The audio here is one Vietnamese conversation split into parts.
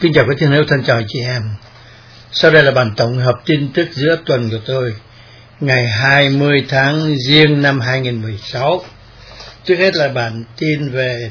Kính chào các thiên hữu, thân chào chị em. Sau đây là bản tổng hợp tin tức giữa tuần của tôi, ngày 20 tháng Giêng năm 2016. Trước hết là bản tin về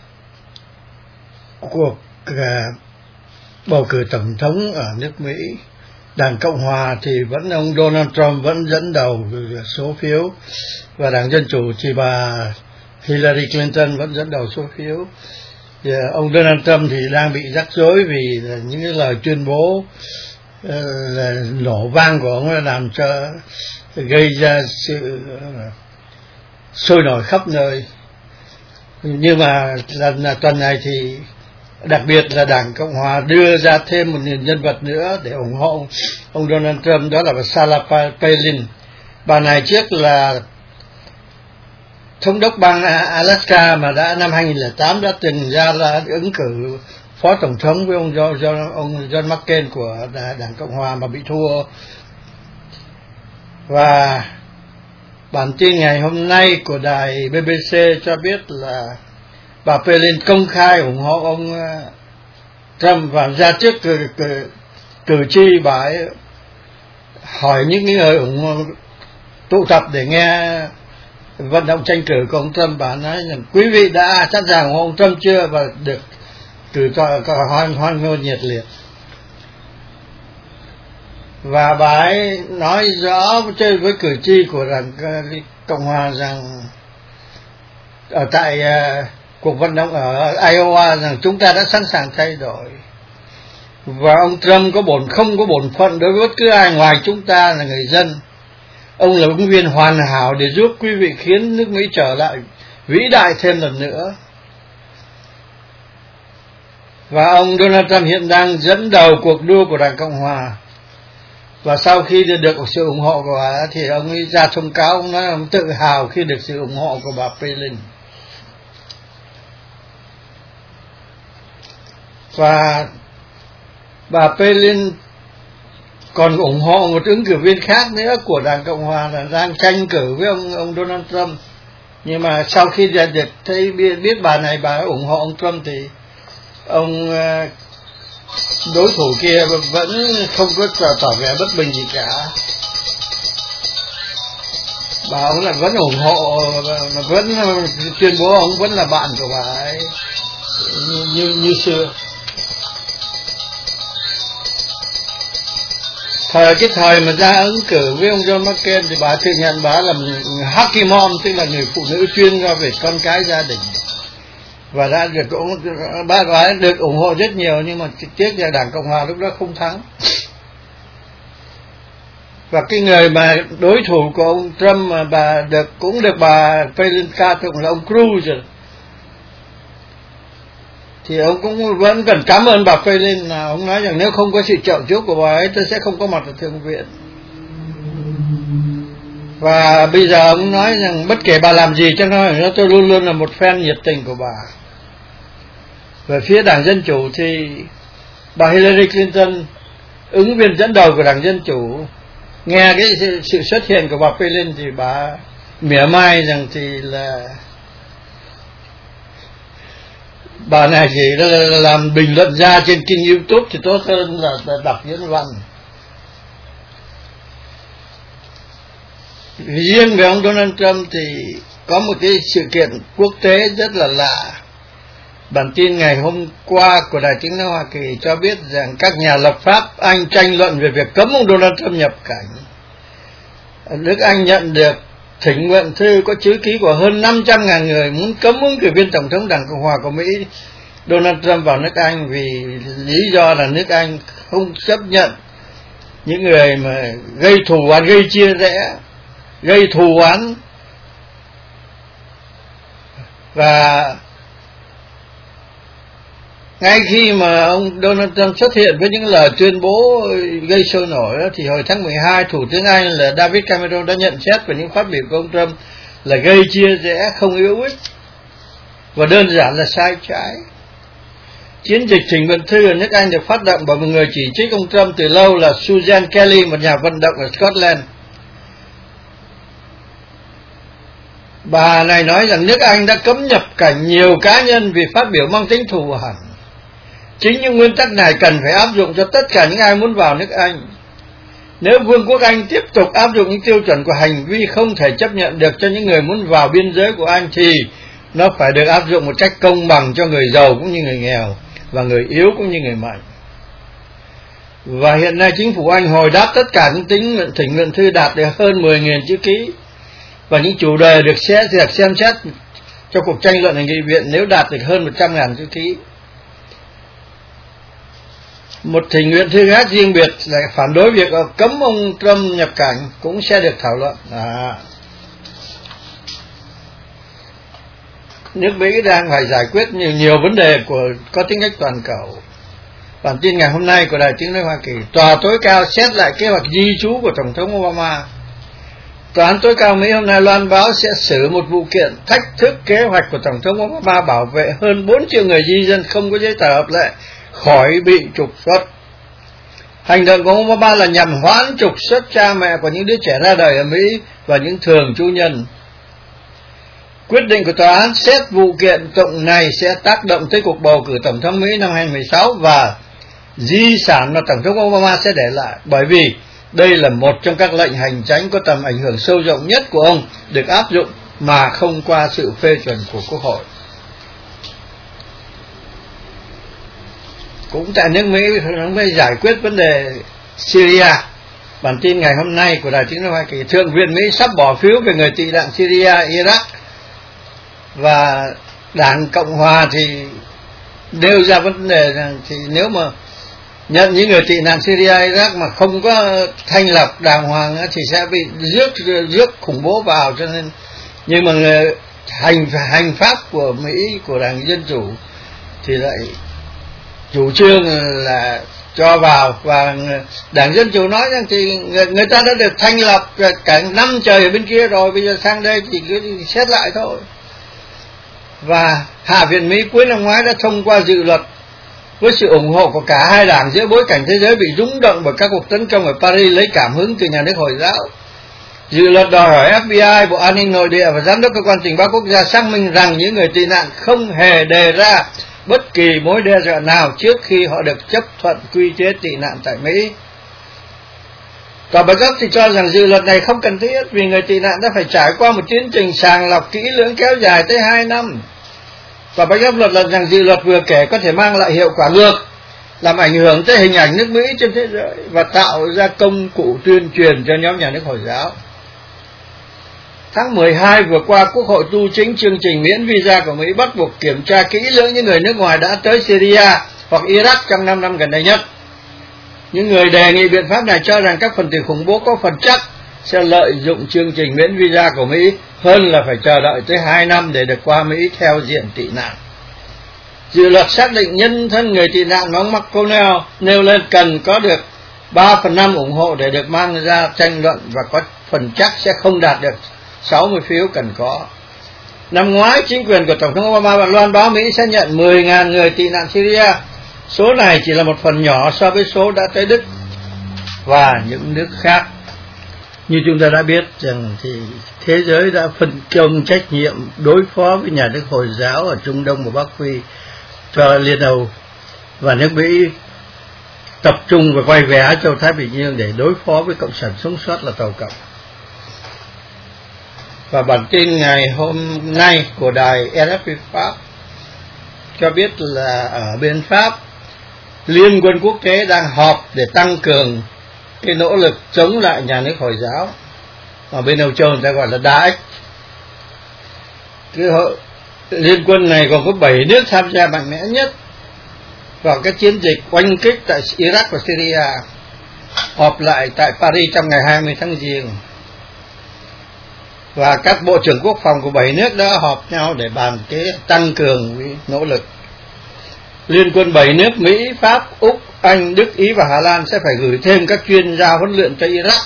cuộc bầu cử tổng thống ở nước Mỹ. Đảng Cộng Hòa thì vẫn ông Donald Trump vẫn dẫn đầu số phiếu, và Đảng Dân Chủ thì bà Hillary Clinton vẫn dẫn đầu số phiếu. Ông Donald Trump thì đang bị rắc rối vì những cái lời tuyên bố là nổ vang của ông làm cho gây ra sự sôi nổi khắp nơi. Nhưng mà tuần này thì đặc biệt là Đảng Cộng Hòa đưa ra thêm một nhân vật nữa để ủng hộ ông Donald Trump, đó là bà Sarah Palin. Bà này trước là thống đốc bang Alaska mà đã năm 2008 đã từng ra ứng cử phó tổng thống với ông John McCain của Đảng Cộng Hòa mà bị thua. Và bản tin ngày hôm nay của đài BBC cho biết là bà Palin công khai ủng hộ ông Trump và ra trước cử tri. Bà ấy hỏi những người ủng hộ tụ tập để nghe vận động tranh cử của ông Trump. Bà nói rằng quý vị đã sẵn sàng ủng hộ ông Trump chưa, và được cử hoan nghênh nhiệt liệt. Và bà ấy nói rõ với cử tri của Đảng Cộng Hòa rằng ở tại cuộc vận động ở Iowa rằng chúng ta đã sẵn sàng thay đổi, và ông Trump không có bổn phận đối với bất cứ ai ngoài chúng ta là người dân. Ông là ứng viên hoàn hảo để giúp quý vị khiến nước Mỹ trở lại vĩ đại thêm lần nữa. Và ông Donald Trump hiện đang dẫn đầu cuộc đua của Đảng Cộng Hòa. Và sau khi được sự ủng hộ của bà thì ông ấy ra thông cáo, ông nói ông tự hào khi được sự ủng hộ của bà Palin. Và bà Palin còn ủng hộ một ứng cử viên khác nữa của Đảng Cộng Hòa là đang tranh cử với ông Donald Trump. Nhưng mà sau khi thấy biết bà này bà ủng hộ ông Trump thì ông đối thủ kia vẫn không có tỏ vẻ bất bình gì cả. Bà ông là vẫn ủng hộ, vẫn tuyên bố ông vẫn là bạn của bà ấy như xưa. Cái thời mà ra ứng cử với ông John McCain thì bà thừa nhận bà là hockey mom, tức là người phụ nữ chuyên lo về con cái gia đình, và đã được bà ấy được ủng hộ rất nhiều. Nhưng mà tiếc là Đảng Cộng Hòa lúc đó không thắng. Và cái người mà đối thủ của ông Trump mà cũng được bà Palin ca tụng là ông Cruz, thì ông cũng vẫn cần cảm ơn bà Palin. Là ông nói rằng nếu không có sự trợ giúp của bà ấy tôi sẽ không có mặt ở Thượng viện. Và bây giờ ông nói rằng bất kể bà làm gì cho nó tôi luôn luôn là một fan nhiệt tình của bà. Về phía Đảng Dân Chủ thì bà Hillary Clinton, ứng viên dẫn đầu của Đảng Dân Chủ, nghe cái sự xuất hiện của bà Palin thì bà mỉa mai rằng thì là bà này chỉ làm bình luận ra trên kênh YouTube thì tốt hơn là đọc diễn văn. Riêng về ông Donald Trump thì có một cái sự kiện quốc tế rất là lạ. Bản tin ngày hôm qua của Đài Tiếng nói Hoa Kỳ cho biết rằng các nhà lập pháp Anh tranh luận về việc cấm ông Donald Trump nhập cảnh. Nước Anh nhận được thỉnh nguyện thư có chữ ký của hơn 500.000 người muốn cấm ứng cử viên tổng thống Đảng Cộng Hòa của Mỹ Donald Trump vào nước Anh, vì lý do là nước Anh không chấp nhận những người mà gây thù oán, gây chia rẽ, gây thù oán. Và ngay khi mà ông Donald Trump xuất hiện với những lời tuyên bố gây sôi nổi đó, thì hồi tháng 12 Thủ tướng Anh là David Cameron đã nhận xét về những phát biểu của ông Trump là gây chia rẽ, không hữu ích và đơn giản là sai trái. Chiến dịch thỉnh nguyện thư ở nước Anh được phát động bởi một người chỉ trích ông Trump từ lâu là Susan Kelly, một nhà vận động ở Scotland. Bà này nói rằng nước Anh đã cấm nhập cảnh nhiều cá nhân vì phát biểu mang tính thù hằn. Chính những nguyên tắc này cần phải áp dụng cho tất cả những ai muốn vào nước Anh. Nếu Vương quốc Anh tiếp tục áp dụng những tiêu chuẩn của hành vi không thể chấp nhận được cho những người muốn vào biên giới của Anh, thì nó phải được áp dụng một cách công bằng cho người giàu cũng như người nghèo, và người yếu cũng như người mạnh. Và hiện nay chính phủ Anh hồi đáp tất cả những thỉnh nguyện thư đạt được hơn 10.000 chữ ký, và những chủ đề được xem xét cho cuộc tranh luận ở nghị viện nếu đạt được hơn 100.000 chữ ký. Một thỉnh nguyện thư khác riêng biệt là phản đối việc cấm ông Trump nhập cảnh cũng sẽ được thảo luận. Nước Mỹ đang phải giải quyết nhiều vấn đề có tính cách toàn cầu. Bản tin ngày hôm nay của Đài Tiếng nói Hoa Kỳ: Tòa tối cao xét lại kế hoạch di trú của Tổng thống Obama. Tòa án tối cao Mỹ hôm nay loan báo sẽ xử một vụ kiện thách thức kế hoạch của Tổng thống Obama bảo vệ hơn 4 triệu người di dân không có giấy tờ hợp lệ khỏi bị trục xuất. Hành động của Obama là nhằm hoãn trục xuất cha mẹ của những đứa trẻ ra đời ở Mỹ và những thường trú nhân. Quyết định của tòa án xét vụ kiện tụng này sẽ tác động tới cuộc bầu cử Tổng thống Mỹ năm 2016 và di sản mà Tổng thống Obama sẽ để lại, bởi vì đây là một trong các lệnh hành chánh có tầm ảnh hưởng sâu rộng nhất của ông được áp dụng mà không qua sự phê chuẩn của Quốc hội. Cũng tại nước Mỹ nó mới giải quyết vấn đề Syria. Bản tin ngày hôm nay của Đài Tiếng nói Hoa Kỳ: Thượng viện Mỹ sắp bỏ phiếu về người tị nạn Syria, Iraq, và Đảng Cộng Hòa thì nêu ra vấn đề rằng thì nếu mà nhận những người tị nạn Syria, Iraq mà không có thanh lập đàng hoàng thì sẽ bị rước khủng bố vào, cho nên nhưng mà hành pháp của Mỹ, của Đảng Dân Chủ thì lại chủ trương là cho vào, và Đảng Dân Chủ nói rằng thì người ta đã được thanh lập cả năm trời ở bên kia rồi, bây giờ sang đây thì cứ xét lại thôi. Và Hạ viện Mỹ cuối năm ngoái đã thông qua dự luật với sự ủng hộ của cả hai đảng giữa bối cảnh thế giới bị rúng động bởi các cuộc tấn công ở Paris lấy cảm hứng từ nhà nước Hồi giáo. Dự luật đòi hỏi FBI, Bộ An ninh Nội địa và Giám đốc Cơ quan Tình báo Quốc gia xác minh rằng những người tị nạn không hề đề ra bất kỳ mối đe dọa nào trước khi họ được chấp thuận quy chế tị nạn tại Mỹ. Tòa Bạch Ốc thì cho rằng dự luật này không cần thiết vì người tị nạn đã phải trải qua một tiến trình sàng lọc kỹ lưỡng kéo dài tới 2 năm. Tòa Bạch Ốc luận rằng dự luật vừa kể có thể mang lại hiệu quả ngược, làm ảnh hưởng tới hình ảnh nước Mỹ trên thế giới và tạo ra công cụ tuyên truyền cho nhóm nhà nước Hồi giáo. Tháng 12 vừa qua, Quốc hội tu chính chương trình miễn visa của Mỹ bắt buộc kiểm tra kỹ lưỡng những người nước ngoài đã tới Syria hoặc Iraq trong 5 năm gần đây nhất. Những người đề nghị biện pháp này cho rằng các phần tử khủng bố có phần chắc sẽ lợi dụng chương trình miễn visa của Mỹ hơn là phải chờ đợi tới 2 năm để được qua Mỹ theo diện tị nạn. Dự luật xác định nhân thân người tị nạn mà ông McConnell nêu lên cần có được 3/5 ủng hộ để được mang ra tranh luận và có phần chắc sẽ không đạt được 60 phiếu cần có. Năm ngoái, chính quyền của Tổng thống Obama loan báo Mỹ sẽ nhận 10.000 người tị nạn Syria. Số này chỉ là một phần nhỏ so với số đã tới Đức và những nước khác. Như chúng ta đã biết rằng thì thế giới đã phân công trách nhiệm đối phó với nhà nước Hồi giáo ở Trung Đông và Bắc Phi cho Liên Âu, và nước Mỹ tập trung và quay về Á Châu Thái Bình Dương để đối phó với cộng sản sống sót là Tàu Cộng. Và bản tin ngày hôm nay của đài RFI Pháp cho biết là ở bên Pháp, Liên quân quốc tế đang họp để tăng cường cái nỗ lực chống lại nhà nước Hồi giáo. Ở bên Âu Châu người ta gọi là Daesh. Cái liên quân này còn có 7 nước tham gia mạnh mẽ nhất vào các chiến dịch oanh kích tại Iraq và Syria, họp lại tại Paris trong ngày 20 tháng Giêng. Và các bộ trưởng quốc phòng của 7 nước đã họp nhau để bàn kế tăng cường nỗ lực. Liên quân 7 nước Mỹ, Pháp, Úc, Anh, Đức, Ý và Hà Lan sẽ phải gửi thêm các chuyên gia huấn luyện cho Iraq.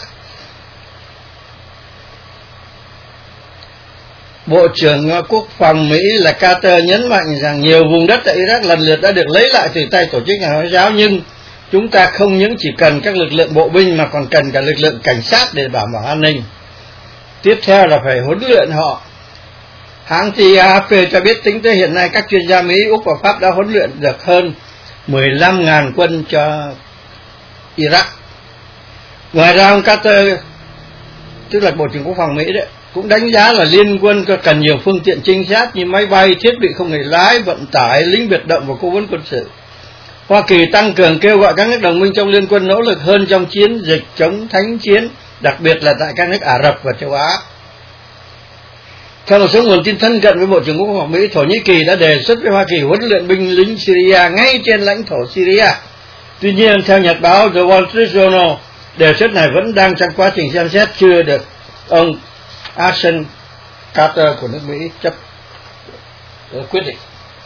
Bộ trưởng Quốc phòng Mỹ là Carter nhấn mạnh rằng nhiều vùng đất tại Iraq lần lượt đã được lấy lại từ tay tổ chức nhà Hồi giáo, nhưng chúng ta không những chỉ cần các lực lượng bộ binh mà còn cần cả lực lượng cảnh sát để bảo đảm an ninh. Tiếp theo là phải huấn luyện họ. Hãng tin AFP cho biết tính tới hiện nay các chuyên gia Mỹ, Úc và Pháp đã huấn luyện được hơn 15.000 quân cho Iraq. Ngoài ra ông Carter, tức là Bộ trưởng Quốc phòng Mỹ đấy, cũng đánh giá là liên quân cần nhiều phương tiện trinh sát như máy bay, thiết bị không người lái, vận tải, lính biệt động và cố vấn quân sự. Hoa Kỳ tăng cường kêu gọi các nước đồng minh trong liên quân nỗ lực hơn trong chiến dịch chống thánh chiến, đặc biệt là tại các nước Ả Rập và châu Á. Theo một số nguồn tin thân cận với Bộ trưởng Quốc phòng Mỹ, Thổ Nhĩ Kỳ đã đề xuất với Hoa Kỳ huấn luyện binh lính Syria ngay trên lãnh thổ Syria. Tuy nhiên, theo nhật báo The Wall Street Journal, đề xuất này vẫn đang trong quá trình xem xét, chưa được ông Ashton Carter của nước Mỹ quyết định.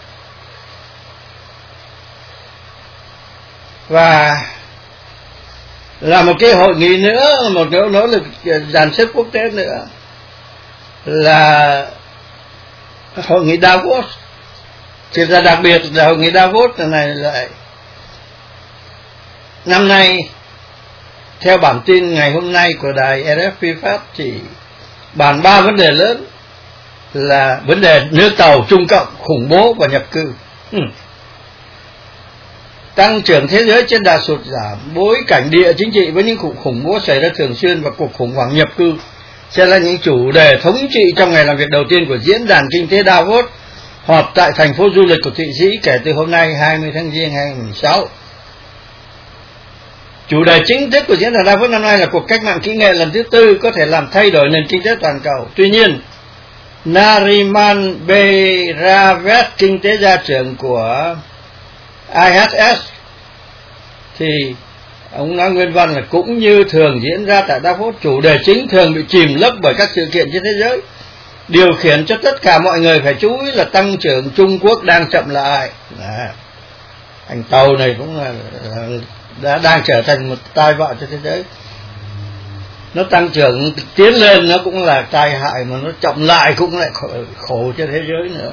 Và là một cái hội nghị nữa, một nỗ lực dàn xếp quốc tế nữa là hội nghị Davos. Thì là đặc biệt là hội nghị Davos này lại năm nay, theo bản tin ngày hôm nay của đài RFI Pháp, thì bàn 3 vấn đề lớn là vấn đề nước Tàu, Trung Cộng, khủng bố và nhập cư. Tăng trưởng thế giới trên đà sụt giảm, bối cảnh địa chính trị với những cuộc khủng bố xảy ra thường xuyên và cuộc khủng hoảng nhập cư sẽ là những chủ đề thống trị trong ngày làm việc đầu tiên của diễn đàn kinh tế Davos, họp tại thành phố du lịch của Thụy Sĩ kể từ hôm nay 20 tháng Giêng 2016. Chủ đề chính thức của diễn đàn Davos năm nay là cuộc cách mạng kỹ nghệ lần thứ 4 có thể làm thay đổi nền kinh tế toàn cầu. Tuy nhiên, Nariman Behravesh, kinh tế gia trưởng của IHS, thì ông nói nguyên văn là cũng như thường diễn ra tại Davos, chủ đề chính thường bị chìm lấp bởi các sự kiện trên thế giới, điều khiển cho tất cả mọi người phải chú ý là tăng trưởng Trung Quốc đang chậm lại. Anh Tàu này cũng là đang trở thành một tai vạ cho thế giới. Nó tăng trưởng tiến lên nó cũng là tai hại, mà nó chậm lại cũng lại khổ cho thế giới nữa.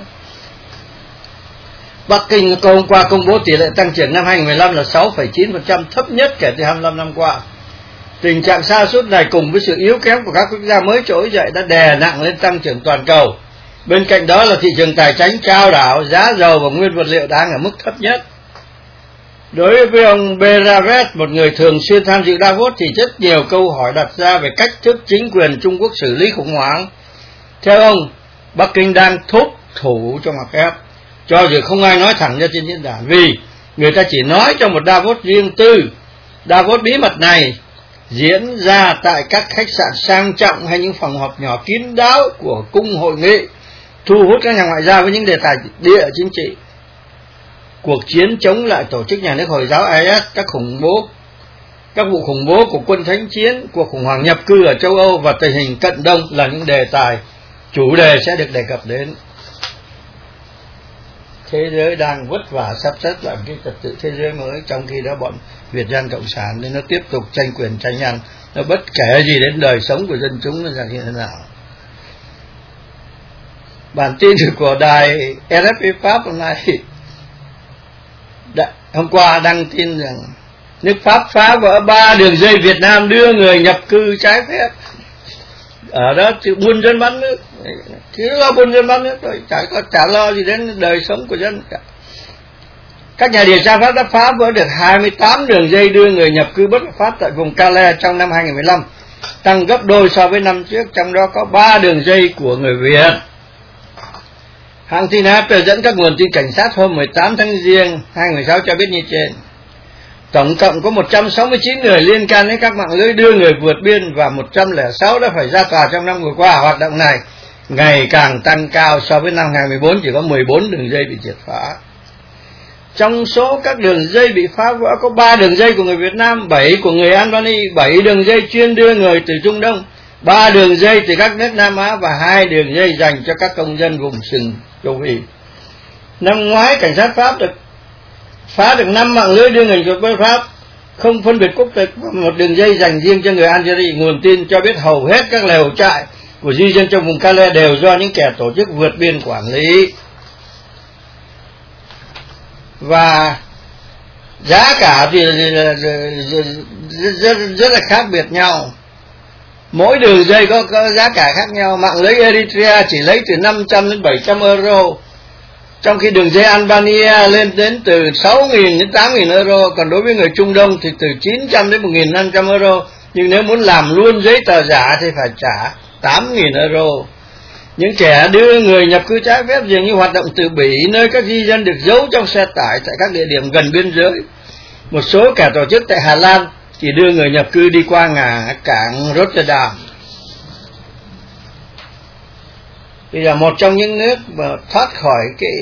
Bắc Kinh hôm qua công bố tỷ lệ tăng trưởng năm 2015 là 6,9%, thấp nhất kể từ 25 năm qua. Tình trạng sa sút này cùng với sự yếu kém của các quốc gia mới trỗi dậy đã đè nặng lên tăng trưởng toàn cầu. Bên cạnh đó là thị trường tài chính chao đảo, giá dầu và nguyên vật liệu đang ở mức thấp nhất. Đối với ông Behravesh, một người thường xuyên tham dự Davos, thì rất nhiều câu hỏi đặt ra về cách thức chính quyền Trung Quốc xử lý khủng hoảng. Theo ông, Bắc Kinh đang thúc thủ cho ngoặc kép, cho dù không ai nói thẳng ra trên diễn đàn, vì người ta chỉ nói trong một Davos riêng tư. Davos bí mật này diễn ra tại các khách sạn sang trọng hay những phòng họp nhỏ kín đáo của cung hội nghị, thu hút các nhà ngoại giao với những đề tài địa chính trị. Cuộc chiến chống lại tổ chức nhà nước Hồi giáo IS, các vụ khủng bố của quân thánh chiến, cuộc khủng hoảng nhập cư ở châu Âu và tình hình Cận Đông là những đề tài chủ đề sẽ được đề cập đến. Thế giới đang vất vả sắp xếp lại cái trật tự thế giới mới, trong khi đó bọn Việt Dân Cộng sản nên nó tiếp tục tranh quyền tranh ăn, nó bất kể gì đến đời sống của dân chúng nó là như thế nào. Bản tin của đài RFI Pháp hôm nay, hôm qua đăng tin rằng nước Pháp phá vỡ 3 đường dây Việt Nam đưa người nhập cư trái phép. Ở đó thì buôn dân bán nước, cứ lo buôn dân bán nước rồi, chả lo gì đến đời sống của dân cả. Các nhà điều tra Pháp đã phá vỡ được 28 đường dây đưa người nhập cư bất hợp pháp tại vùng Calais trong năm 2015, tăng gấp đôi so với năm trước, trong đó có 3 đường dây của người Việt. Hãng tin AFP dẫn các nguồn tin cảnh sát hôm 18 tháng Giêng 2016 cho biết như trên. Tổng cộng có 169 người liên can đến các mạng lưới đưa người vượt biên và 106 đã phải ra tòa trong năm vừa qua. Hoạt động này ngày càng tăng cao, so với năm 2014 chỉ có 14 đường dây bị triệt phá. Trong số các đường dây bị phá vỡ có 3 đường dây của người Việt Nam, 7 của người Albania, 7 đường dây chuyên đưa người từ Trung Đông, 3 đường dây từ các nước Nam Á và 2 đường dây dành cho các công dân vùng sừng châu Phi. Năm ngoái, cảnh sát Pháp phá được 5 mạng lưới đưa người bất pháp, không phân biệt quốc tịch, và một đường dây dành riêng cho người Algeria. Nguồn tin cho biết hầu hết các lều trại của di dân trong vùng Calais đều do những kẻ tổ chức vượt biên quản lý. Và giá cả thì rất là khác biệt nhau. Mỗi đường dây có giá cả khác nhau. Mạng lưới Eritrea chỉ lấy từ 500 đến 700 euro, Trong khi đường dây Albania lên đến từ 6.000 đến 8.000 euro, còn đối với người Trung Đông thì từ 900 đến 1.500 euro. Nhưng nếu muốn làm luôn giấy tờ giả thì phải trả 8.000 euro. Những kẻ đưa người nhập cư trái phép dường như hoạt động từ Bỉ, nơi các di dân được giấu trong xe tải tại các địa điểm gần biên giới. Một số kẻ tổ chức tại Hà Lan chỉ đưa người nhập cư đi qua cảng Rotterdam. Bây giờ một trong những nước mà thoát khỏi cái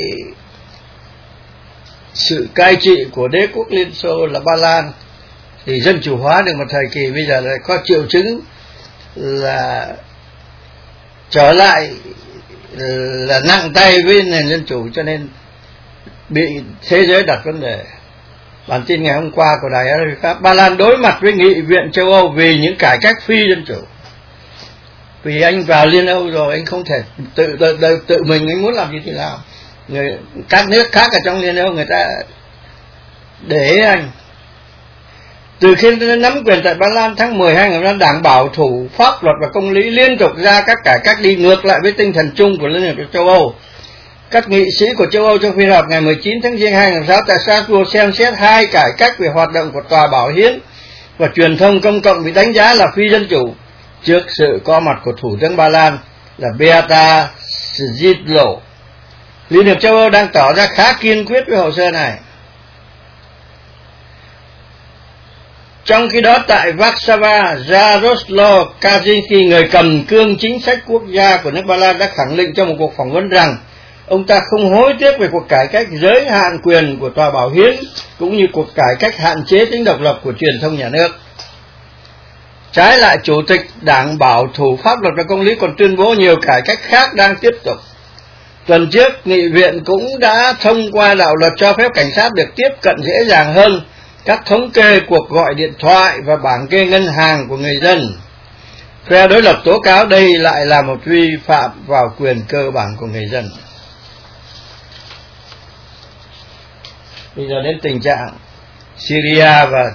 sự cai trị của đế quốc Liên Xô là Ba Lan, thì dân chủ hóa được một thời kỳ, bây giờ lại có triệu chứng là trở lại là nặng tay với nền dân chủ, cho nên bị thế giới đặt vấn đề. Bản tin ngày hôm qua của Đài RFI Pháp, Ba Lan đối mặt với Nghị viện châu Âu vì những cải cách phi dân chủ. Vì anh vào Liên Âu rồi, anh không thể tự mình anh muốn làm gì thì làm. Các nước khác ở trong Liên Âu người ta để anh. Từ khi nắm quyền tại Ba Lan tháng 12 năm, Đảng Bảo thủ pháp luật và công lý liên tục ra các cải cách đi ngược lại với tinh thần chung của Liên hiệp châu Âu. Các nghị sĩ của châu Âu trong phiên họp ngày 19 tháng Giêng 2006 tại Strasbourg xem xét 2 cải cách về hoạt động của Tòa Bảo hiến và truyền thông công cộng bị đánh giá là phi dân chủ trước sự có mặt của Thủ tướng Ba Lan là Beata Szydło. Liên hiệp châu Âu đang tỏ ra khá kiên quyết với hồ sơ này. Trong khi đó tại Warsaw, Jaroslaw Kaczynski, người cầm cương chính sách quốc gia của nước Ba Lan, đã khẳng định trong một cuộc phỏng vấn rằng ông ta không hối tiếc về cuộc cải cách giới hạn quyền của Tòa Bảo hiến cũng như cuộc cải cách hạn chế tính độc lập của truyền thông nhà nước. Trái lại, Chủ tịch Đảng Bảo thủ pháp luật và công lý còn tuyên bố nhiều cải cách khác đang tiếp tục. Tuần trước, Nghị viện cũng đã thông qua đạo luật cho phép cảnh sát được tiếp cận dễ dàng hơn các thống kê cuộc gọi điện thoại và bảng kê ngân hàng của người dân. Phe đối lập tố cáo đây lại là một vi phạm vào quyền cơ bản của người dân. Bây giờ đến tình trạng Syria và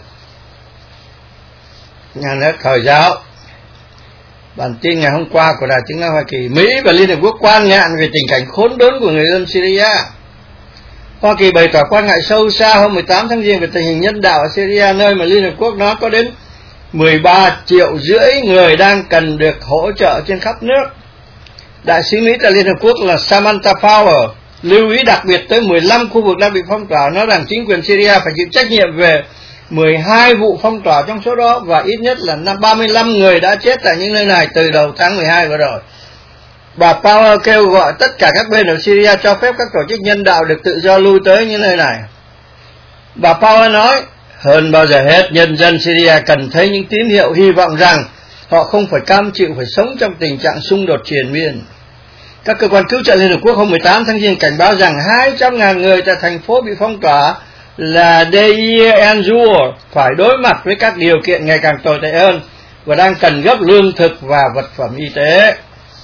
nhà nước Hồi giáo. Bản tin ngày hôm qua của Đài Tiếng nói Hoa Kỳ, Mỹ và Liên Hợp Quốc quan ngại về tình cảnh khốn đốn của người dân Syria. Hoa Kỳ bày tỏ quan ngại sâu xa hôm 18 tháng Giêng về tình hình nhân đạo ở Syria, nơi mà Liên Hợp Quốc nói có đến 13,5 triệu người đang cần được hỗ trợ trên khắp nước. Đại sứ Mỹ tại Liên Hợp Quốc là Samantha Power lưu ý đặc biệt tới 15 khu vực đang bị phong tỏa, nói rằng chính quyền Syria phải chịu trách nhiệm về 12 vụ phong tỏa trong số đó, và ít nhất là 35 người đã chết tại những nơi này từ đầu tháng 12 vừa rồi. Bà Power kêu gọi tất cả các bên ở Syria cho phép các tổ chức nhân đạo được tự do lui tới những nơi này. Bà Power nói, hơn bao giờ hết, nhân dân Syria cần thấy những tín hiệu hy vọng rằng họ không phải cam chịu phải sống trong tình trạng xung đột triền miên. Các cơ quan cứu trợ Liên Hợp Quốc hôm 18 tháng Giêng cảnh báo rằng 200.000 người tại thành phố bị phong tỏa là Deir el-Zur phải đối mặt với các điều kiện ngày càng tồi tệ hơn và đang cần gấp lương thực và vật phẩm y tế.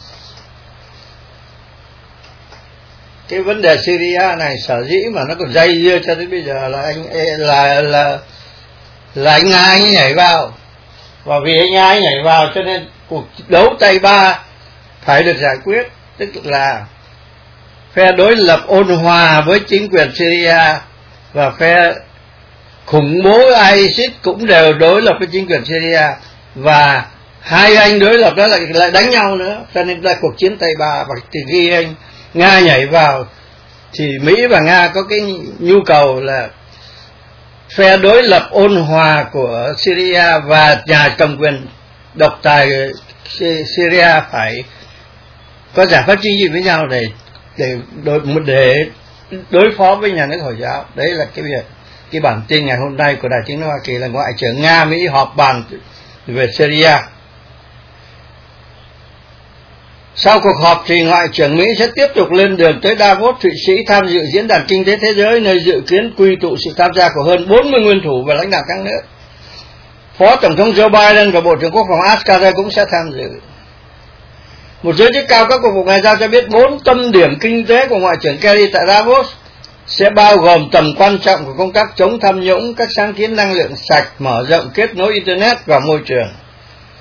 Cái vấn đề Syria này sở dĩ mà nó còn dây dưa cho đến bây giờ là anh Nga anh nhảy vào, và vì anh Nga nhảy vào cho nên cuộc đấu tay ba phải được giải quyết, tức là phe đối lập ôn hòa với chính quyền Syria và phe khủng bố ISIS cũng đều đối lập với chính quyền Syria, và hai anh đối lập đó lại đánh nhau nữa, cho nên là cuộc chiến tay ba. Và từ khi anh Nga nhảy vào thì Mỹ và Nga có cái nhu cầu là phe đối lập ôn hòa của Syria và nhà cầm quyền độc tài Syria phải có giải pháp chính trị với nhau để đối phó với nhà nước Hồi giáo. Đấy là cái bản tin ngày hôm nay của Đài Tiếng nói Hoa Kỳ, là Ngoại trưởng Nga Mỹ họp bàn về Syria. Sau cuộc họp thì Ngoại trưởng Mỹ sẽ tiếp tục lên đường tới Davos, Thụy Sĩ tham dự diễn đàn kinh tế thế giới, nơi dự kiến quy tụ sự tham gia của hơn 40 nguyên thủ và lãnh đạo các nước. Phó Tổng thống Joe Biden và Bộ trưởng Quốc phòng Ash Carter cũng sẽ tham dự. Một giới chức cao cấp của Bộ Ngoại giao cho biết 4 tâm điểm kinh tế của Ngoại trưởng Kerry tại Davos sẽ bao gồm tầm quan trọng của công tác chống tham nhũng, các sáng kiến năng lượng sạch, mở rộng kết nối Internet và môi trường.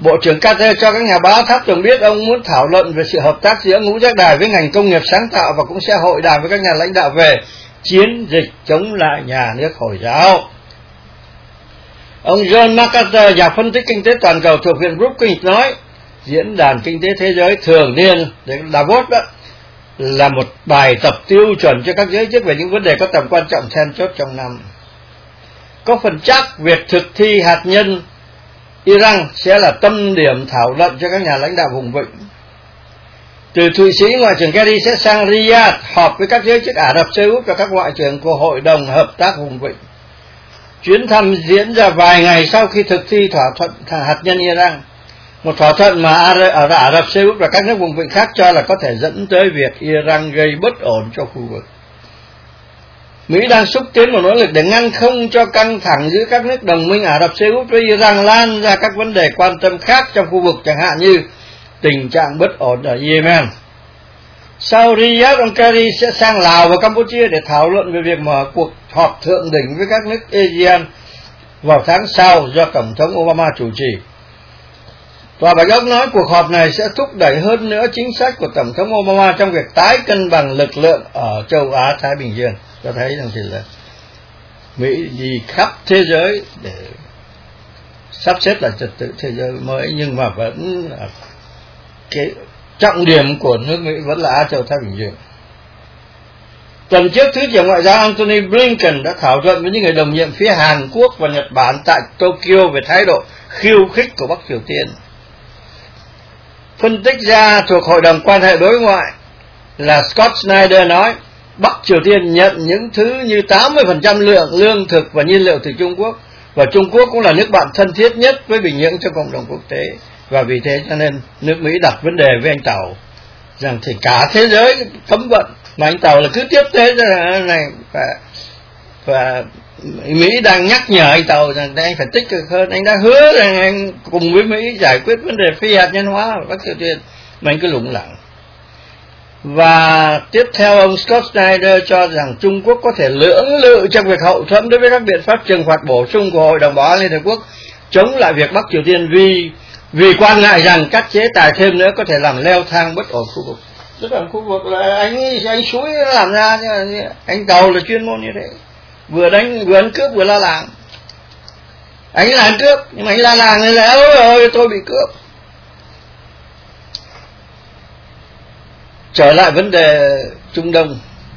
Bộ trưởng Carter cho các nhà báo tháp tùng biết ông muốn thảo luận về sự hợp tác giữa ngũ giác đài với ngành công nghiệp sáng tạo và cũng sẽ hội đàm với các nhà lãnh đạo về chiến dịch chống lại nhà nước Hồi giáo. Ông John MacArthur, nhà phân tích kinh tế toàn cầu thuộc Viện Brookings nói, Diễn đàn Kinh tế Thế giới thường niên Davos đó là một bài tập tiêu chuẩn cho các giới chức về những vấn đề có tầm quan trọng then chốt trong năm. Có phần chắc việc thực thi hạt nhân Iran sẽ là tâm điểm thảo luận cho các nhà lãnh đạo vùng vịnh. Từ Thụy Sĩ, Ngoại trưởng Kerry sẽ sang Riyadh họp với các giới chức Ả Rập Xê Út và các ngoại trưởng của Hội đồng Hợp tác vùng vịnh. Chuyến thăm diễn ra vài ngày sau khi thực thi thỏa thuận hạt nhân Iran, một thỏa thuận mà Ả Rập Xê Út và các nước vùng vịnh khác cho là có thể dẫn tới việc Iran gây bất ổn cho khu vực. Mỹ đang xúc tiến một nỗ lực để ngăn không cho căng thẳng giữa các nước đồng minh Ả Rập Xê Út với Iran lan ra các vấn đề quan tâm khác trong khu vực, chẳng hạn như tình trạng bất ổn ở Yemen. Sau Riyadh, ông Kerry sẽ sang Lào và Campuchia để thảo luận về việc mở cuộc họp thượng đỉnh với các nước ASEAN vào tháng sau do Tổng thống Obama chủ trì. Tòa Bạch Ốc nói cuộc họp này sẽ thúc đẩy hơn nữa chính sách của Tổng thống Obama trong việc tái cân bằng lực lượng ở châu Á-Thái Bình Dương. Cho thấy rằng thì là Mỹ đi khắp thế giới để sắp xếp lại trật tự thế giới mới, nhưng mà vẫn cái trọng điểm của nước Mỹ vẫn là Á Châu Thái Bình Dương. Tuần trước, Thứ trưởng Ngoại giao Antony Blinken đã thảo luận với những người đồng nhiệm phía Hàn Quốc và Nhật Bản tại Tokyo về thái độ khiêu khích của Bắc Triều Tiên. Phân tích gia thuộc Hội đồng Quan hệ Đối ngoại là Scott Snyder nói, Bắc Triều Tiên nhận những thứ như 80% lượng lương thực và nhiên liệu từ Trung Quốc, và Trung Quốc cũng là nước bạn thân thiết nhất với Bình Nhưỡng trong cộng đồng quốc tế, và vì thế cho nên nước Mỹ đặt vấn đề với anh Tàu rằng thì cả thế giới cấm vận, mà anh Tàu là cứ tiếp tế ra này, và Mỹ đang nhắc nhở anh Tàu rằng anh phải tích cực hơn. Anh đã hứa rằng anh cùng với Mỹ giải quyết vấn đề phi hạt nhân hóa ở Bắc Triều Tiên, mà anh cứ lủng lẳng. Và tiếp theo, ông Scott Snyder cho rằng Trung Quốc có thể lưỡng lự trong việc hậu thuẫn đối với các biện pháp trừng phạt bổ sung của Hội đồng Bảo an Liên Hợp Quốc chống lại việc Bắc Triều Tiên vì quan ngại rằng các chế tài thêm nữa có thể làm leo thang bất ổn khu vực. Tức là khu vực là anh suối làm ra, anh Tàu là chuyên môn như thế, vừa ăn cướp vừa la làng. Anh là ăn cướp nhưng mà anh la làng nên là ôi tôi bị cướp. Trở lại vấn đề Trung Đông,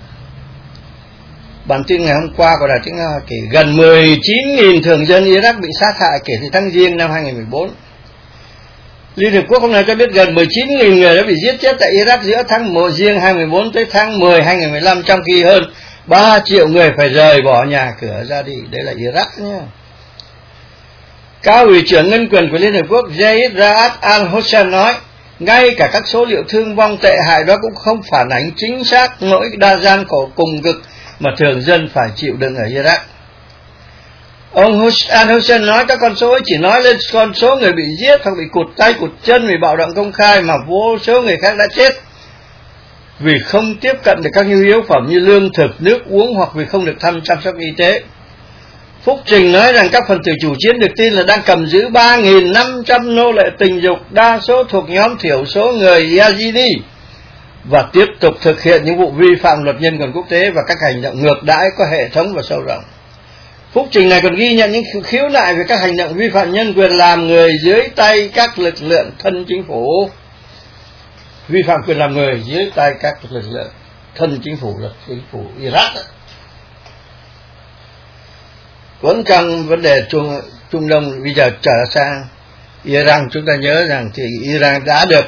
bản tin ngày hôm qua của Đài Tiếng Nói Hoa Kỳ, gần 19.000 thường dân Iraq bị sát hại kể từ tháng Giêng năm 2014. Liên Hợp Quốc hôm nay cho biết gần 19.000 người đã bị giết chết tại Iraq giữa tháng 1 Giêng 2014 tới tháng 10 2015, trong khi hơn 3 triệu người phải rời bỏ nhà cửa ra đi. Đấy là Iraq nhé. Cao ủy trưởng nhân quyền của Liên Hợp Quốc Zaid Raad al-Hussein nói, ngay cả các số liệu thương vong tệ hại đó cũng không phản ánh chính xác nỗi đa gian khổ cùng cực mà thường dân phải chịu đựng ở Iraq. Ông al-Hussein nói các con số ấy chỉ nói lên con số người bị giết hoặc bị cụt tay cụt chân vì bạo động công khai, mà vô số người khác đã chết vì không tiếp cận được các nhu yếu phẩm như lương thực, nước uống, hoặc vì không được chăm sóc y tế. Phúc Trình nói rằng các phần tử chủ chiến được tin là đang cầm giữ 3.500 nô lệ tình dục, đa số thuộc nhóm thiểu số người Yazidi, và tiếp tục thực hiện những vụ vi phạm luật nhân quyền quốc tế và các hành động ngược đãi có hệ thống và sâu rộng. Phúc trình này còn ghi nhận những khiếu nại về các hành động vi phạm nhân quyền làm người dưới tay các lực lượng thân chính phủ. Vi phạm quyền làm người dưới tay các lực lượng thân chính phủ là chính phủ Iraq. Vẫn trong vấn đề Trung Đông, bây giờ trở sang Iran, chúng ta nhớ rằng thì Iran đã được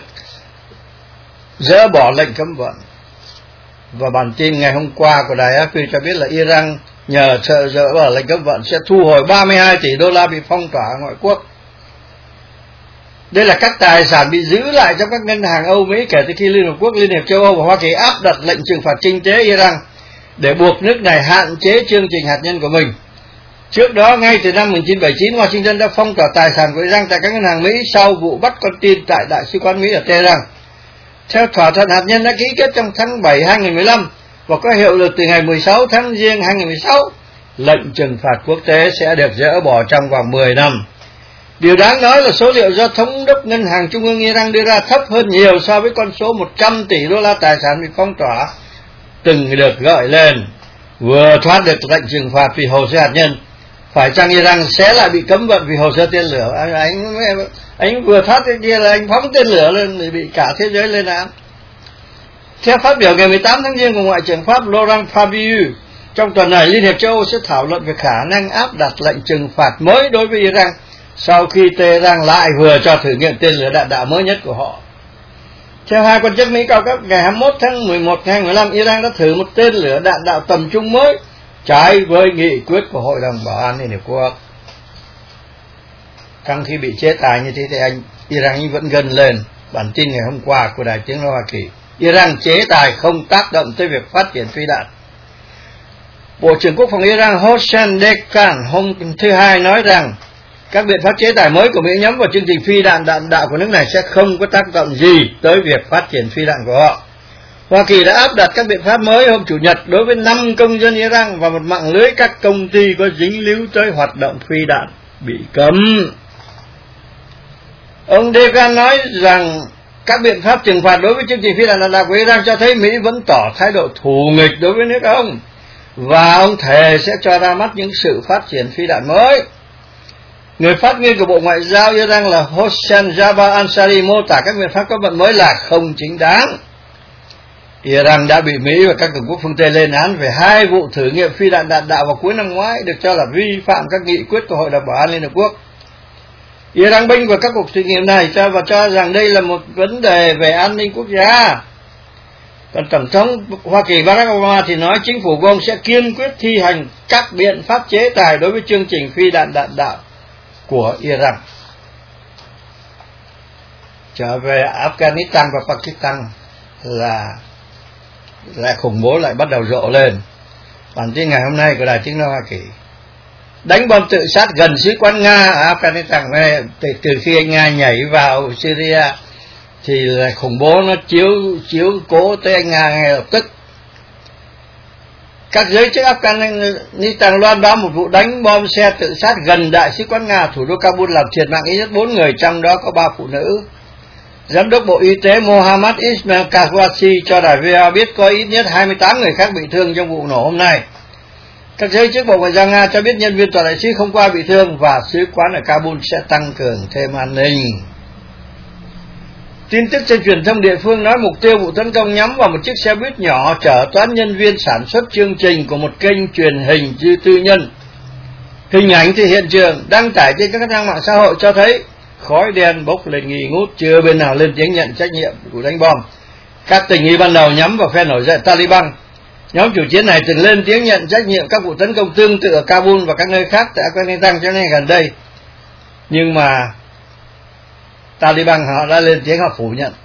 dỡ bỏ lệnh cấm vận. Và bản tin ngày hôm qua của đài AFP cho biết là Iran nhờ dỡ bỏ lệnh cấm vận sẽ thu hồi 32 tỷ đô la bị phong tỏa ngoại quốc. Đây là các tài sản bị giữ lại trong các ngân hàng Âu Mỹ kể từ khi Liên Hợp Quốc, Liên hiệp châu Âu và Hoa Kỳ áp đặt lệnh trừng phạt kinh tế Iran để buộc nước này hạn chế chương trình hạt nhân của mình. Trước đó, ngay từ năm 1979, Washington đã phong tỏa tài sản của Iran tại các ngân hàng Mỹ sau vụ bắt con tin tại Đại sứ quán Mỹ ở Tehran. Theo thỏa thuận hạt nhân đã ký kết trong tháng 7 2015 và có hiệu lực từ ngày 16 tháng Giêng 2016, lệnh trừng phạt quốc tế sẽ được dỡ bỏ trong vòng 10 năm. Điều đáng nói là số liệu do Thống đốc Ngân hàng Trung ương Iran đưa ra thấp hơn nhiều so với con số 100 tỷ đô la tài sản bị phong tỏa từng được gợi lên. Vừa thoát được lệnh trừng phạt vì hồ sơ hạt nhân, phải chăng Iran sẽ lại bị cấm vận vì hồ sơ tên lửa? Anh vừa thoát cái kia là anh phóng tên lửa lên để bị cả thế giới lên án. Theo phát biểu ngày 18 tháng Giêng của Ngoại trưởng Pháp Laurent Fabius, trong tuần này Liên hiệp châu Âu sẽ thảo luận về khả năng áp đặt lệnh trừng phạt mới đối với Iran sau khi Tehran lại vừa cho thử nghiệm tên lửa đạn đạo mới nhất của họ. Theo hai quan chức Mỹ cao cấp, ngày 21 tháng 11 năm 2015, Iran đã thử một tên lửa đạn đạo tầm trung mới, trái với nghị quyết của Hội đồng Bảo an Liên Hiệp Quốc. Trong khi bị chế tài như thế thì Iran vẫn gần lên. Bản tin ngày hôm qua của Đài Tiếng nói Hoa Kỳ, Iran chế tài không tác động tới việc phát triển phi đạn. Bộ trưởng Quốc phòng Iran Hossein Dekhan hôm thứ Hai nói rằng các biện pháp chế tài mới của Mỹ nhắm vào chương trình phi đạn đạn đạo của nước này sẽ không có tác động gì tới việc phát triển phi đạn của họ. Hoa Kỳ đã áp đặt các biện pháp mới hôm Chủ nhật đối với 5 công dân Iran và một mạng lưới các công ty có dính líu tới hoạt động phi đạn bị cấm. Ông Dekhan nói rằng các biện pháp trừng phạt đối với chương trình phi đạn đạn đạo của Iran cho thấy Mỹ vẫn tỏ thái độ thù nghịch đối với nước ông, và ông thề sẽ cho ra mắt những sự phát triển phi đạn mới. Người phát ngôn của Bộ Ngoại giao Iran là Hossein Jabbar Ansari mô tả các biện pháp cấm vận mới là không chính đáng. Iran đã bị Mỹ và các cường quốc phương Tây lên án về 2 vụ thử nghiệm phi đạn đạn đạo vào cuối năm ngoái được cho là vi phạm các nghị quyết của Hội đồng Bảo an Liên Hợp Quốc. Iran bênh vào các cuộc thử nghiệm này và cho rằng đây là một vấn đề về an ninh quốc gia. Còn Tổng thống Hoa Kỳ Barack Obama thì nói chính phủ của ông sẽ kiên quyết thi hành các biện pháp chế tài đối với chương trình phi đạn đạn đạo của Iran. Trở về Afghanistan và Pakistan là khủng bố lại bắt đầu rộ lên. Bản tin ngày hôm nay của Đài Tiếng nói Hoa Kỳ: đánh bom tự sát gần sứ quán Nga ở Afghanistan. Từ khi anh Nga nhảy vào Syria thì là khủng bố nó chiếu cố tới anh Nga ngay lập tức. Các giới chức Afghanistan loan báo một vụ đánh bom xe tự sát gần đại sứ quán Nga thủ đô Kabul làm thiệt mạng ít nhất 4 người, trong đó có 3 phụ nữ. Giám đốc Bộ Y tế Mohammad Ismail Kazwazi cho đài VOA biết có ít nhất 28 người khác bị thương trong vụ nổ hôm nay. Các giới chức Bộ Ngoại giao Nga cho biết nhân viên tòa đại sứ không qua bị thương và sứ quán ở Kabul sẽ tăng cường thêm an ninh. Tin tức trên truyền thông địa phương nói mục tiêu vụ tấn công nhắm vào một chiếc xe buýt nhỏ chở toán nhân viên sản xuất chương trình của một kênh truyền hình tư nhân. Hình ảnh từ hiện trường đăng tải trên các trang mạng xã hội cho thấy khói đen bốc lên nghi ngút, chưa bên nào lên tiếng nhận trách nhiệm của đánh bom. Các tình nghi ban đầu nhắm vào phe nổi dậy Taliban. Nhóm chủ chiến này từng lên tiếng nhận trách nhiệm các vụ tấn công tương tự ở Kabul và các nơi khác tại Afghanistan cho nên gần đây. Nhưng mà Taliban họ đã lên tiếng, họ phủ nhận.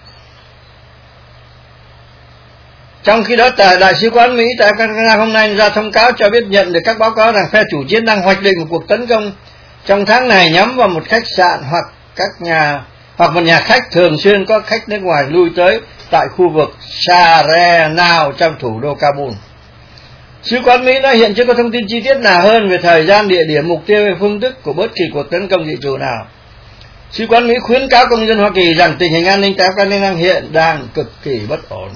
Trong khi đó, tại Đại sứ quán Mỹ tại Afghanistan hôm nay ra thông cáo cho biết nhận được các báo cáo rằng phe chủ chiến đang hoạch định một cuộc tấn công trong tháng này nhắm vào một khách sạn hoặc một nhà khách thường xuyên có khách nước ngoài lui tới tại khu vực Shahrenau trong thủ đô Kabul. Sứ quán Mỹ nói hiện chưa có thông tin chi tiết nào hơn về thời gian, địa điểm, mục tiêu và phương thức của bất kỳ cuộc tấn công dự trù nào. Sứ quán Mỹ khuyến cáo công dân Hoa Kỳ rằng tình hình an ninh tại Afghanistan hiện đang cực kỳ bất ổn.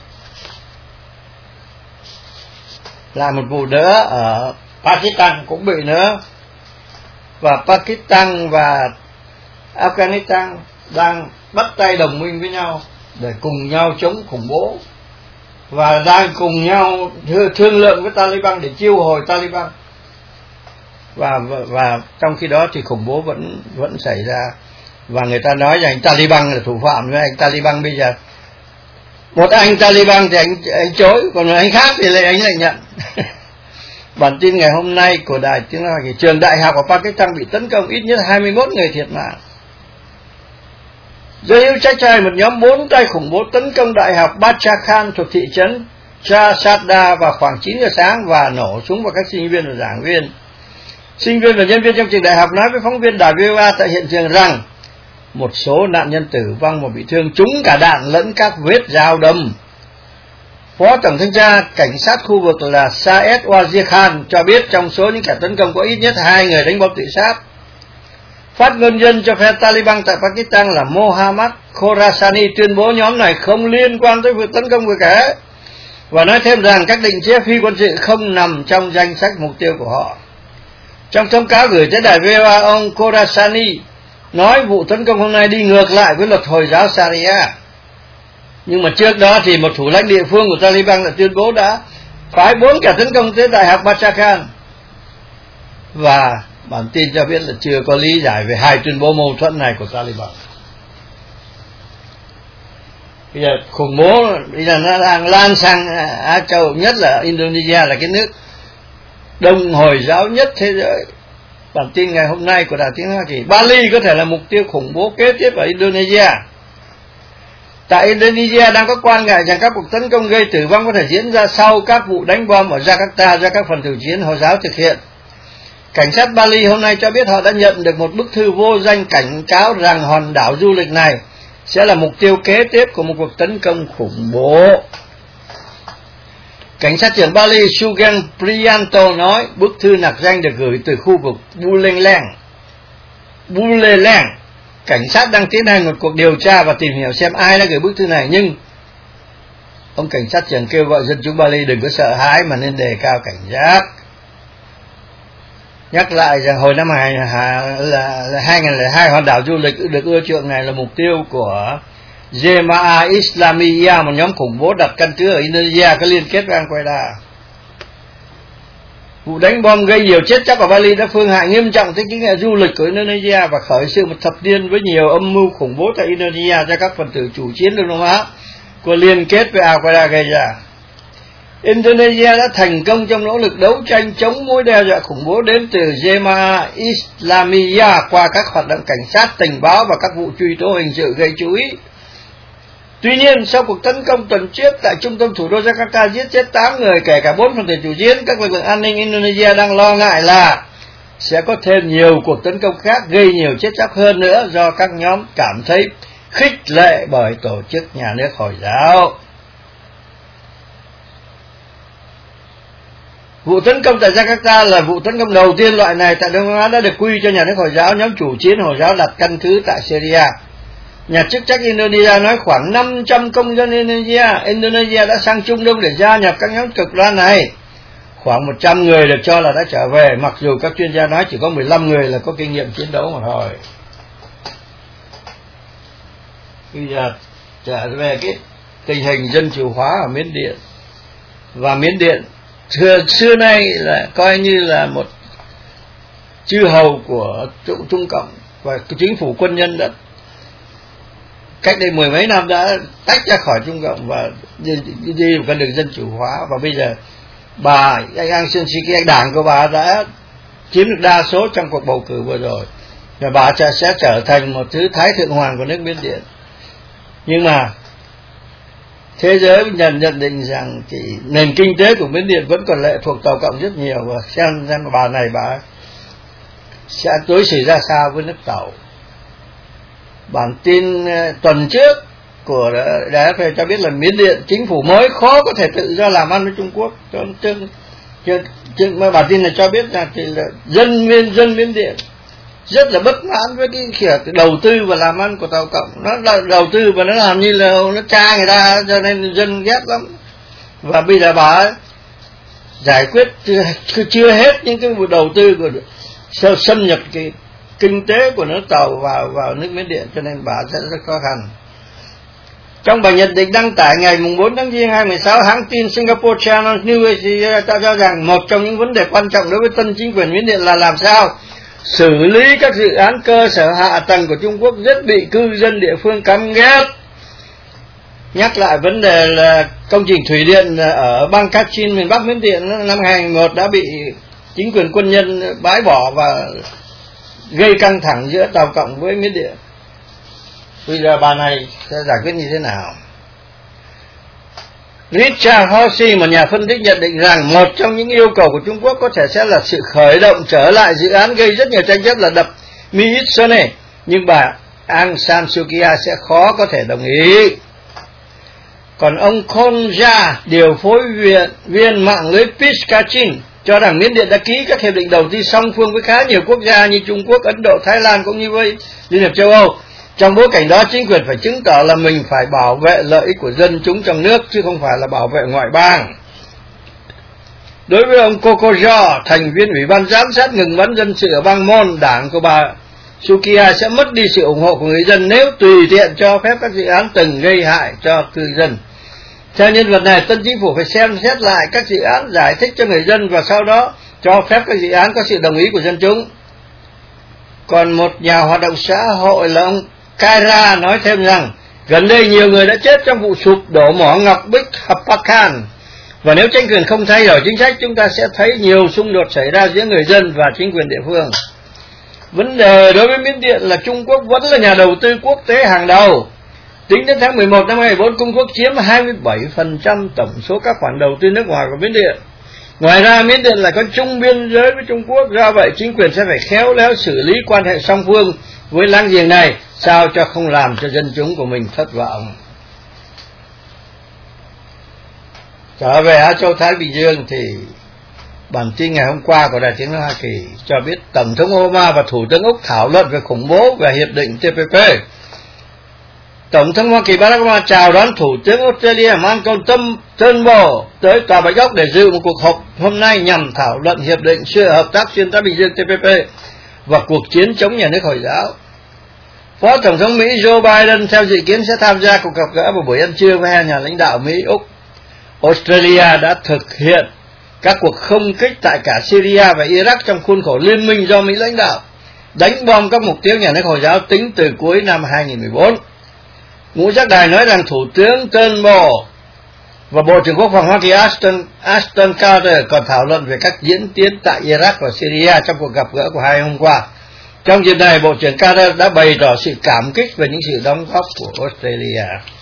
Là một vụ nữa ở Pakistan cũng bị nữa, và Pakistan và Afghanistan đang bắt tay đồng minh với nhau để cùng nhau chống khủng bố và đang cùng nhau thương lượng với Taliban để chiêu hồi Taliban. Và trong khi đó thì khủng bố vẫn xảy ra, và người ta nói rằng Taliban là thủ phạm. Với anh Taliban bây giờ một anh Taliban thì anh chối, còn anh khác thì lại anh lại nhận. Bản tin ngày hôm nay của Đài Tiếng nói Hoa Kỳ: trường đại học ở Pakistan bị tấn công, ít nhất 21 người thiệt mạng. Giới hữu trách cho một nhóm 4 tay khủng bố tấn công đại học Bacha Khan thuộc thị trấn Chasada vào khoảng 9 giờ sáng và nổ súng vào các sinh viên và giảng viên. Sinh viên và nhân viên trong trường đại học nói với phóng viên đài VOA tại hiện trường rằng một số nạn nhân tử vong và bị thương trúng cả đạn lẫn các vết dao đâm. Phó Tổng thanh tra cảnh sát khu vực là Saed Wazir Khan cho biết trong số những kẻ tấn công có ít nhất 2 người đánh bom tự sát. Phát ngôn nhân cho phe Taliban tại Pakistan là Mohammad Khorasani tuyên bố nhóm này không liên quan tới việc tấn công người cả, và nói thêm rằng các định chế phi quân sự không nằm trong danh sách mục tiêu của họ. Trong thông cáo gửi tới đài VOA, ông Khorasani nói vụ tấn công hôm nay đi ngược lại với luật Hồi giáo Sharia. Nhưng mà trước đó thì một thủ lãnh địa phương của Taliban đã tuyên bố đã phái 4 kẻ tấn công tới đại học Bachakan, và bản tin cho biết là chưa có lý giải về hai tuyên bố mâu thuẫn này của Taliban. Bây giờ khủng bố bây giờ nó đang lan sang Á Châu, nhất là Indonesia là cái nước Đông Hồi giáo nhất thế giới. Bản tin ngày hôm nay của Đài Tiếng Hoa Kỳ, Bali có thể là mục tiêu khủng bố kế tiếp ở Indonesia. Tại Indonesia đang có quan ngại rằng các cuộc tấn công gây tử vong có thể diễn ra sau các vụ đánh bom ở Jakarta do các phần tử chiến Hồi giáo thực hiện. Cảnh sát Bali hôm nay cho biết họ đã nhận được một bức thư vô danh cảnh cáo rằng hòn đảo du lịch này sẽ là mục tiêu kế tiếp của một cuộc tấn công khủng bố. Cảnh sát trưởng Bali Sugeng Priyanto nói bức thư nặc danh được gửi từ khu vực Buleleng. Cảnh sát đang tiến hành một cuộc điều tra và tìm hiểu xem ai đã gửi bức thư này, nhưng ông cảnh sát trưởng kêu gọi dân chúng Bali đừng có sợ hãi mà nên đề cao cảnh giác. Nhắc lại rằng hồi năm 2002, hòn đảo du lịch được ưa chuộng này là mục tiêu của Jemaah Islamiyah, một nhóm khủng bố đặt căn cứ ở Indonesia có liên kết với Al-Qaeda. Vụ đánh bom gây nhiều chết chóc ở Bali đã phương hại nghiêm trọng tới chính nghệ du lịch của Indonesia và khởi sự một thập niên với nhiều âm mưu khủng bố tại Indonesia do các phần tử chủ chiến Đông Nam Á có liên kết với Al-Qaeda gây ra. Indonesia đã thành công trong nỗ lực đấu tranh chống mối đe dọa khủng bố đến từ Jemaah Islamiyah qua các hoạt động cảnh sát, tình báo và các vụ truy tố hình sự gây chú ý. Tuy nhiên, sau cuộc tấn công tuần trước tại trung tâm thủ đô Jakarta giết chết 8 người, kể cả 4 phần tử chủ chiến, các lực lượng an ninh Indonesia đang lo ngại là sẽ có thêm nhiều cuộc tấn công khác gây nhiều chết chóc hơn nữa do các nhóm cảm thấy khích lệ bởi tổ chức nhà nước Hồi giáo. Vụ tấn công tại Jakarta là vụ tấn công đầu tiên loại này tại Đông Nam Á đã được quy cho nhà nước Hồi giáo. Nhóm chủ chiến Hồi giáo đặt căn cứ tại Syria. Nhà chức trách Indonesia nói khoảng 500 công dân Indonesia đã sang Trung Đông để gia nhập các nhóm cực đoan này. Khoảng 100 người được cho là đã trở về, mặc dù các chuyên gia nói chỉ có 15 người là có kinh nghiệm chiến đấu mà thôi. Bây giờ trở về cái tình hình dân chủ hóa ở Miến Điện. Và Miến Điện xưa nay là coi như là một chư hầu của Trung Cộng, và chính phủ quân nhân đã cách đây 10 mấy năm đã tách ra khỏi Trung Cộng và đi một con đường dân chủ hóa. Và bây giờ bà Aung San Suu Kyi, đảng của bà đã chiếm được đa số trong cuộc bầu cử vừa rồi, và bà sẽ trở thành một thứ thái thượng hoàng của nước Miến Điện. Nhưng mà thế giới nhận định rằng thì nền kinh tế của Miến Điện vẫn còn lệ thuộc Tàu Cộng rất nhiều, và xem bà này bà sẽ đối xử ra sao với nước Tàu. Bản tin tuần trước của Đài AFP cho biết là Miến Điện chính phủ mới khó có thể tự do làm ăn với Trung Quốc. Mà bản tin này cho biết là thì là dân Miến Điện rất là bất mãn với cái kiểu đầu tư và làm ăn của Tàu Cộng. Nó là đầu tư và nó làm như là nó tra người ta, cho nên dân ghét lắm. Và bây giờ bà giải quyết chưa hết những cái vụ đầu tư của xâm nhập cái kinh tế của nước Tàu vào nước Miến Điện, cho nên bà sẽ rất khó khăn. Trong bài nhận định đăng tải ngày 4 tháng Giêng 2016, hãng tin Singapore Channel News Asia cho rằng một trong những vấn đề quan trọng đối với tân chính quyền Miến Điện là làm sao xử lý các dự án cơ sở hạ tầng của Trung Quốc rất bị cư dân địa phương căm ghét. Nhắc lại vấn đề là công trình thủy điện ở bang Kachin miền Bắc Miến Điện năm 2001 đã bị chính quyền quân nhân bãi bỏ và gây căng thẳng giữa Tàu Cộng với Miến Điện. Bây giờ bà này sẽ giải quyết như thế nào? Richard Horsey, một nhà phân tích, nhận định rằng một trong những yêu cầu của Trung Quốc có thể sẽ là sự khởi động trở lại dự án gây rất nhiều tranh chấp là đập Myitsone, nhưng bà Aung San Suu Kyi sẽ khó có thể đồng ý. Còn ông Khonja, điều phối viên mạng lưới Peace Kachin, cho rằng Miến Điện đã ký các hiệp định đầu tư song phương với khá nhiều quốc gia như Trung Quốc, Ấn Độ, Thái Lan cũng như với Liên hiệp châu Âu. Trong bối cảnh đó, chính quyền phải chứng tỏ là mình phải bảo vệ lợi ích của dân chúng trong nước, chứ không phải là bảo vệ ngoại bang. Đối với ông Kokojo, thành viên Ủy ban giám sát ngừng bắn dân sự ở bang Mon, đảng của bà Sukiya sẽ mất đi sự ủng hộ của người dân nếu tùy tiện cho phép các dự án từng gây hại cho cư dân. Theo nhân vật này, tân chính phủ phải xem xét lại các dự án, giải thích cho người dân và sau đó cho phép các dự án có sự đồng ý của dân chúng. Còn một nhà hoạt động xã hội là ông Kaira nói thêm rằng gần đây nhiều người đã chết trong vụ sụp đổ mỏ ngọc Bích Hapakan, và nếu chính quyền không thay đổi chính sách, chúng ta sẽ thấy nhiều xung đột xảy ra giữa người dân và chính quyền địa phương. Vấn đề đối với Miến Điện là Trung Quốc vẫn là nhà đầu tư quốc tế hàng đầu. Tính đến tháng 11 năm 2014, Trung Quốc chiếm 27% tổng số các khoản đầu tư nước ngoài của Miến Điện. Ngoài ra, Miến Điện lại có chung biên giới với Trung Quốc, do vậy chính quyền sẽ phải khéo léo xử lý quan hệ song phương với láng giềng này, sao cho không làm cho dân chúng của mình thất vọng. Trở về Á Châu Thái Bình Dương thì bản tin ngày hôm qua của Đài Tiếng nói Hoa Kỳ cho biết Tổng thống Obama và Thủ tướng Úc thảo luận về khủng bố và hiệp định TPP. Tổng thống Hoa Kỳ Barack Obama chào đón Thủ tướng Australia Malcolm Turnbull tới Tòa Bạch Ốc để dự một cuộc họp hôm nay nhằm thảo luận hiệp định hợp tác xuyên Thái Bình Dương TPP và cuộc chiến chống nhà nước Hồi giáo. Phó Tổng thống Mỹ Joe Biden theo dự kiến sẽ tham gia cuộc gặp gỡ vào buổi ăn trưa với hai nhà lãnh đạo Mỹ Úc. Australia đã thực hiện các cuộc không kích tại cả Syria và Iraq trong khuôn khổ liên minh do Mỹ lãnh đạo, đánh bom các mục tiêu nhà nước Hồi giáo tính từ cuối năm 2014. Ngũ giác đài nói rằng Thủ tướng Turnbull và Bộ trưởng Quốc phòng Hoa Kỳ Ashton Carter còn thảo luận về các diễn tiến tại Iraq và Syria trong cuộc gặp gỡ của hai hôm qua. Trong dịp này, Bộ trưởng Carter đã bày tỏ sự cảm kích về những sự đóng góp của Australia.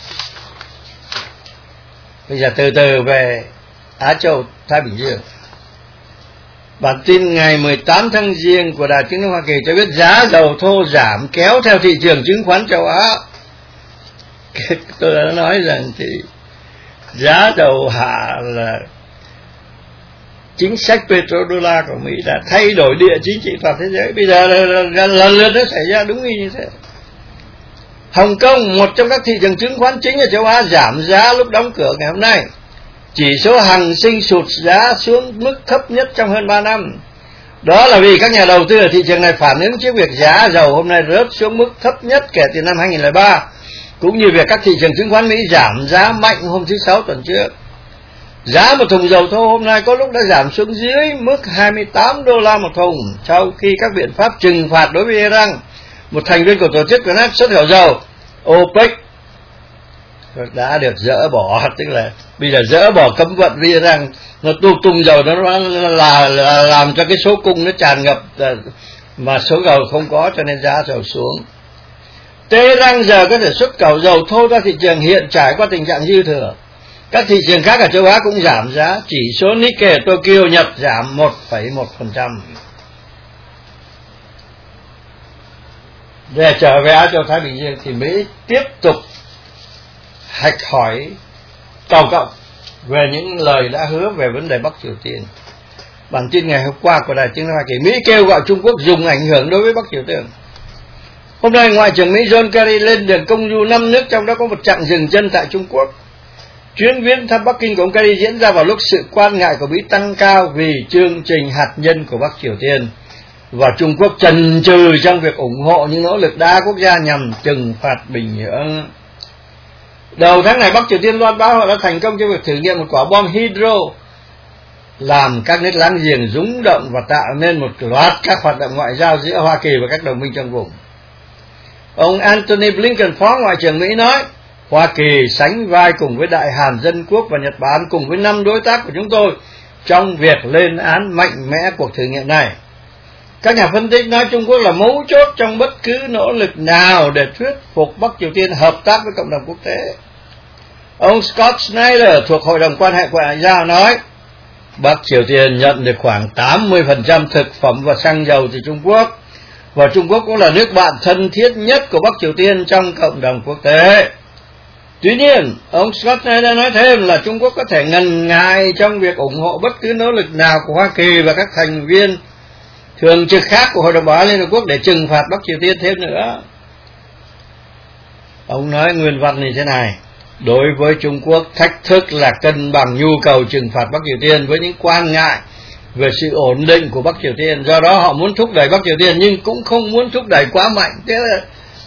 Bây giờ từ từ về Á Châu Thái Bình Dương. Bản tin ngày 18 tháng Giêng của Đài Tiếng nói Hoa Kỳ cho biết giá dầu thô giảm kéo theo thị trường chứng khoán châu Á. Tôi đã nói rằng thì giá dầu hạ là chính sách petrodollar của Mỹ đã thay đổi địa chính trị toàn thế giới. Bây giờ lần lượt nó xảy ra đúng như thế. Hồng Kông, một trong các thị trường chứng khoán chính ở châu Á, giảm giá lúc đóng cửa ngày hôm nay. Chỉ số Hang Seng sụt giá xuống mức thấp nhất trong hơn 3 năm. Đó là vì các nhà đầu tư ở thị trường này phản ứng trước việc giá dầu hôm nay rớt xuống mức thấp nhất kể từ năm 2003, cũng như việc các thị trường chứng khoán Mỹ giảm giá mạnh hôm thứ Sáu tuần trước. Giá một thùng dầu thô hôm nay có lúc đã giảm xuống dưới mức 28 đô la một thùng, sau khi các biện pháp trừng phạt đối với Iran, một thành viên của tổ chức của nước xuất khẩu dầu OPEC, đã được dỡ bỏ. Tức là bây giờ dỡ bỏ cấm vận với Iran, nó tung dầu, nó là làm cho cái số cung nó tràn ngập mà số dầu không có, cho nên giá dầu xuống. Tehran giờ có thể xuất khẩu dầu thô ra thị trường hiện trải qua tình trạng dư thừa. Các thị trường khác ở châu Á cũng giảm giá, chỉ số Nikkei Tokyo Nhật giảm 1,1%. Để trở về Á Châu Thái Bình Dương thì Mỹ tiếp tục hạch hỏi Tàu Cộng về những lời đã hứa về vấn đề Bắc Triều Tiên. Bản tin ngày hôm qua của Đài Tiếng nói Hoa Kỳ, Mỹ kêu gọi Trung Quốc dùng ảnh hưởng đối với Bắc Triều Tiên. Hôm nay, Ngoại trưởng Mỹ John Kerry lên đường công du 5 nước, trong đó có một chặng dừng chân tại Trung Quốc. Chuyến viếng thăm Bắc Kinh của ông Kerry diễn ra vào lúc sự quan ngại của Mỹ tăng cao vì chương trình hạt nhân của Bắc Triều Tiên, và Trung Quốc chần chừ trong việc ủng hộ những nỗ lực đa quốc gia nhằm trừng phạt Bình Nhưỡng. Đầu tháng này, Bắc Triều Tiên loan báo họ đã thành công trong việc thử nghiệm một quả bom hydro, làm các nước láng giềng rúng động và tạo nên một loạt các hoạt động ngoại giao giữa Hoa Kỳ và các đồng minh trong vùng. Ông Antony Blinken, Phó Ngoại trưởng Mỹ nói, Hoa Kỳ sánh vai cùng với Đại Hàn Dân Quốc và Nhật Bản cùng với 5 đối tác của chúng tôi trong việc lên án mạnh mẽ cuộc thử nghiệm này. Các nhà phân tích nói Trung Quốc là mấu chốt trong bất cứ nỗ lực nào để thuyết phục Bắc Triều Tiên hợp tác với cộng đồng quốc tế. Ông Scott Snyder thuộc Hội đồng quan hệ ngoại giao nói, Bắc Triều Tiên nhận được khoảng 80% thực phẩm và xăng dầu từ Trung Quốc, và Trung Quốc cũng là nước bạn thân thiết nhất của Bắc Triều Tiên trong cộng đồng quốc tế. Tuy nhiên, ông Scott này đã nói thêm là Trung Quốc có thể ngần ngại trong việc ủng hộ bất cứ nỗ lực nào của Hoa Kỳ và các thành viên thường trực khác của Hội đồng Bảo an Liên Hợp Quốc để trừng phạt Bắc Triều Tiên thêm nữa. Ông nói nguyên văn như thế này: đối với Trung Quốc, thách thức là cân bằng nhu cầu trừng phạt Bắc Triều Tiên với những quan ngại về sự ổn định của Bắc Triều Tiên. Do đó họ muốn thúc đẩy Bắc Triều Tiên nhưng cũng không muốn thúc đẩy quá mạnh. Thế là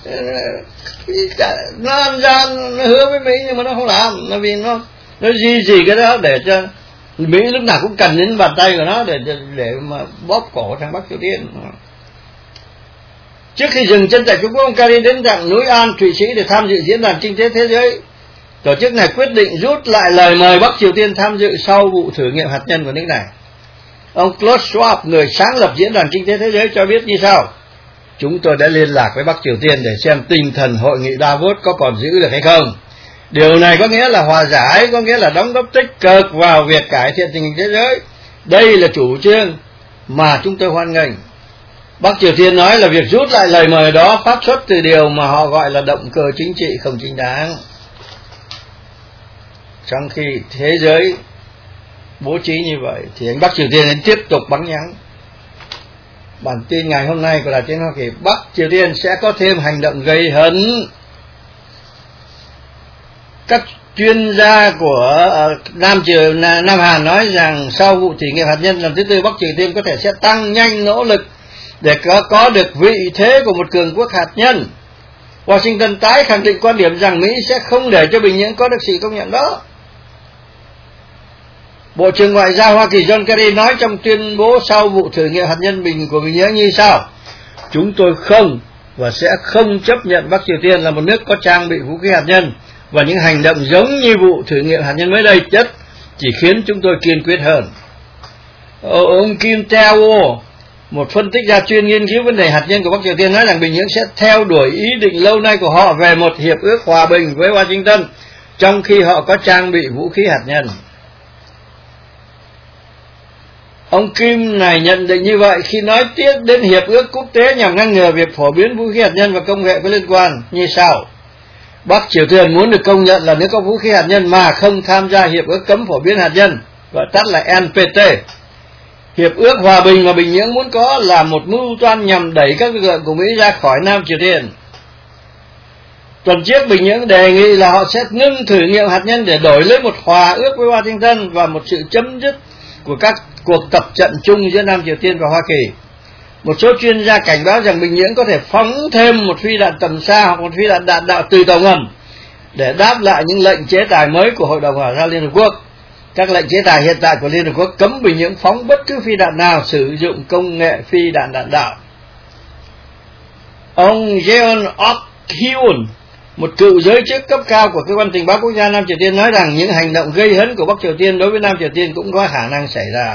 nó ăn gian, nó hứa với Mỹ nhưng mà nó không làm, nó vì nó duy trì cái đó để cho Mỹ lúc nào cũng cần đến bàn tay của nó để mà bóp cổ thằng Bắc Triều Tiên. Trước khi dừng chân tại Trung Quốc, ông Kerry đến thẳng núi An, Thụy Sĩ để tham dự diễn đàn kinh tế thế giới. Tổ chức này quyết định rút lại lời mời Bắc Triều Tiên tham dự sau vụ thử nghiệm hạt nhân của nước này. Ông Klaus Schwab, người sáng lập diễn đàn kinh tế thế giới, cho biết như sau: chúng tôi đã liên lạc với Bắc Triều Tiên để xem tinh thần hội nghị Davos có còn giữ được hay không. Điều này có nghĩa là hòa giải, có nghĩa là đóng góp tích cực vào việc cải thiện tình hình thế giới. Đây là chủ trương mà chúng tôi hoan nghênh. Bắc Triều Tiên nói là việc rút lại lời mời đó phát xuất từ điều mà họ gọi là động cơ chính trị không chính đáng. Trong khi thế giới bố trí như vậy thì anh Bắc Triều Tiên nên tiếp tục bắn nhắng. Bản tin ngày hôm nay của Đài Tiếng Hoa Kỳ: Bắc Triều Tiên sẽ có thêm hành động gây hấn. Các chuyên gia của Nam Hàn nói rằng sau vụ thử nghiệm hạt nhân lần thứ tư, Bắc Triều Tiên có thể sẽ tăng nhanh nỗ lực để có được vị thế của một cường quốc hạt nhân. Washington tái khẳng định quan điểm rằng Mỹ sẽ không để cho Bình Nhưỡng có được sự công nhận đó. Bộ trưởng Ngoại giao Hoa Kỳ John Kerry nói trong tuyên bố sau vụ thử nghiệm hạt nhân của Bình Nhưỡng như sau: chúng tôi không và sẽ không chấp nhận Bắc Triều Tiên là một nước có trang bị vũ khí hạt nhân, và những hành động giống như vụ thử nghiệm hạt nhân mới đây chỉ khiến chúng tôi kiên quyết hơn. Ông Kim Tae-wo, một phân tích gia chuyên nghiên cứu vấn đề hạt nhân của Bắc Triều Tiên, nói rằng Bình Nhưỡng sẽ theo đuổi ý định lâu nay của họ về một hiệp ước hòa bình với Washington, trong khi họ có trang bị vũ khí hạt nhân. Ông Kim này nhận định như vậy khi nói tiếp đến hiệp ước quốc tế nhằm ngăn ngừa việc phổ biến vũ khí hạt nhân và công nghệ có liên quan như sau: Bắc Triều Tiên muốn được công nhận là nước có vũ khí hạt nhân mà không tham gia hiệp ước cấm phổ biến hạt nhân, gọi tắt là NPT. Hiệp ước hòa bình mà Bình Nhưỡng muốn có là một mưu toan nhằm đẩy các lực lượng của Mỹ ra khỏi Nam Triều Tiên. Tuần trước, Bình Nhưỡng đề nghị là họ sẽ ngưng thử nghiệm hạt nhân để đổi lấy một hòa ước với Washington và một sự chấm dứt của các cuộc tập trận chung giữa Nam Triều Tiên và Hoa Kỳ. Một số chuyên gia cảnh báo rằng Bình Nhưỡng có thể phóng thêm một phi đạn tầm xa hoặc một phi đạn đạn đạo từ tàu ngầm để đáp lại những lệnh chế tài mới của Hội đồng Bảo an Liên Hợp Quốc. Các lệnh chế tài hiện tại của Liên Hợp Quốc cấm Bình Nhưỡng phóng bất cứ phi đạn nào sử dụng công nghệ phi đạn đạn đạo. Ông Jeon Ok-hyun, một cựu giới chức cấp cao của cơ quan tình báo quốc gia Nam Triều Tiên, nói rằng những hành động gây hấn của Bắc Triều Tiên đối với Nam Triều Tiên cũng có khả năng xảy ra.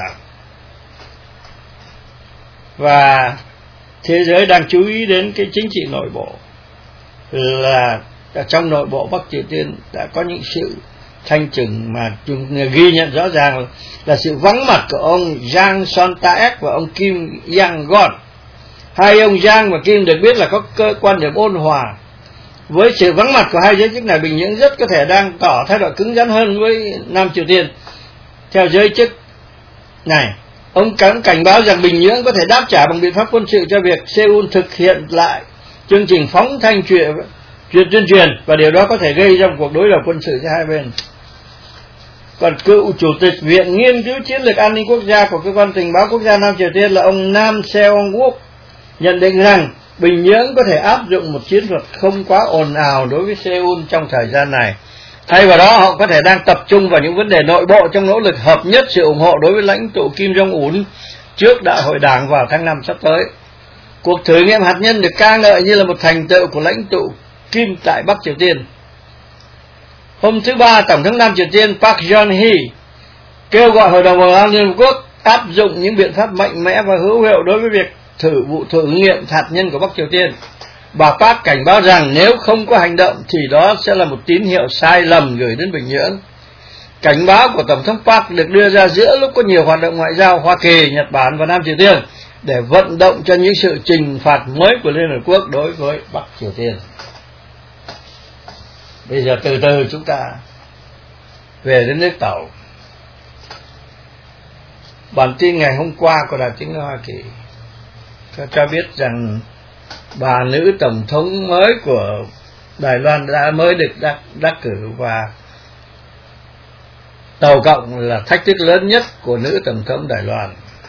Và thế giới đang chú ý đến cái chính trị nội bộ, là trong nội bộ Bắc Triều Tiên đã có những sự thanh trừng mà ghi nhận rõ ràng là sự vắng mặt của ông Jang Son-taek và ông Kim Yang-gon. Hai ông Jang và Kim được biết là có quan điểm ôn hòa. Với sự vắng mặt của hai giới chức này, Bình Nhưỡng rất có thể đang tỏ thái độ cứng rắn hơn với Nam Triều Tiên. Theo giới chức này, ông cảnh báo rằng Bình Nhưỡng có thể đáp trả bằng biện pháp quân sự cho việc Seoul thực hiện lại chương trình phóng thanh tuyên truyền, và điều đó có thể gây ra một cuộc đối đầu quân sự giữa hai bên. Còn cựu chủ tịch Viện Nghiên cứu Chiến lược An ninh Quốc gia của cơ quan tình báo quốc gia Nam Triều Tiên là ông Nam Seong-wook nhận định rằng Bình Nhưỡng có thể áp dụng một chiến thuật không quá ồn ào đối với Seoul trong thời gian này. Thay vào đó, họ có thể đang tập trung vào những vấn đề nội bộ trong nỗ lực hợp nhất sự ủng hộ đối với lãnh tụ Kim Jong-un trước đại hội đảng vào tháng 5 sắp tới. Cuộc thử nghiệm hạt nhân được ca ngợi như là một thành tựu của lãnh tụ Kim tại Bắc Triều Tiên. Hôm thứ Ba, Tổng thống Nam Triều Tiên Park Geun-hye kêu gọi Hội đồng Bảo an Liên Hợp Quốc áp dụng những biện pháp mạnh mẽ và hữu hiệu đối với việc vụ thử nghiệm hạt nhân của Bắc Triều Tiên. Bà Park cảnh báo rằng nếu không có hành động thì đó sẽ là một tín hiệu sai lầm gửi đến Bình Nhưỡng. Cảnh báo của Tổng thống Park được đưa ra giữa lúc có nhiều hoạt động ngoại giao Hoa Kỳ, Nhật Bản và Nam Triều Tiên để vận động cho những sự trừng phạt mới của Liên Hợp Quốc đối với Bắc Triều Tiên. Bây giờ từ từ chúng ta về đến nước Tàu. Bản tin ngày hôm qua của Đài Tiếng Nói Hoa Kỳ cho biết rằng bà nữ tổng thống mới của Đài Loan mới được đắc cử, và Tàu Cộng là thách thức lớn nhất của nữ tổng thống Đài Loan.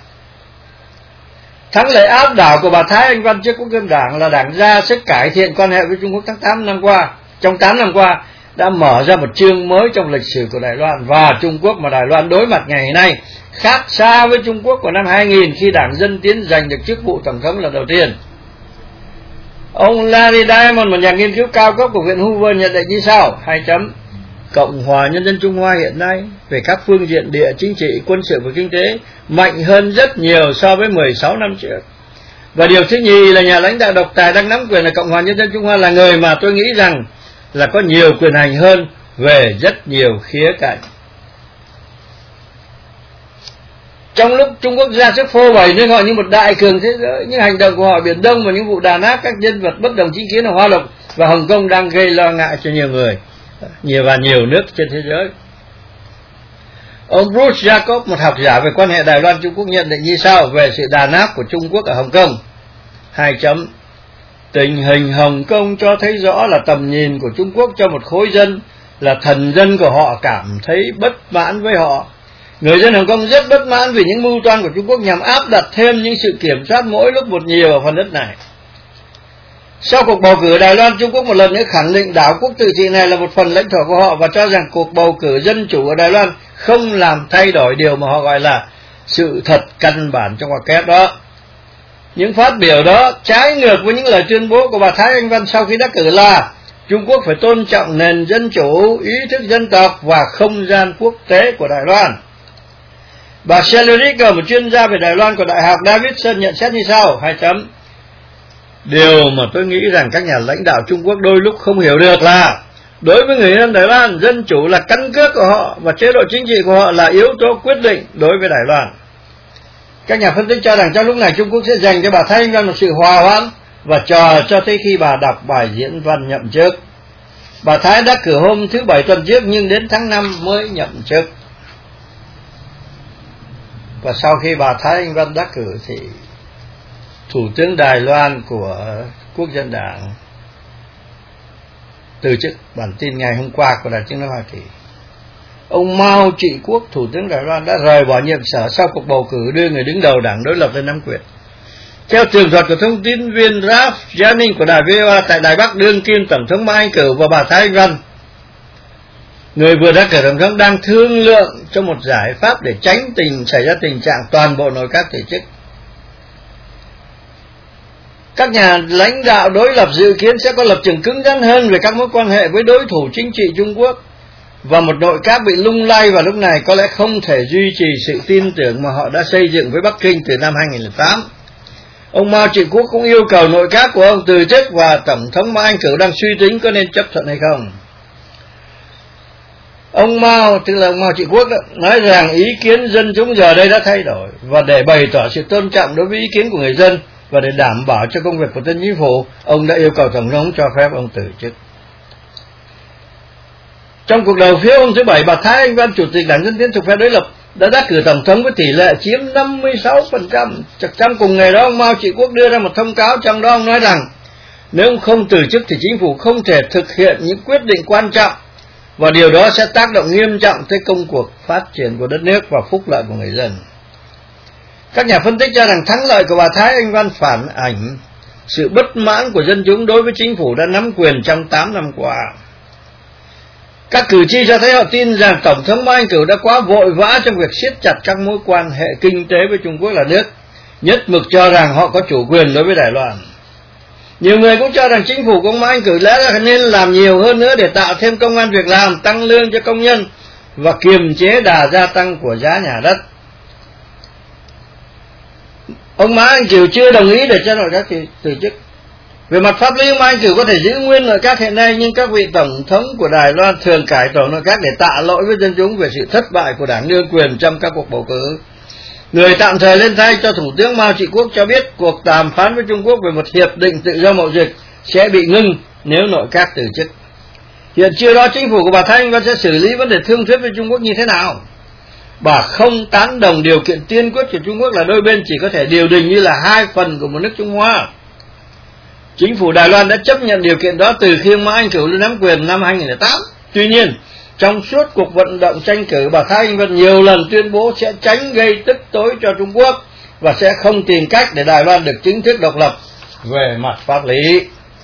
Thắng lợi áp đảo của bà Thái Anh Văn trước Quốc dân Đảng là đảng ra sức cải thiện quan hệ với Trung Quốc trong 8 năm qua đã mở ra một chương mới trong lịch sử của Đài Loan, và Trung Quốc mà Đài Loan đối mặt ngày nay khác xa với Trung Quốc của năm 2000 khi Đảng Dân Tiến giành được chức vụ tổng thống lần đầu tiên. Ông Larry Diamond, một nhà nghiên cứu cao cấp của Viện Hoover, nhận định như sau: Cộng hòa Nhân dân Trung Hoa hiện nay về các phương diện địa chính trị, quân sự và kinh tế mạnh hơn rất nhiều so với 16 năm trước. Và điều thứ nhì là nhà lãnh đạo độc tài đang nắm quyền ở Cộng hòa Nhân dân Trung Hoa là người mà tôi nghĩ rằng là có nhiều quyền hành hơn về rất nhiều khía cạnh. Trong lúc Trung Quốc ra sức phô bày nên họ như một đại cường thế giới, những hành động của họ ở Biển Đông và những vụ đàn áp các nhân vật bất đồng chính kiến ở Hoa Lục và Hồng Kông đang gây lo ngại cho nhiều người, nhiều nước trên thế giới. Ông Bruce Jacob, một học giả về quan hệ Đài Loan Trung Quốc, nhận định như sau về sự đàn áp của Trung Quốc ở Hồng Kông: Tình hình Hồng Kông cho thấy rõ là tầm nhìn của Trung Quốc cho một khối dân là thần dân của họ cảm thấy bất mãn với họ. Người dân Hồng Kông rất bất mãn vì những mưu toan của Trung Quốc nhằm áp đặt thêm những sự kiểm soát mỗi lúc một nhiều ở phần đất này. Sau cuộc bầu cử Đài Loan, Trung Quốc một lần nữa khẳng định đảo quốc tự trị này là một phần lãnh thổ của họ và cho rằng cuộc bầu cử dân chủ ở Đài Loan không làm thay đổi điều mà họ gọi là sự thật căn bản trong ngoặc kép đó. Những phát biểu đó trái ngược với những lời tuyên bố của bà Thái Anh Văn sau khi đắc cử là Trung Quốc phải tôn trọng nền dân chủ, ý thức dân tộc và không gian quốc tế của Đài Loan. Bà Shelley Ricker, một chuyên gia về Đài Loan của Đại học Davidson, nhận xét như sau: Điều mà tôi nghĩ rằng các nhà lãnh đạo Trung Quốc đôi lúc không hiểu được là đối với người dân Đài Loan, dân chủ là căn cước của họ và chế độ chính trị của họ là yếu tố quyết định đối với Đài Loan. Các nhà phân tích cho rằng trong lúc này Trung Quốc sẽ dành cho bà Thái Anh Văn một sự hòa hoãn và chờ cho tới khi bà đọc bài diễn văn nhậm chức. Bà Thái đắc cử hôm thứ Bảy tuần trước nhưng đến tháng 5 mới nhậm chức. Và sau khi bà Thái Anh Văn đắc cử thì Thủ tướng Đài Loan của Quốc dân Đảng từ chức. Bản tin ngày hôm qua của Đài Tiếng Nói Hoa Kỳ: Ông Mao Trị Quốc, Thủ tướng Đài Loan, đã rời bỏ nhiệm sở sau cuộc bầu cử đưa người đứng đầu đảng đối lập lên nắm quyền. Theo tường thuật của thông tin viên Ralph Jennings của đài VOA tại Đài Bắc, đương kim tổng thống Mao Anh Cửu và bà Thái Anh Văn, người vừa đắc cử tổng thống, đang thương lượng cho một giải pháp để tránh xảy ra tình trạng toàn bộ nội các từ chức. Các nhà lãnh đạo đối lập dự kiến sẽ có lập trường cứng rắn hơn về các mối quan hệ với đối thủ chính trị Trung Quốc, và một nội các bị lung lay vào lúc này có lẽ không thể duy trì sự tin tưởng mà họ đã xây dựng với Bắc Kinh từ năm 2008. Ông Mao Trị Quốc cũng yêu cầu nội các của ông từ chức và tổng thống Mao Anh Cửu đang suy tính có nên chấp thuận hay không. Ông Mao, tức là ông Mao Trị Quốc, nói rằng ý kiến dân chúng giờ đây đã thay đổi, và để bày tỏ sự tôn trọng đối với ý kiến của người dân và để đảm bảo cho công việc của tân chính phủ, ông đã yêu cầu tổng thống cho phép ông từ chức. Trong cuộc đầu phiếu hôm thứ Bảy, bà Thái Anh Văn, Chủ tịch Đảng Dân Tiến thuộc phe đối lập, đã đắc cử tổng thống với tỷ lệ chiếm 56%. Chắc chắn cùng ngày đó, ông Mao Trị Quốc đưa ra một thông cáo, trong đó ông nói rằng nếu ông không từ chức thì chính phủ không thể thực hiện những quyết định quan trọng, và điều đó sẽ tác động nghiêm trọng tới công cuộc phát triển của đất nước và phúc lợi của người dân. Các nhà phân tích cho rằng thắng lợi của bà Thái Anh Văn phản ảnh sự bất mãn của dân chúng đối với chính phủ đã nắm quyền trong 8 năm qua. Các cử tri cho thấy họ tin rằng Tổng thống Mao Anh Cửu đã quá vội vã trong việc siết chặt các mối quan hệ kinh tế với Trung Quốc là nước, nhất mực cho rằng họ có chủ quyền đối với Đài Loan. Nhiều người cũng cho rằng chính phủ của ông Mao Anh Cửu lẽ ra nên làm nhiều hơn nữa để tạo thêm công ăn việc làm, tăng lương cho công nhân và kiềm chế đà gia tăng của giá nhà đất. Ông Mao Anh Cửu chưa đồng ý để cho nội các từ chức. Về mặt pháp lý, ông Mao Anh Cửu có thể giữ nguyên nội các hiện nay, nhưng các vị tổng thống của Đài Loan thường cải tổ nội các để tạ lỗi với dân chúng về sự thất bại của đảng đương quyền trong các cuộc bầu cử. Người tạm thời lên thay cho Thủ tướng Mao Trị Quốc cho biết cuộc đàm phán với Trung Quốc về một hiệp định tự do mậu dịch sẽ bị ngưng nếu nội các từ chức. Hiện chưa rõ chính phủ của bà Thái Anh Văn sẽ xử lý vấn đề thương thuyết với Trung Quốc như thế nào. Bà không tán đồng điều kiện tiên quyết của Trung Quốc là đôi bên chỉ có thể điều đình như là 2 phần của một nước Trung Hoa. Chính phủ Đài Loan đã chấp nhận điều kiện đó từ khi Mã Anh Cửu lên nắm quyền năm 2008. Tuy nhiên, trong suốt cuộc vận động tranh cử, bà Thái Anh Văn nhiều lần tuyên bố sẽ tránh gây tức tối cho Trung Quốc và sẽ không tìm cách để Đài Loan được chính thức độc lập về mặt pháp lý.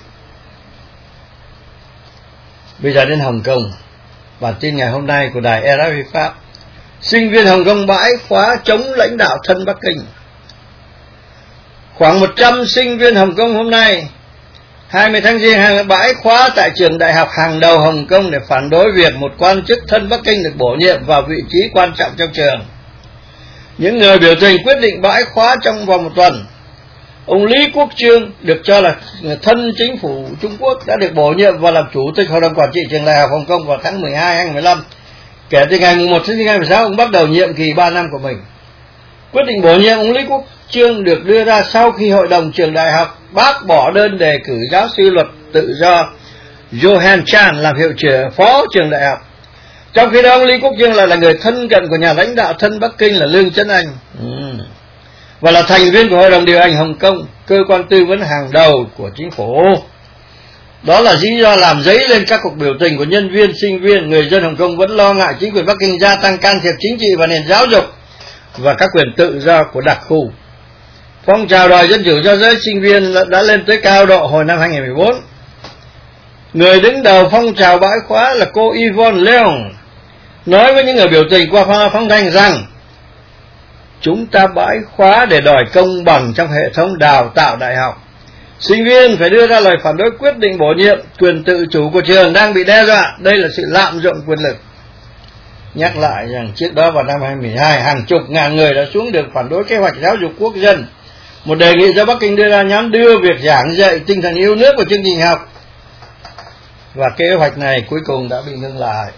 Bây giờ đến Hồng Kông. Bản tin ngày hôm nay của đài RFI Pháp. Sinh viên Hồng Kông bãi khóa chống lãnh đạo thân Bắc Kinh. Khoảng 100 sinh viên Hồng Kông hôm nay 20 tháng Giêng bãi khóa tại trường đại học hàng đầu Hồng Kông để phản đối việc một quan chức thân Bắc Kinh được bổ nhiệm vào vị trí quan trọng trong trường. Những người biểu tình quyết định bãi khóa trong vòng 1 tuần. Ông Lý Quốc Trương được cho là thân chính phủ Trung Quốc đã được bổ nhiệm và làm chủ tịch hội đồng quản trị trường đại học Hồng Kông vào tháng 12 2015. Kể từ ngày 1 tháng 2016, ông bắt đầu nhiệm kỳ 3 năm của mình. Quyết định bổ nhiệm ông Lý Quốc Trương được đưa ra sau khi hội đồng trường đại học bác bỏ đơn đề cử giáo sư luật tự do Johan Chan làm hiệu trưởng phó trường đại học. Trong khi đó, ông Lý Quốc Trương lại là người thân cận của nhà lãnh đạo thân Bắc Kinh là Lương Chấn Anh và là thành viên của hội đồng điều hành Hồng Kông, cơ quan tư vấn hàng đầu của chính phủ. Đó là lý do làm dấy lên các cuộc biểu tình của nhân viên, sinh viên, người dân Hồng Kông vẫn lo ngại chính quyền Bắc Kinh gia tăng can thiệp chính trị vào nền giáo dục và các quyền tự do của đặc khu. Phong trào đòi dân chủ cho giới sinh viên đã lên tới cao độ hồi năm 2014. Người đứng đầu phong trào bãi khóa là cô Yvonne Leon nói với những người biểu tình qua phóng thanh rằng chúng ta bãi khóa để đòi công bằng trong hệ thống đào tạo đại học. Sinh viên phải đưa ra lời phản đối quyết định bổ nhiệm, quyền tự chủ của trường đang bị đe dọa. Đây là sự lạm dụng quyền lực. Nhắc lại rằng trước đó vào năm 2012, hàng chục ngàn người đã xuống đường phản đối kế hoạch giáo dục quốc dân, một đề nghị do Bắc Kinh đưa ra nhằm đưa việc giảng dạy tinh thần yêu nước vào chương trình học. Và kế hoạch này cuối cùng đã bị ngưng lại.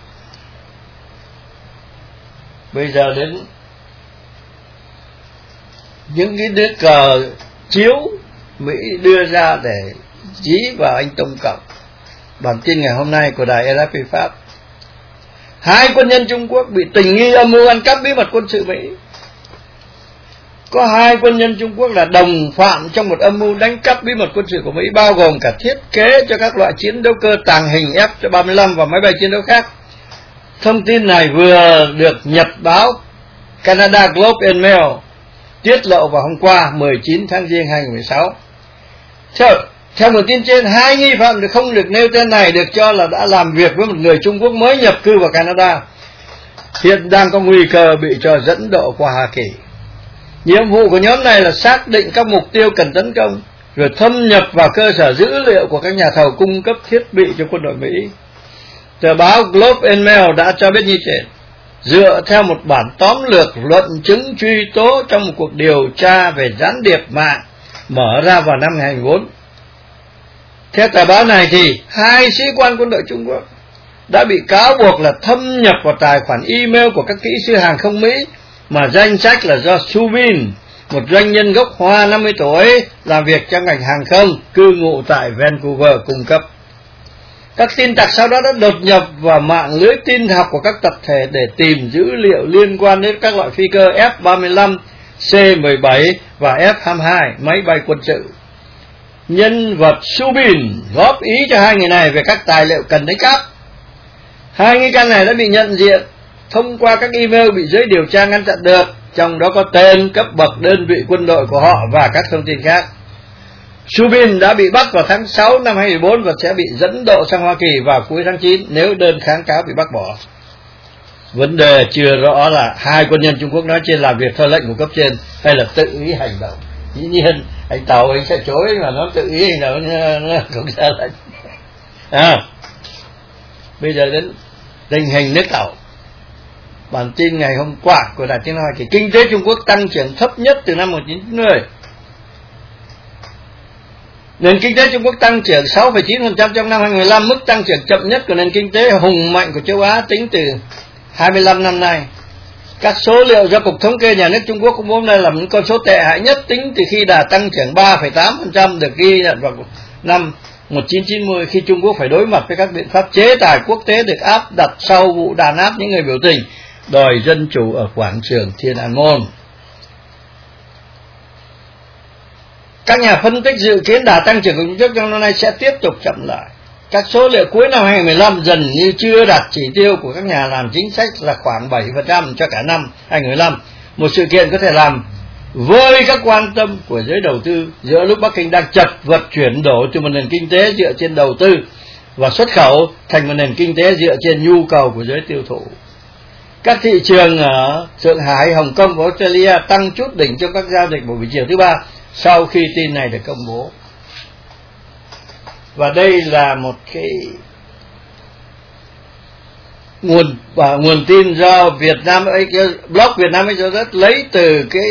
Bây giờ đến những cái đứa cờ chiếu Mỹ đưa ra để dí vào anh Tông Cộng. Bản tin ngày hôm nay của đài RFI Pháp. 2 quân nhân Trung Quốc bị tình nghi âm mưu ăn cắp bí mật quân sự Mỹ. Có 2 quân nhân Trung Quốc là đồng phạm trong một âm mưu đánh cắp bí mật quân sự của Mỹ, bao gồm cả thiết kế cho các loại chiến đấu cơ tàng hình F-35 và máy bay chiến đấu khác. Thông tin này vừa được nhật báo Canada Globe and Mail tiết lộ vào hôm qua 19 tháng Giêng 2016. Theo nguồn tin trên, 2 nghi phạm không được nêu tên này được cho là đã làm việc với một người Trung Quốc mới nhập cư vào Canada, hiện đang có nguy cơ bị cho dẫn độ qua Hoa Kỳ. Nhiệm vụ của nhóm này là xác định các mục tiêu cần tấn công, rồi thâm nhập vào cơ sở dữ liệu của các nhà thầu cung cấp thiết bị cho quân đội Mỹ. Tờ báo Globe and Mail đã cho biết như trên, dựa theo một bản tóm lược luận chứng truy tố trong một cuộc điều tra về gián điệp mạng mở ra vào năm 2004. Theo tờ báo này thì 2 sĩ quan quân đội Trung Quốc đã bị cáo buộc là thâm nhập vào tài khoản email của các kỹ sư hàng không Mỹ mà danh sách là do Su Bin, một doanh nhân gốc Hoa 50 tuổi làm việc trong ngành hàng không, cư ngụ tại Vancouver cung cấp. Các tin tặc sau đó đã đột nhập vào mạng lưới tin học của các tập thể để tìm dữ liệu liên quan đến các loại phi cơ F-35, C-17 và F-22 máy bay quân sự. Nhân vật Su Bin góp ý cho 2 người này về các tài liệu cần đánh cắp. 2 nghi can này đã bị nhận diện thông qua các email bị giới điều tra ngăn chặn được, trong đó có tên, cấp bậc, đơn vị quân đội của họ và các thông tin khác. Su Bin đã bị bắt vào tháng 6 năm 2014 và sẽ bị dẫn độ sang Hoa Kỳ vào cuối tháng 9 nếu đơn kháng cáo bị bác bỏ. Vấn đề chưa rõ là 2 quân nhân Trung Quốc nói trên làm việc theo lệnh của cấp trên hay là tự ý hành động. Dĩ nhiên anh Tàu anh sẽ chối mà nó tự ý hành động cũng ra lệnh. Bây giờ đến tình hình nước Tàu. Bản tin ngày hôm qua của Đài Tiếng Nói thì kinh tế Trung Quốc tăng trưởng thấp nhất từ năm 1990. Nền kinh tế Trung Quốc tăng trưởng 6,9% trong năm 2015, mức tăng trưởng chậm nhất của nền kinh tế hùng mạnh của châu Á tính từ 25 năm nay. Các số liệu do Cục Thống kê Nhà nước Trung Quốc công bố đây là những con số tệ hại nhất tính từ khi đà tăng trưởng 3,8% được ghi nhận vào năm 1990, khi Trung Quốc phải đối mặt với các biện pháp chế tài quốc tế được áp đặt sau vụ đàn áp những người biểu tình đòi dân chủ ở quảng trường Thiên An Môn. Các nhà phân tích dự kiến đà tăng trưởng của Trung Quốc trong năm nay sẽ tiếp tục chậm lại. Các số liệu cuối năm 2015 dần như chưa đạt chỉ tiêu của các nhà làm chính sách là khoảng 7% cho cả năm 2015. Một sự kiện có thể làm vơi các quan tâm của giới đầu tư giữa lúc Bắc Kinh đang chật vật chuyển đổi từ một nền kinh tế dựa trên đầu tư và xuất khẩu thành một nền kinh tế dựa trên nhu cầu của giới tiêu thụ. Các thị trường ở Thượng Hải, Hồng Kông và Australia tăng chút đỉnh trong các giao dịch vào buổi chiều thứ Ba sau khi tin này được công bố. Và đây là một cái nguồn tin do blog Việt Nam Express lấy từ cái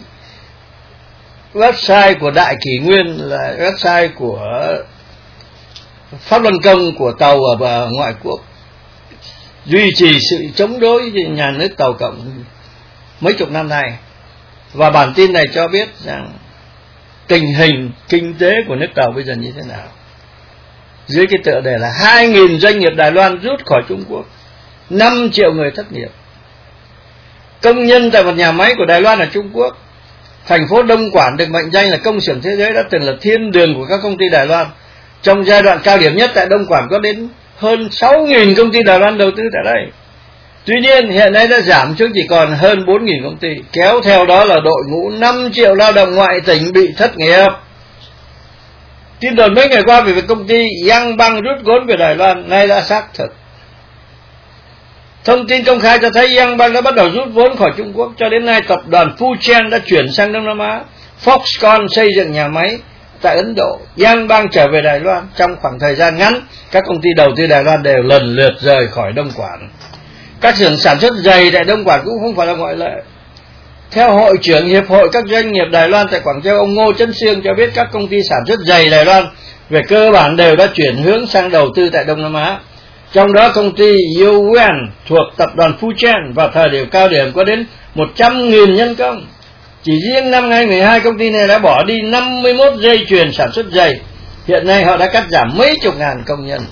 website của Đại Kỷ Nguyên, là website của Pháp Luân Công của tàu ở ngoại quốc, duy trì sự chống đối nhà nước Tàu Cộng mấy chục năm nay. Và bản tin này cho biết rằng tình hình kinh tế của nước Tàu bây giờ như thế nào. Dưới cái tựa đề là 2.000 doanh nghiệp Đài Loan rút khỏi Trung Quốc, 5 triệu người thất nghiệp. Công nhân tại một nhà máy của Đài Loan ở Trung Quốc, thành phố Đông Quản được mệnh danh là công xưởng thế giới, đã từng là thiên đường của các công ty Đài Loan. Trong giai đoạn cao điểm nhất tại Đông Quản có đến hơn 6.000 công ty Đài Loan đầu tư tại đây. Tuy nhiên hiện nay đã giảm xuống chỉ còn hơn 4.000 công ty, kéo theo đó là đội ngũ 5 triệu lao động ngoại tỉnh bị thất nghiệp. Tin đồn mấy ngày qua về việc công ty Yang Bang rút vốn về Đài Loan nay đã xác thực. Thông tin công khai cho thấy Yang Bang đã bắt đầu rút vốn khỏi Trung Quốc. Cho đến nay tập đoàn Fujian đã chuyển sang Đông Nam Á, Foxconn xây dựng nhà máy tại Ấn Độ, Yang Bang trở về Đài Loan. Trong khoảng thời gian ngắn, các công ty đầu tư Đài Loan đều lần lượt rời khỏi Đông Quản. Các xưởng sản xuất giày tại Đông Quản cũng không phải là ngoại lệ. Theo Hội trưởng Hiệp hội các doanh nghiệp Đài Loan tại Quảng Châu, ông Ngô Chấn Sương cho biết các công ty sản xuất giày Đài Loan về cơ bản đều đã chuyển hướng sang đầu tư tại Đông Nam Á. Trong đó công ty Youwen thuộc tập đoàn Fujian vào thời điểm cao điểm có đến 100.000 nhân công. Chỉ riêng năm 2012 công ty này đã bỏ đi 51 dây chuyền sản xuất giày. Hiện nay họ đã cắt giảm mấy chục ngàn công nhân.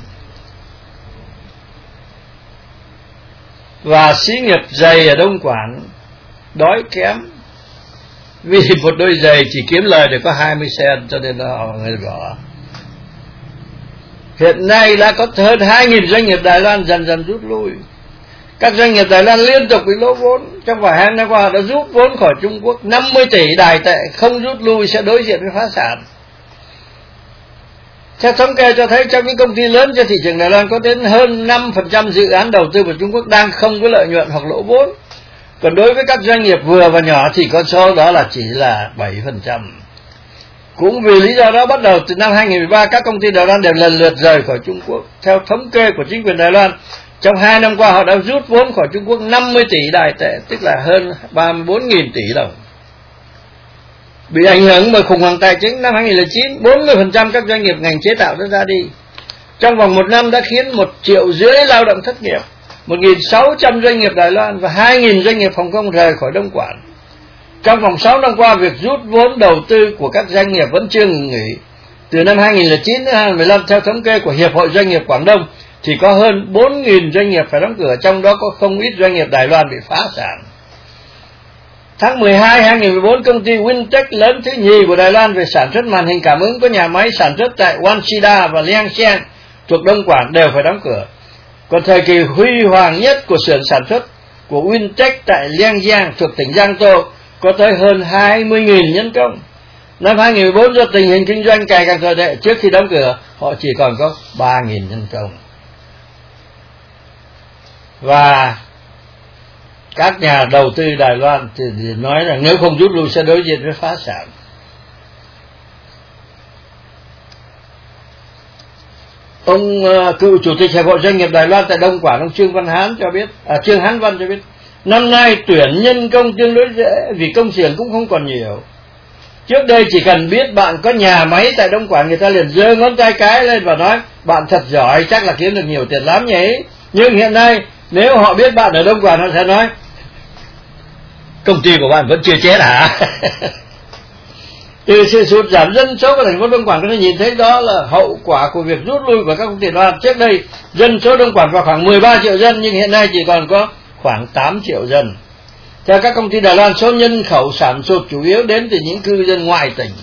Và xí nghiệp giày ở Đông Quản đói kém, vì một đôi giày chỉ kiếm lời được có 20 cent, cho nên họ người bỏ. Hiện nay đã có hơn 2.000 doanh nghiệp Đài Loan dần dần rút lui. Các doanh nghiệp Đài Loan liên tục bị lỗ vốn. Trong vài hai năm qua họ đã rút vốn khỏi Trung Quốc 50 tỷ Đài tệ, không rút lui sẽ đối diện với phá sản. Theo thống kê cho thấy trong những công ty lớn trên thị trường Đài Loan có đến hơn 5% dự án đầu tư của Trung Quốc đang không có lợi nhuận hoặc lỗ vốn. Còn đối với các doanh nghiệp vừa và nhỏ thì con số đó là chỉ là 7%. Cũng vì lý do đó, bắt đầu từ năm 2013, các công ty Đài Loan đều lần lượt rời khỏi Trung Quốc. Theo thống kê của chính quyền Đài Loan, trong 2 năm qua họ đã rút vốn khỏi Trung Quốc 50 tỷ Đài tệ, tức là hơn 34.000 tỷ đồng. Bị ảnh hưởng bởi khủng hoảng tài chính năm 2009, 40% các doanh nghiệp ngành chế tạo đã ra đi. Trong vòng 1 năm đã khiến 1,5 triệu lao động thất nghiệp, 1.600 doanh nghiệp Đài Loan và 2.000 doanh nghiệp Hồng Kông rời khỏi Đông Quản. Trong vòng 6 năm qua, việc rút vốn đầu tư của các doanh nghiệp vẫn chưa ngừng nghỉ. Từ năm 2009 đến 2015, theo thống kê của Hiệp hội Doanh nghiệp Quảng Đông, thì có hơn 4.000 doanh nghiệp phải đóng cửa, trong đó có không ít doanh nghiệp Đài Loan bị phá sản. Tháng 12 2014, công ty Wintech lớn thứ nhì của Đài Loan về sản xuất màn hình cảm ứng có nhà máy sản xuất tại Wanchida và Liangshan thuộc Đông Quản đều phải đóng cửa. Còn thời kỳ huy hoàng nhất của xưởng sản xuất của Wintech tại Liangjiang thuộc tỉnh Giang Tô có tới hơn 20.000 nhân công. Năm 2014, do tình hình kinh doanh ngày càng tồi tệ, trước khi đóng cửa họ chỉ còn có 3.000 nhân công. Và các nhà đầu tư Đài Loan thì nói rằng nếu không rút lui sẽ đối diện với phá sản. Ông cựu chủ tịch Hiệp hội Doanh nghiệp Đài Loan tại Đông Quản, ông Trương Hán Văn cho biết, năm nay tuyển nhân công tương đối dễ vì công xưởng cũng không còn nhiều. Trước đây chỉ cần biết bạn có nhà máy tại Đông Quản, người ta liền giơ ngón tay cái lên và nói bạn thật giỏi, chắc là kiếm được nhiều tiền lắm nhỉ. Nhưng hiện nay nếu họ biết bạn ở Đông Quản, họ sẽ nói công ty của bạn vẫn chưa chết hả? Từ sự sụt giảm dân số của thành phố Đông Quảng, chúng ta nhìn thấy đó là hậu quả của việc rút lui của các công ty Đài Loan. Trước đây dân số Đông Quảng vào khoảng 13 triệu dân, nhưng hiện nay chỉ còn có khoảng 8 triệu dân. Theo các công ty Đài Loan, số nhân khẩu sản xuất chủ yếu đến từ những cư dân ngoài tỉnh.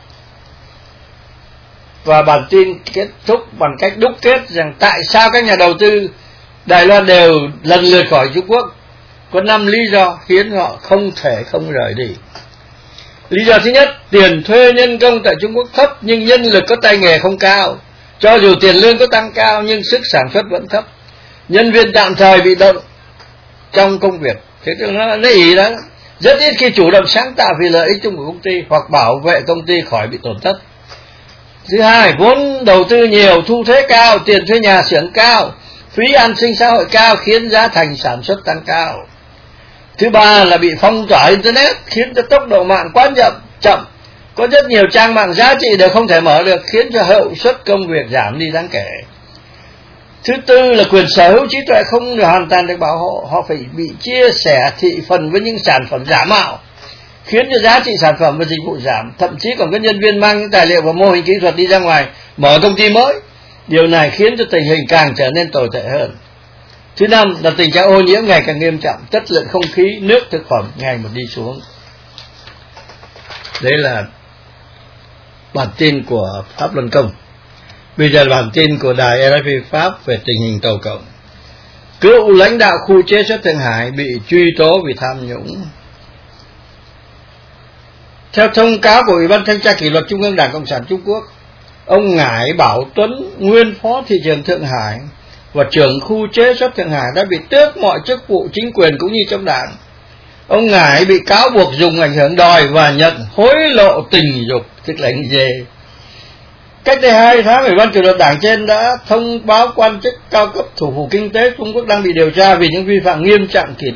Và bản tin kết thúc bằng cách đúc kết rằng tại sao các nhà đầu tư Đài Loan đều lần lượt khỏi Trung Quốc. Có 5 lý do khiến họ không thể không rời đi. Lý do thứ nhất, tiền thuê nhân công tại Trung Quốc thấp, nhưng nhân lực có tay nghề không cao. Cho dù tiền lương có tăng cao nhưng sức sản xuất vẫn thấp. Nhân viên tạm thời bị động trong công việc. Thế tức là nó ý đó. Rất ít khi chủ động sáng tạo vì lợi ích chung của công ty hoặc bảo vệ công ty khỏi bị tổn thất. Thứ hai, vốn đầu tư nhiều, thu thuế cao, tiền thuê nhà xưởng cao, phí an sinh xã hội cao khiến giá thành sản xuất tăng cao. Thứ ba là bị phong tỏa Internet khiến cho tốc độ mạng quá chậm. Có rất nhiều trang mạng giá trị đều không thể mở được, khiến cho hiệu suất công việc giảm đi đáng kể. Thứ tư là quyền sở hữu trí tuệ không hoàn toàn được bảo hộ, họ phải bị chia sẻ thị phần với những sản phẩm giả mạo, khiến cho giá trị sản phẩm và dịch vụ giảm. Thậm chí còn có nhân viên mang những tài liệu và mô hình kỹ thuật đi ra ngoài mở công ty mới. Điều này khiến cho tình hình càng trở nên tồi tệ hơn. Thứ năm là tình trạng ô nhiễm ngày càng nghiêm trọng, chất lượng không khí, nước, thực phẩm ngày một đi xuống. Đấy là bản tin của Pháp Luân Công. Bây giờ là bản tin của đài RFI Pháp về tình hình Tàu Cộng. Cựu lãnh đạo khu chế xuất Thượng Hải bị truy tố vì tham nhũng. Theo thông cáo của Ủy ban Thanh tra Kỷ luật Trung ương Đảng Cộng sản Trung Quốc, ông Ngải Bảo Tuấn, nguyên phó thị trưởng Thượng Hải và trưởng khu chế xuất Thượng Hải đã bị tước mọi chức vụ chính quyền cũng như trong đảng. Ông Ngải bị cáo buộc dùng ảnh hưởng đòi và nhận hối lộ tình dục, tức là gì? Cách đây 2 tháng, Ủy ban Kỷ luật Đảng trên đã thông báo quan chức cao cấp thủ phủ kinh tế Trung Quốc đang bị điều tra vì những vi phạm nghiêm trọng kỷ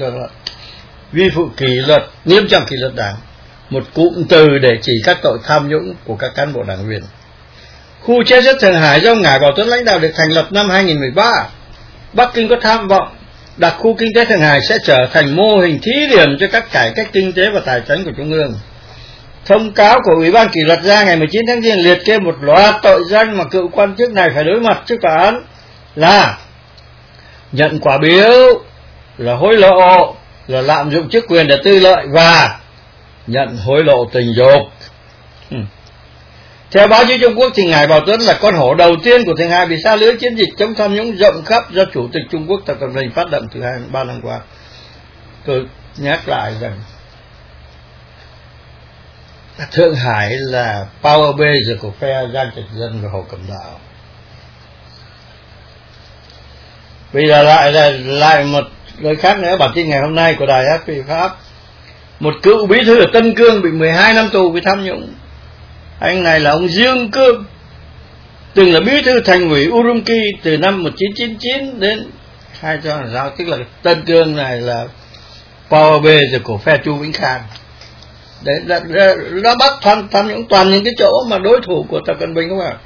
luật nghiêm trọng kỷ luật Đảng, một cụm từ để chỉ các tội tham nhũng của các cán bộ đảng viên. Khu chế xuất Thượng Hải do Ngải Bảo Tuấn lãnh đạo được thành lập năm 2013. Bắc Kinh có tham vọng đặc khu kinh tế Thượng Hải sẽ trở thành mô hình thí điểm cho các cải cách kinh tế và tài chính của Trung ương. Thông cáo của Ủy ban Kỷ luật ra ngày 19 tháng Giêng liệt kê một loạt tội danh mà cựu quan chức này phải đối mặt trước tòa án là nhận quả biếu, là hối lộ, là lạm dụng chức quyền để tư lợi và nhận hối lộ tình dục. Theo báo chí Trung Quốc thì Ngải Bảo Tuấn là con hổ đầu tiên của Thượng Hải bị sa lưới chiến dịch chống tham nhũng rộng khắp do Chủ tịch Trung Quốc Tập Cận Bình phát động từ 2-3 năm qua. Tôi nhắc lại rằng Thượng Hải là power base của phe Giang Trạch Dân và Hồ Cẩm Đạo. Bây giờ lại một lời khác nữa, bản tin ngày hôm nay của đài RFI Pháp. Một cựu bí thư ở Tân Cương bị 12 năm tù vì tham nhũng. Anh này là ông Dương Cương, từng là bí thư thành ủy Urumqi từ năm 1999 đến 2006, tức là Tân Cương này là power base của phe Chu Vĩnh Khang. Đấy, nó bắt tham nhũng toàn những cái chỗ mà đối thủ của Tập Cận Bình không ạ?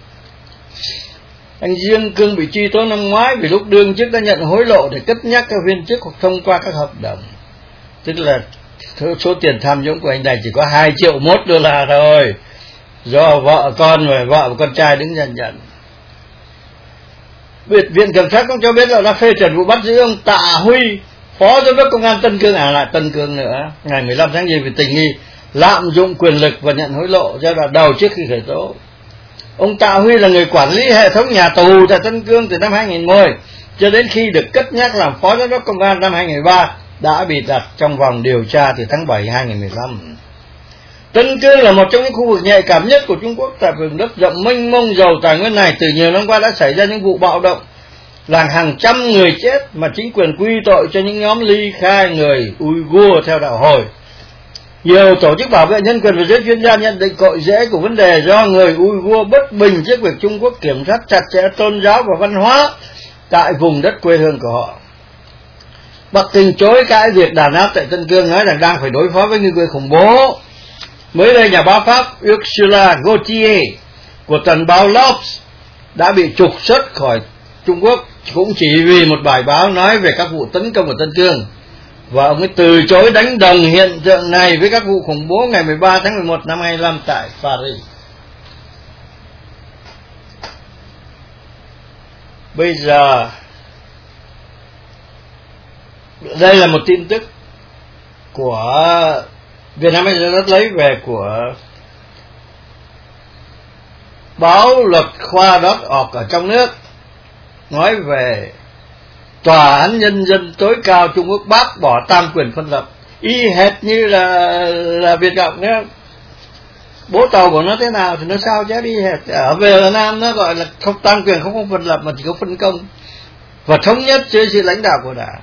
Anh Dương Cương bị truy tố năm ngoái vì lúc đương chức đã nhận hối lộ để cất nhắc các viên chức hoặc thông qua các hợp đồng. Tức là số tiền tham nhũng của anh này chỉ có 2,1 triệu đô la thôi, do vợ và con trai đứng ra nhận. Viện Kiểm sát cũng cho biết là đã phê chuẩn vụ bắt giữ ông Tạ Huy, phó giám đốc công an Tân Cương, lại Tân Cương nữa, ngày 15 tháng Giêng vì tình nghi lạm dụng quyền lực và nhận hối lộ giai đoạn đầu trước khi khởi tố. Ông Tạ Huy là người quản lý hệ thống nhà tù tại Tân Cương từ năm 2010 cho đến khi được cất nhắc làm phó giám đốc công an năm 2013, đã bị đặt trong vòng điều tra từ tháng 7 2015. Tân Cương là một trong những khu vực nhạy cảm nhất của Trung Quốc. Tại vùng đất rộng mênh mông giàu tài nguyên này, từ nhiều năm qua đã xảy ra những vụ bạo động làm hàng trăm người chết mà chính quyền quy tội cho những nhóm ly khai người Uyghur theo đạo Hồi. Nhiều tổ chức bảo vệ nhân quyền và giới chuyên gia nhận định cội rễ của vấn đề do người Uyghur bất bình trước việc Trung Quốc kiểm soát chặt chẽ tôn giáo và văn hóa tại vùng đất quê hương của họ. Bắc Kinh chối cãi việc đàn áp tại Tân Cương, nói rằng đang phải đối phó với nguy cơ khủng bố. Mới đây, nhà báo Pháp Ursula Gauthier của tờ báo L'Obs đã bị trục xuất khỏi Trung Quốc cũng chỉ vì một bài báo nói về các vụ tấn công ở Tân Cương và ông ấy từ chối đánh đồng hiện tượng này với các vụ khủng bố ngày 13 tháng 11 năm 25 tại Paris. Bây giờ đây là một tin tức của Vietnam Express lấy về của báo luật khoa.org ở trong nước, nói về Tòa án Nhân dân tối cao Trung Quốc bác bỏ tam quyền phân lập, y hệt như là Việt Cộng nhé. Bố tàu của nó thế nào thì nó sao chứ đi hệt. Ở Việt Nam nó gọi là không tam quyền, không phân lập mà chỉ có phân công và thống nhất dưới sự lãnh đạo của Đảng.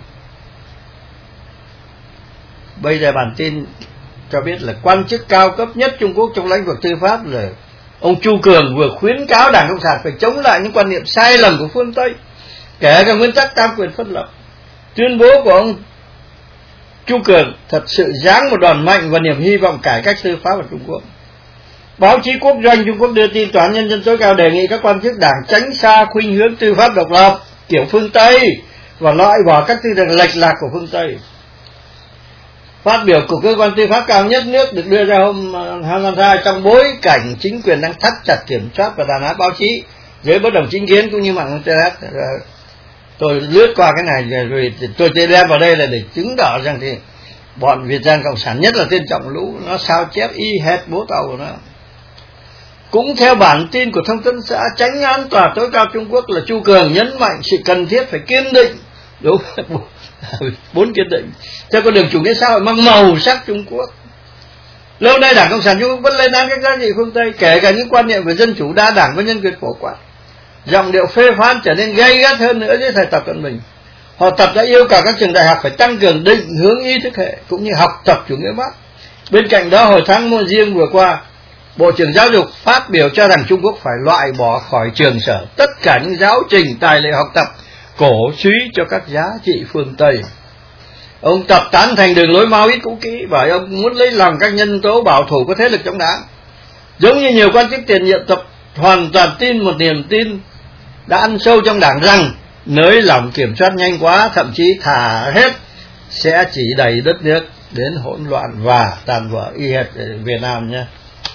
Bây giờ bản tin cho biết là quan chức cao cấp nhất Trung Quốc trong lĩnh vực tư pháp là ông Chu Cường vừa khuyến cáo Đảng Cộng sản phải chống lại những quan niệm sai lầm của phương Tây, kể cả nguyên tắc tam quyền phân lập. Tuyên bố của ông Chu Cường thật sự giáng một đòn mạnh vào niềm hy vọng cải cách tư pháp ở Trung Quốc. Báo chí quốc doanh Trung Quốc đưa tin Tòa án Nhân dân tối cao đề nghị các quan chức Đảng tránh xa khuynh hướng tư pháp độc lập kiểu phương Tây và loại bỏ các tư tưởng lệch lạc của phương Tây. Phát biểu của cơ quan tư pháp cao nhất nước được đưa ra hôm 22 trong bối cảnh chính quyền đang thắt chặt kiểm soát và đàn áp báo chí, giới bất đồng chính kiến cũng như mạng internet. Tôi lướt qua cái này rồi tôi đem vào đây là để chứng tỏ rằng thì bọn Việt Nam Cộng sản, nhất là tên Trọng Lũ, nó sao chép y hệt bố tàu của nó. Cũng theo bản tin của Thông tấn xã, Chánh án Tòa tối cao Trung Quốc là Chu Cường nhấn mạnh sự cần thiết phải kiên định, đúng 4 kiên định theo con đường chủ nghĩa xã hội mang màu sắc Trung Quốc. Lâu nay Đảng Cộng sản Trung Quốc vẫn lên án các giá trị phương Tây, kể cả những quan niệm về dân chủ đa đảng và nhân quyền phổ quát. Giọng điệu phê phán trở nên gay gắt hơn nữa dưới thời Tập Cận Bình. Họ Tập đã yêu cầu các trường đại học phải tăng cường định hướng ý thức hệ cũng như học tập chủ nghĩa Mác. Bên cạnh đó, hồi tháng mùa Giêng vừa qua, Bộ trưởng Giáo dục phát biểu cho rằng Trung Quốc phải loại bỏ khỏi trường sở tất cả những giáo trình tài liệu học tập cổ suý cho các giá trị phương Tây. Ông Tập tán thành đường lối Mao ít cũ kỹ, bởi ông muốn lấy lòng các nhân tố bảo thủ có thế lực trong đảng. Giống như nhiều quan chức tiền nhiệm, Tập hoàn toàn tin một niềm tin đã ăn sâu trong đảng rằng nới lỏng kiểm soát nhanh quá, thậm chí thả hết, sẽ chỉ đẩy đất nước đến hỗn loạn và tàn vỡ y hệt Việt Nam nhé.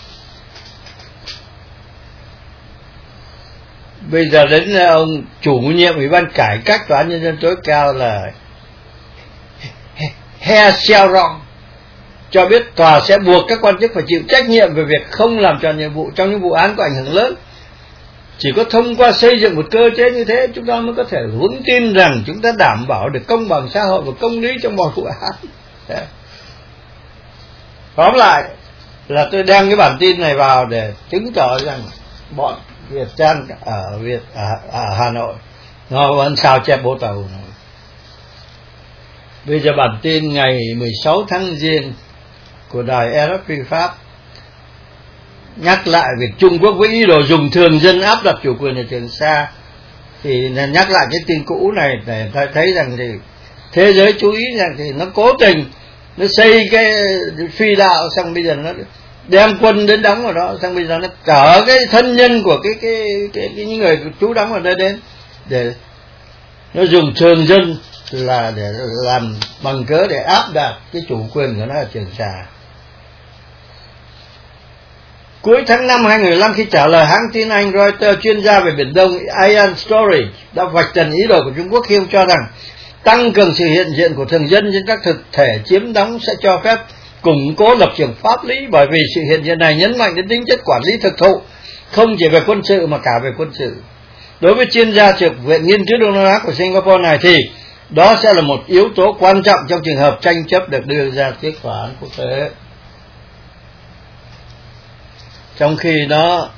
Bây giờ đến ông chủ nhiệm Ủy ban cải cách Tòa án Nhân dân tối cao là He Xiaorong cho biết tòa sẽ buộc các quan chức phải chịu trách nhiệm về việc không làm tròn nhiệm vụ trong những vụ án có ảnh hưởng lớn. Chỉ có thông qua xây dựng một cơ chế như thế, chúng ta mới có thể vững tin rằng chúng ta đảm bảo được công bằng xã hội và công lý trong mọi vụ án. Tóm lại là tôi đem cái bản tin này vào để chứng tỏ rằng bọn Việt Trang ở Hà Nội nó vẫn sao chép bố tàu này. Bây giờ bản tin ngày 16 tháng Giêng của đài RFI Pháp nhắc lại việc Trung Quốc với ý đồ dùng thường dân áp đặt chủ quyền ở Trường Sa. Thì nhắc lại cái tin cũ này để thấy rằng thì thế giới chú ý rằng thì nó cố tình nó xây cái phi đạo, xong bây giờ nó đem quân đến đóng ở đó, xong bây giờ nó chở cái thân nhân của những người trú đóng ở đây đến để nó dùng thường dân là để làm bằng cớ để áp đặt cái chủ quyền của nó ở Trường Sa. Cuối tháng 5 2015, khi trả lời hãng tin Anh Reuters, chuyên gia về Biển Đông Ian Storey đã vạch trần ý đồ của Trung Quốc khi ông cho rằng tăng cường sự hiện diện của thường dân trên các thực thể chiếm đóng sẽ cho phép củng cố lập trường pháp lý, bởi vì sự hiện diện này nhấn mạnh đến tính chất quản lý thực thụ, không chỉ về quân sự mà cả về quân sự. Đối với chuyên gia trực Viện Nghiên cứu Đông Nam Á của Singapore này thì đó sẽ là một yếu tố quan trọng trong trường hợp tranh chấp được đưa ra trước tòa án quốc tế. Trong khi nó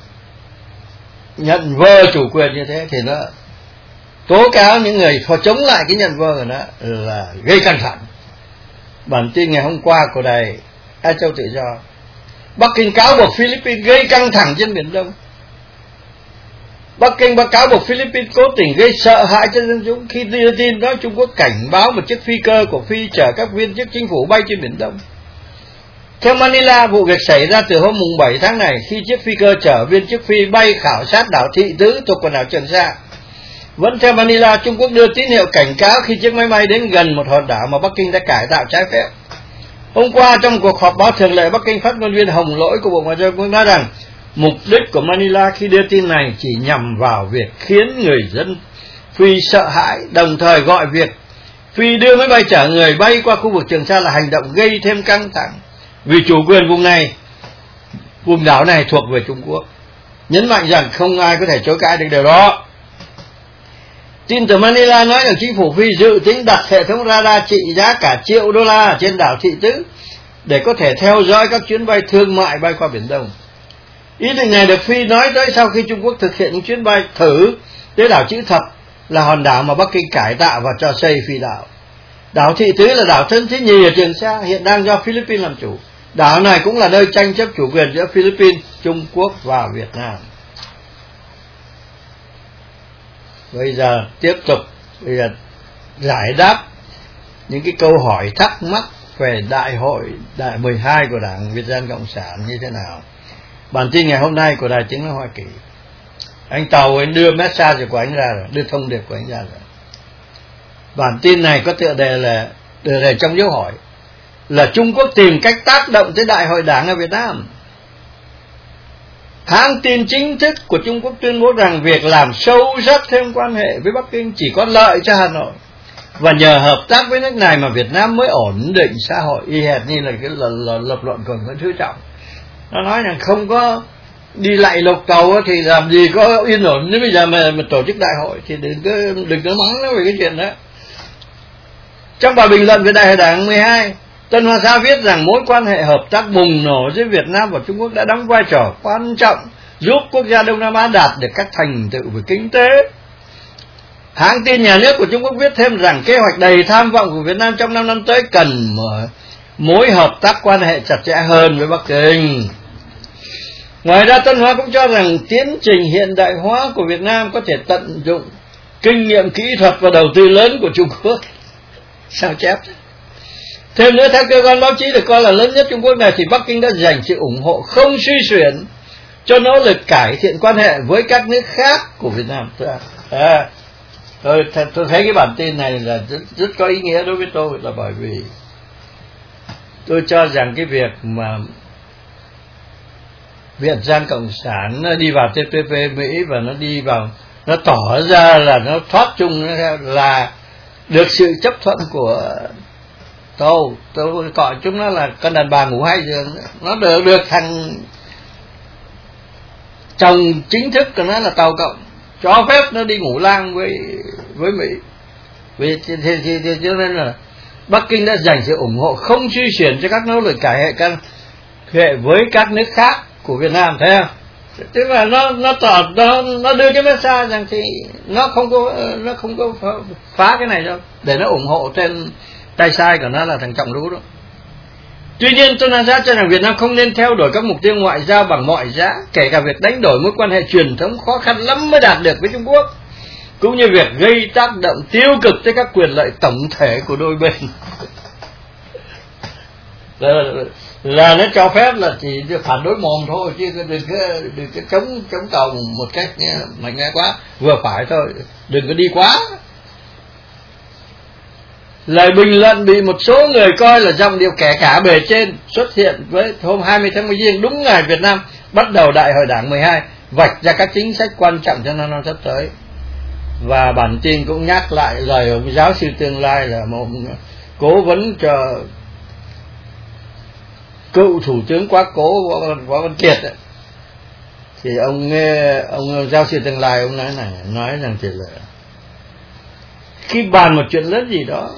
nhận vơ chủ quyền như thế thì nó tố cáo những người chống lại cái nhận vơ của nó là gây căng thẳng. Bản tin ngày hôm qua của đài Á Châu Tự Do, Bắc Kinh cáo buộc Philippines gây căng thẳng trên Biển Đông. Bắc Kinh báo cáo buộc Philippines cố tình gây sợ hãi cho dân chúng khi đưa tin nói Trung Quốc cảnh báo một chiếc phi cơ của Phi chở các viên chức chính phủ bay trên Biển Đông. Theo Manila, vụ việc xảy ra từ hôm mùng 7 tháng này khi chiếc phi cơ chở viên chức Phi bay khảo sát đảo Thị Tứ thuộc quần đảo Trường Sa. Vẫn theo Manila, Trung Quốc đưa tín hiệu cảnh cáo khi chiếc máy bay đến gần một hòn đảo mà Bắc Kinh đã cải tạo trái phép. Hôm qua trong cuộc họp báo thường lệ, Bắc Kinh phát ngôn viên Hồng Lỗi của Bộ Ngoại giao Trung Quốc nói rằng mục đích của Manila khi đưa tin này chỉ nhằm vào việc khiến người dân Phi sợ hãi, đồng thời gọi việc Phi đưa máy bay chở người bay qua khu vực Trường Sa là hành động gây thêm căng thẳng, vì chủ quyền vùng đảo này thuộc về Trung Quốc. Nhấn mạnh rằng không ai có thể chối cãi được điều đó. Tin từ Manila nói rằng chính phủ Phi dự tính đặt hệ thống radar trị giá cả $1 triệu trên đảo Thị Tứ để có thể theo dõi các chuyến bay thương mại bay qua Biển Đông. Ý định này được Phi nói tới sau khi Trung Quốc thực hiện những chuyến bay thử tới đảo Chữ Thập, là hòn đảo mà Bắc Kinh cải tạo và cho xây phi đảo. Đảo Thị Tứ là đảo thân thứ nhì ở Trường Sa, hiện đang do Philippines làm chủ. Đảo này cũng là nơi tranh chấp chủ quyền giữa Philippines, Trung Quốc và Việt Nam. Bây giờ tiếp tục giải đáp những cái câu hỏi thắc mắc về đại hội 12 của Đảng Việt Dân Cộng sản như thế nào. Bản tin ngày hôm nay của Đài Tiếng nói Hoa Kỳ. Anh Tàu anh đưa message của anh ra rồi, đưa thông điệp của anh ra rồi. Bản tin này có tựa đề là trong dấu hỏi là Trung Quốc tìm cách tác động tới đại hội đảng ở Việt Nam. Hãng tin chính thức của Trung Quốc tuyên bố rằng việc làm sâu sắc thêm quan hệ với Bắc Kinh chỉ có lợi cho Hà Nội, và nhờ hợp tác với nước này mà Việt Nam mới ổn định xã hội. Y hệt như là cái lập luận của Nguyễn Phú Trọng. Nó nói rằng không có đi lại lục cầu thì làm gì có yên ổn. Nếu bây giờ mà tổ chức đại hội thì đừng có mắng nó về cái chuyện đó. Trong bài bình luận về đại hội đảng 12, Tân Hoa Xã viết rằng mối quan hệ hợp tác bùng nổ giữa Việt Nam và Trung Quốc đã đóng vai trò quan trọng giúp quốc gia Đông Nam Á đạt được các thành tựu về kinh tế. Hãng tin nhà nước của Trung Quốc viết thêm rằng kế hoạch đầy tham vọng của Việt Nam trong 5 năm tới cần mở mối hợp tác quan hệ chặt chẽ hơn với Bắc Kinh. Ngoài ra, Tân Hoa cũng cho rằng tiến trình hiện đại hóa của Việt Nam có thể tận dụng kinh nghiệm kỹ thuật và đầu tư lớn của Trung Quốc. Sao chép? Thêm nữa, theo cơ quan báo chí được coi là lớn nhất Trung Quốc này, thì Bắc Kinh đã dành sự ủng hộ không suy xuyển cho nỗ lực cải thiện quan hệ với các nước khác của Việt Nam. Tôi thấy cái bản tin này là rất có ý nghĩa đối với tôi, là bởi vì tôi cho rằng cái việc mà Việt Dân Cộng sản nó đi vào TPP Mỹ và nó đi vào, nó tỏ ra là nó thoát chung là được sự chấp thuận của tôi gọi chúng nó là con đàn bà ngủ 2 giường. Nó được thằng chồng chính thức của nó là Tàu Cộng cho phép nó đi ngủ lang với Mỹ. Vì cho nên là Bắc Kinh đã dành sự ủng hộ không suy xuyển cho các nỗ lực cải hệ với các nước khác của Việt Nam, thấy không? Tức là nó đưa cái message rằng thì nó không có phá cái này đâu, để nó ủng hộ trên tay sai của nó là thằng Trọng Rú đó. Tuy nhiên, tôi nói ra cho rằng Việt Nam không nên theo đuổi các mục tiêu ngoại giao bằng mọi giá, kể cả việc đánh đổi mối quan hệ truyền thống khó khăn lắm mới đạt được với Trung Quốc, cũng như việc gây tác động tiêu cực tới các quyền lợi tổng thể của đôi bên. Là nó cho phép là chỉ phản đối mồm thôi, chứ đừng có chống tàu một cách mạnh mẽ quá, vừa phải thôi, đừng có đi quá. Lời bình luận bị một số người coi là giọng điệu kẻ cả bề trên xuất hiện với hôm 20 tháng Giêng, đúng ngày Việt Nam bắt đầu đại hội đảng 12, vạch ra các chính sách quan trọng cho năm sắp tới. Và bản tin cũng nhắc lại lời ông giáo sư tương lai là một cố vấn cho cựu thủ tướng quá cố Võ Văn Kiệt ấy. Thì ông giáo sư tương lai ông nói rằng thì là khi bàn một chuyện lớn gì đó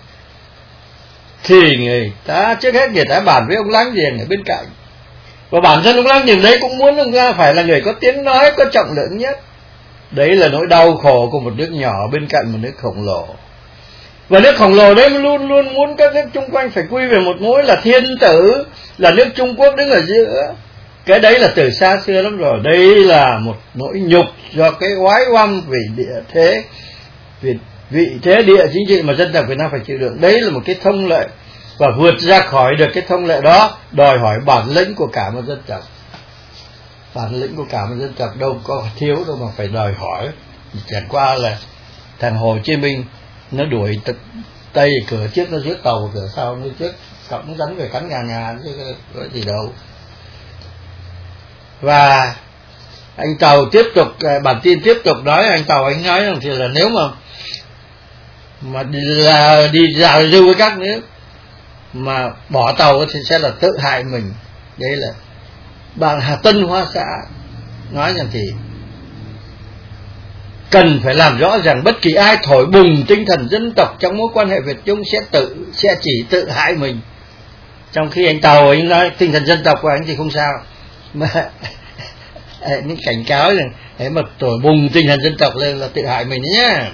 thì người ta trước hết người ta bàn với ông láng giềng ở bên cạnh, và bản thân ông láng giềng đấy cũng muốn ông ta phải là người có tiếng nói, có trọng lượng nhất. Đấy là nỗi đau khổ của một nước nhỏ bên cạnh một nước khổng lồ. Và nước khổng lồ đấy luôn luôn muốn các nước chung quanh phải quy về một mối là thiên tử, là nước Trung Quốc đứng ở giữa. Cái đấy là từ xa xưa lắm rồi. Đây là một nỗi nhục do cái oái oăm vì vị thế địa chính trị mà dân tộc Việt Nam phải chịu đựng. Đấy là một cái thông lệ, và vượt ra khỏi được cái thông lệ đó đòi hỏi bản lĩnh của cả một dân tộc. Bản lĩnh của cả một dân tộc đâu có thiếu đâu mà phải đòi hỏi. Chẳng qua là thằng Hồ Chí Minh nó đuổi Tây, cửa trước nó rước tàu, cửa sau nó trước cổng rắn về cắn nhà chứ có gì đâu. Và anh Tàu tiếp tục, bản tin tiếp tục nói, anh Tàu anh nói rằng thì là nếu mà đi giao du với các nước mà bỏ tàu thì sẽ là tự hại mình. Đây là bà Hà Tân Hoa Xã nói rằng thì cần phải làm rõ rằng bất kỳ ai thổi bùng tinh thần dân tộc trong mối quan hệ Việt Trung sẽ chỉ tự hại mình. Trong khi anh Tàu anh nói tinh thần dân tộc của anh thì không sao, mà những cảnh cáo rằng thế mà thổi bùng tinh thần dân tộc lên là tự hại mình nhé.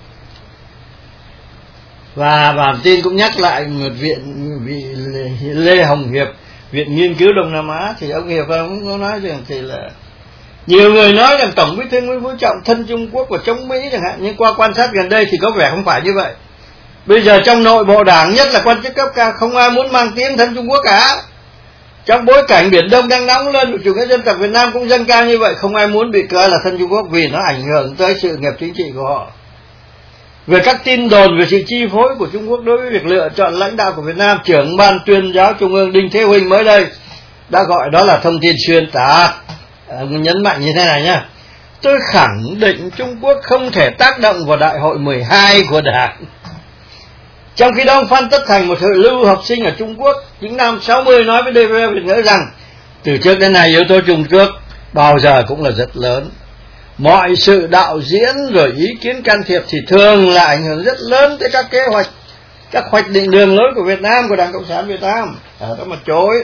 Và bản tin cũng nhắc lại một vị Lê Hồng Hiệp, Viện Nghiên cứu Đông Nam Á, thì ông Hiệp ông có nói rằng thì là nhiều người nói rằng Tổng Bí thư Nguyễn Phú Trọng thân Trung Quốc và chống Mỹ chẳng hạn, nhưng qua quan sát gần đây thì có vẻ không phải như vậy. Bây giờ trong nội bộ đảng, nhất là quan chức cấp cao, không ai muốn mang tiếng thân Trung Quốc cả. Trong bối cảnh Biển Đông đang nóng lên, chủ nghĩa dân tộc Việt Nam cũng dâng cao như vậy, không ai muốn bị coi là thân Trung Quốc vì nó ảnh hưởng tới sự nghiệp chính trị của họ. Về các tin đồn về sự chi phối của Trung Quốc đối với việc lựa chọn lãnh đạo của Việt Nam, trưởng Ban Tuyên giáo Trung ương Đinh Thế Huynh mới đây đã gọi đó là thông tin xuyên tạc. Ông nhấn mạnh như thế này nhá: tôi khẳng định Trung Quốc không thể tác động vào đại hội 12 của Đảng. Trong khi đó, ông Phan Tất Thành, một hội lưu học sinh ở Trung Quốc, những năm 60, nói với DVB Việt ngữ rằng từ trước đến nay yếu tố Trung Quốc bao giờ cũng là rất lớn. Mọi sự đạo diễn rồi ý kiến can thiệp thì thường là ảnh hưởng rất lớn tới các kế hoạch, các hoạch định đường lối của Việt Nam, của Đảng Cộng sản Việt Nam. Đó mà chối.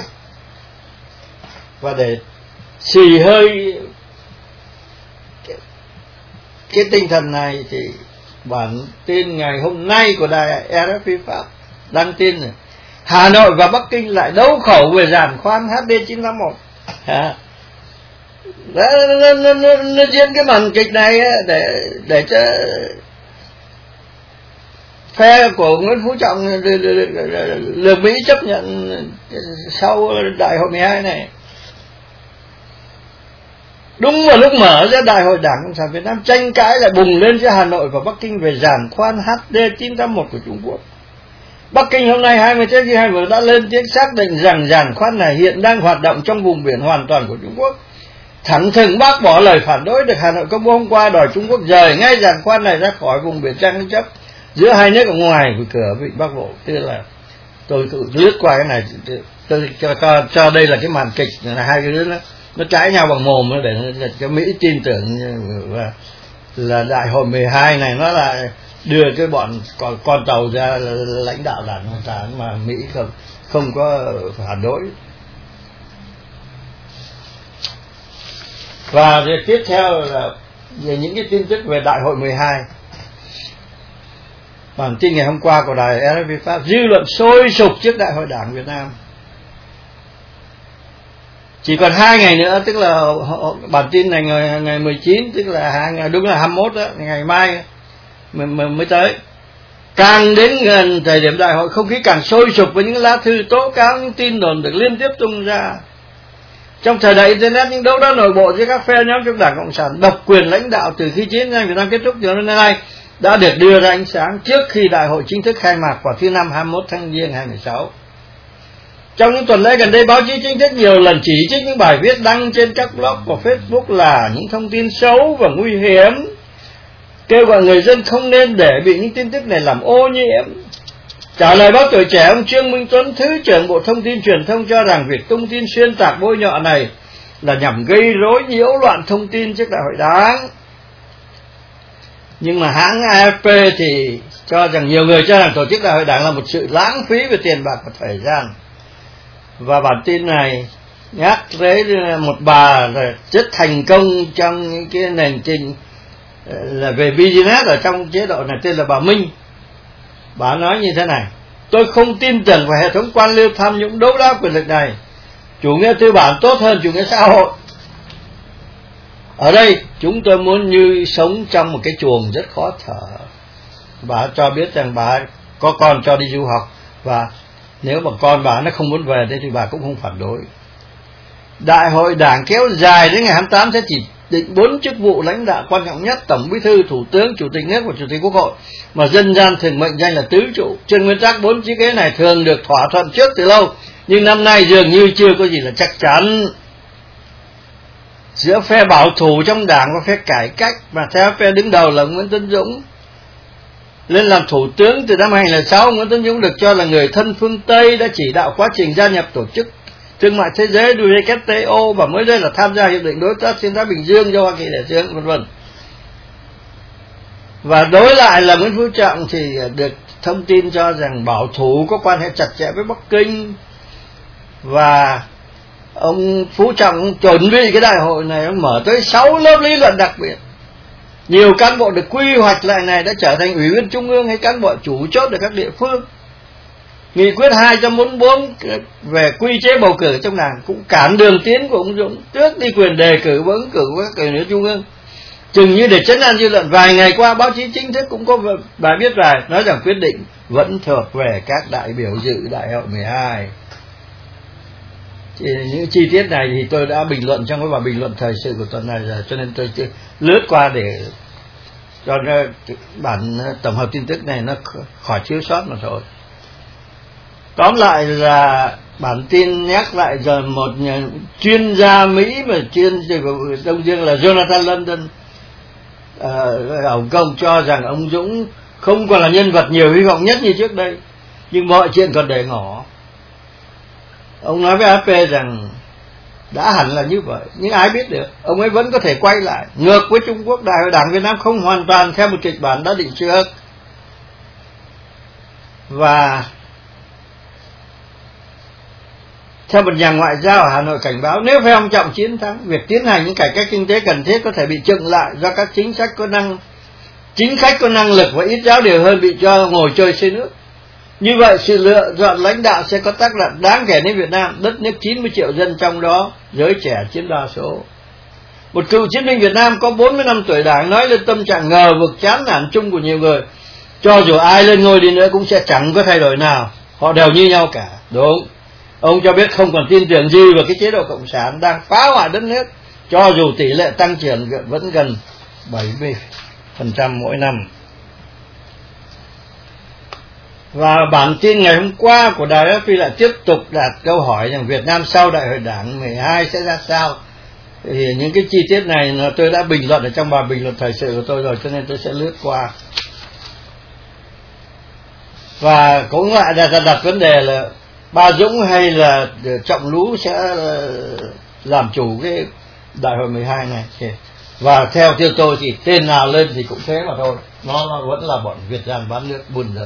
Và để xì hơi cái tinh thần này thì bản tin ngày hôm nay của đài RFI Pháp đăng tin này: Hà Nội và Bắc Kinh lại đấu khẩu về giàn khoan HD951. Nó diễn cái màn kịch này để cho phe của Nguyễn Phú Trọng được Mỹ chấp nhận sau đại hội 12 này. Đúng vào lúc mở ra đại hội Đảng Cộng sản Việt Nam, tranh cãi lại bùng lên giữa Hà Nội và Bắc Kinh về giàn khoan HD981 của Trung Quốc. Bắc Kinh hôm nay 20 tháng 2 vừa đã lên tiếng xác định rằng giàn khoan này hiện đang hoạt động trong vùng biển hoàn toàn của Trung Quốc, thẳng thừng bác bỏ lời phản đối được Hà Nội công bố hôm qua, đòi Trung Quốc rời ngay giàn khoan này ra khỏi vùng biển tranh chấp giữa hai nước ở ngoài của cửa vịnh Bắc Bộ. Tức là tôi lướt qua cái này, tôi cho đây là cái màn kịch là hai cái đứa nó cãi nhau bằng mồm để cho Mỹ tin tưởng là đại hội 12 này nó là đưa cái bọn con tàu ra lãnh đạo Đảng Cộng sản mà Mỹ không có phản đối. Và tiếp theo là về những cái tin tức về đại hội 12. Bản tin ngày hôm qua của đài RFI Pháp: dư luận sôi sục trước đại hội Đảng Việt Nam. Chỉ còn 2 ngày nữa, tức là bản tin này ngày 19, tức là đúng là 21 đó, ngày mai mới tới. Càng đến gần thời điểm đại hội, không khí càng sôi sục với những lá thư tố cáo, những tin đồn được liên tiếp tung ra. Trong thời đại Internet, những đấu đá nội bộ giữa các phe nhóm trong Đảng Cộng sản độc quyền lãnh đạo từ khi chiến tranh Việt Nam kết thúc cho đến nay đã được đưa ra ánh sáng trước khi đại hội chính thức khai mạc vào thứ Năm 21 tháng Giêng 2016. Trong những tuần lễ gần đây, báo chí chính thức nhiều lần chỉ trích những bài viết đăng trên các blog và Facebook là những thông tin xấu và nguy hiểm, kêu gọi người dân không nên để bị những tin tức này làm ô nhiễm. Trả lời báo Tuổi Trẻ, ông Trương Minh Tuấn, Thứ trưởng Bộ Thông tin Truyền thông cho rằng việc tung tin xuyên tạc bôi nhọ này là nhằm gây rối nhiễu loạn thông tin trước đại hội Đảng. Nhưng mà hãng AFP thì cho rằng nhiều người cho rằng tổ chức đại hội Đảng là một sự lãng phí về tiền bạc và thời gian. Và bản tin này nhắc tới một bà rất thành công trong cái nền trình là về business ở trong chế độ này, tên là bà Minh. Bà nói như thế này: tôi không tin tưởng vào hệ thống quan liêu tham nhũng đấu đá quyền lực này. Chủ nghĩa tư bản tốt hơn chủ nghĩa xã hội. Ở đây chúng tôi muốn như sống trong một cái chuồng rất khó thở. Bà cho biết rằng bà có con cho đi du học, và nếu mà con bà nó không muốn về đây thì bà cũng không phản đối. Đại hội Đảng kéo dài đến ngày 28 thế định 4 chức vụ lãnh đạo quan trọng nhất: Tổng Bí thư, Thủ tướng, Chủ tịch nước và Chủ tịch Quốc hội, mà dân gian thường mệnh danh là tứ trụ. Trên nguyên tắc 4 chiếc ghế này thường được thỏa thuận trước từ lâu, nhưng năm nay dường như chưa có gì là chắc chắn. Giữa phe bảo thủ trong đảng và phe cải cách, mà theo phe đứng đầu là Nguyễn Tấn Dũng lên làm thủ tướng từ năm 2006, Nguyễn Tấn Dũng được cho là người thân phương Tây, đã chỉ đạo quá trình gia nhập tổ chức thương mại thế giới WTO và mới đây là tham gia hiệp định đối tác xuyên Thái Bình Dương do Hoa Kỳ đại diện, vân vân. Và đối lại là Nguyễn Phú Trọng thì được thông tin cho rằng bảo thủ có quan hệ chặt chẽ với Bắc Kinh, và ông Phú Trọng chuẩn bị cái đại hội này ông mở tới 6 lớp lý luận đặc biệt. Nhiều cán bộ được quy hoạch lại này đã trở thành ủy viên trung ương hay cán bộ chủ chốt ở các địa phương. Nghị quyết 244 về quy chế bầu cử trong đảng cũng cản đường tiến của ông Dũng trước đi quyền đề cử và ứng cử của các cử trung ương. Chừng như để trấn an dư luận, vài ngày qua báo chí chính thức cũng có bài viết dài nói rằng quyết định vẫn thuộc về các đại biểu dự đại hội 12. Những chi tiết này thì tôi đã bình luận trong cái bài bình luận thời sự của tuần này rồi, cho nên tôi lướt qua để cho bản tổng hợp tin tức này nó khỏi thiếu sót mà thôi. Tóm lại là bản tin nhắc lại giờ một nhà chuyên gia Mỹ mà chuyên của Đông Dương là Jonathan London ở Hồng Kông cho rằng ông Dũng không còn là nhân vật nhiều hy vọng nhất như trước đây, nhưng mọi chuyện còn để ngỏ. Ông nói với AFP rằng đã hẳn là như vậy, nhưng ai biết được, ông ấy vẫn có thể quay lại. Ngược với Trung Quốc, Đại hội Đảng Việt Nam không hoàn toàn theo một kịch bản đã định trước. Và theo một nhà ngoại giao ở Hà Nội cảnh báo, nếu phe ông Trọng chiến thắng, việc tiến hành những cải cách kinh tế cần thiết có thể bị chững lại do các chính khách có năng lực và ít giáo điều hơn bị cho ngồi chơi xe nước. Như vậy, sự lựa chọn lãnh đạo sẽ có tác động đáng kể đến Việt Nam, đất nước 90 triệu dân, trong đó giới trẻ chiếm đa số. Một cựu chiến binh Việt Nam có 40 năm tuổi Đảng nói lên tâm trạng ngờ vực chán nản chung của nhiều người. Cho dù ai lên ngôi đi nữa cũng sẽ chẳng có thay đổi nào, họ đều như nhau cả. Đúng, ông cho biết không còn tin tưởng gì vào cái chế độ cộng sản đang phá hoại đất nước, cho dù tỷ lệ tăng trưởng vẫn gần 70% mỗi năm. Và bản tin ngày hôm qua của đài AFP lại tiếp tục đặt câu hỏi rằng Việt Nam sau đại hội đảng 12 sẽ ra sao. Thì những cái chi tiết này tôi đã bình luận ở trong bài bình luận thời sự của tôi rồi, cho nên tôi sẽ lướt qua. Và cũng lại đặt vấn đề là Ba Dũng hay là Trọng Lũ sẽ làm chủ cái đại hội 12 này. Và theo tôi thì tên nào lên thì cũng thế mà thôi, nó vẫn là bọn Việt Giang bán nước buôn dân.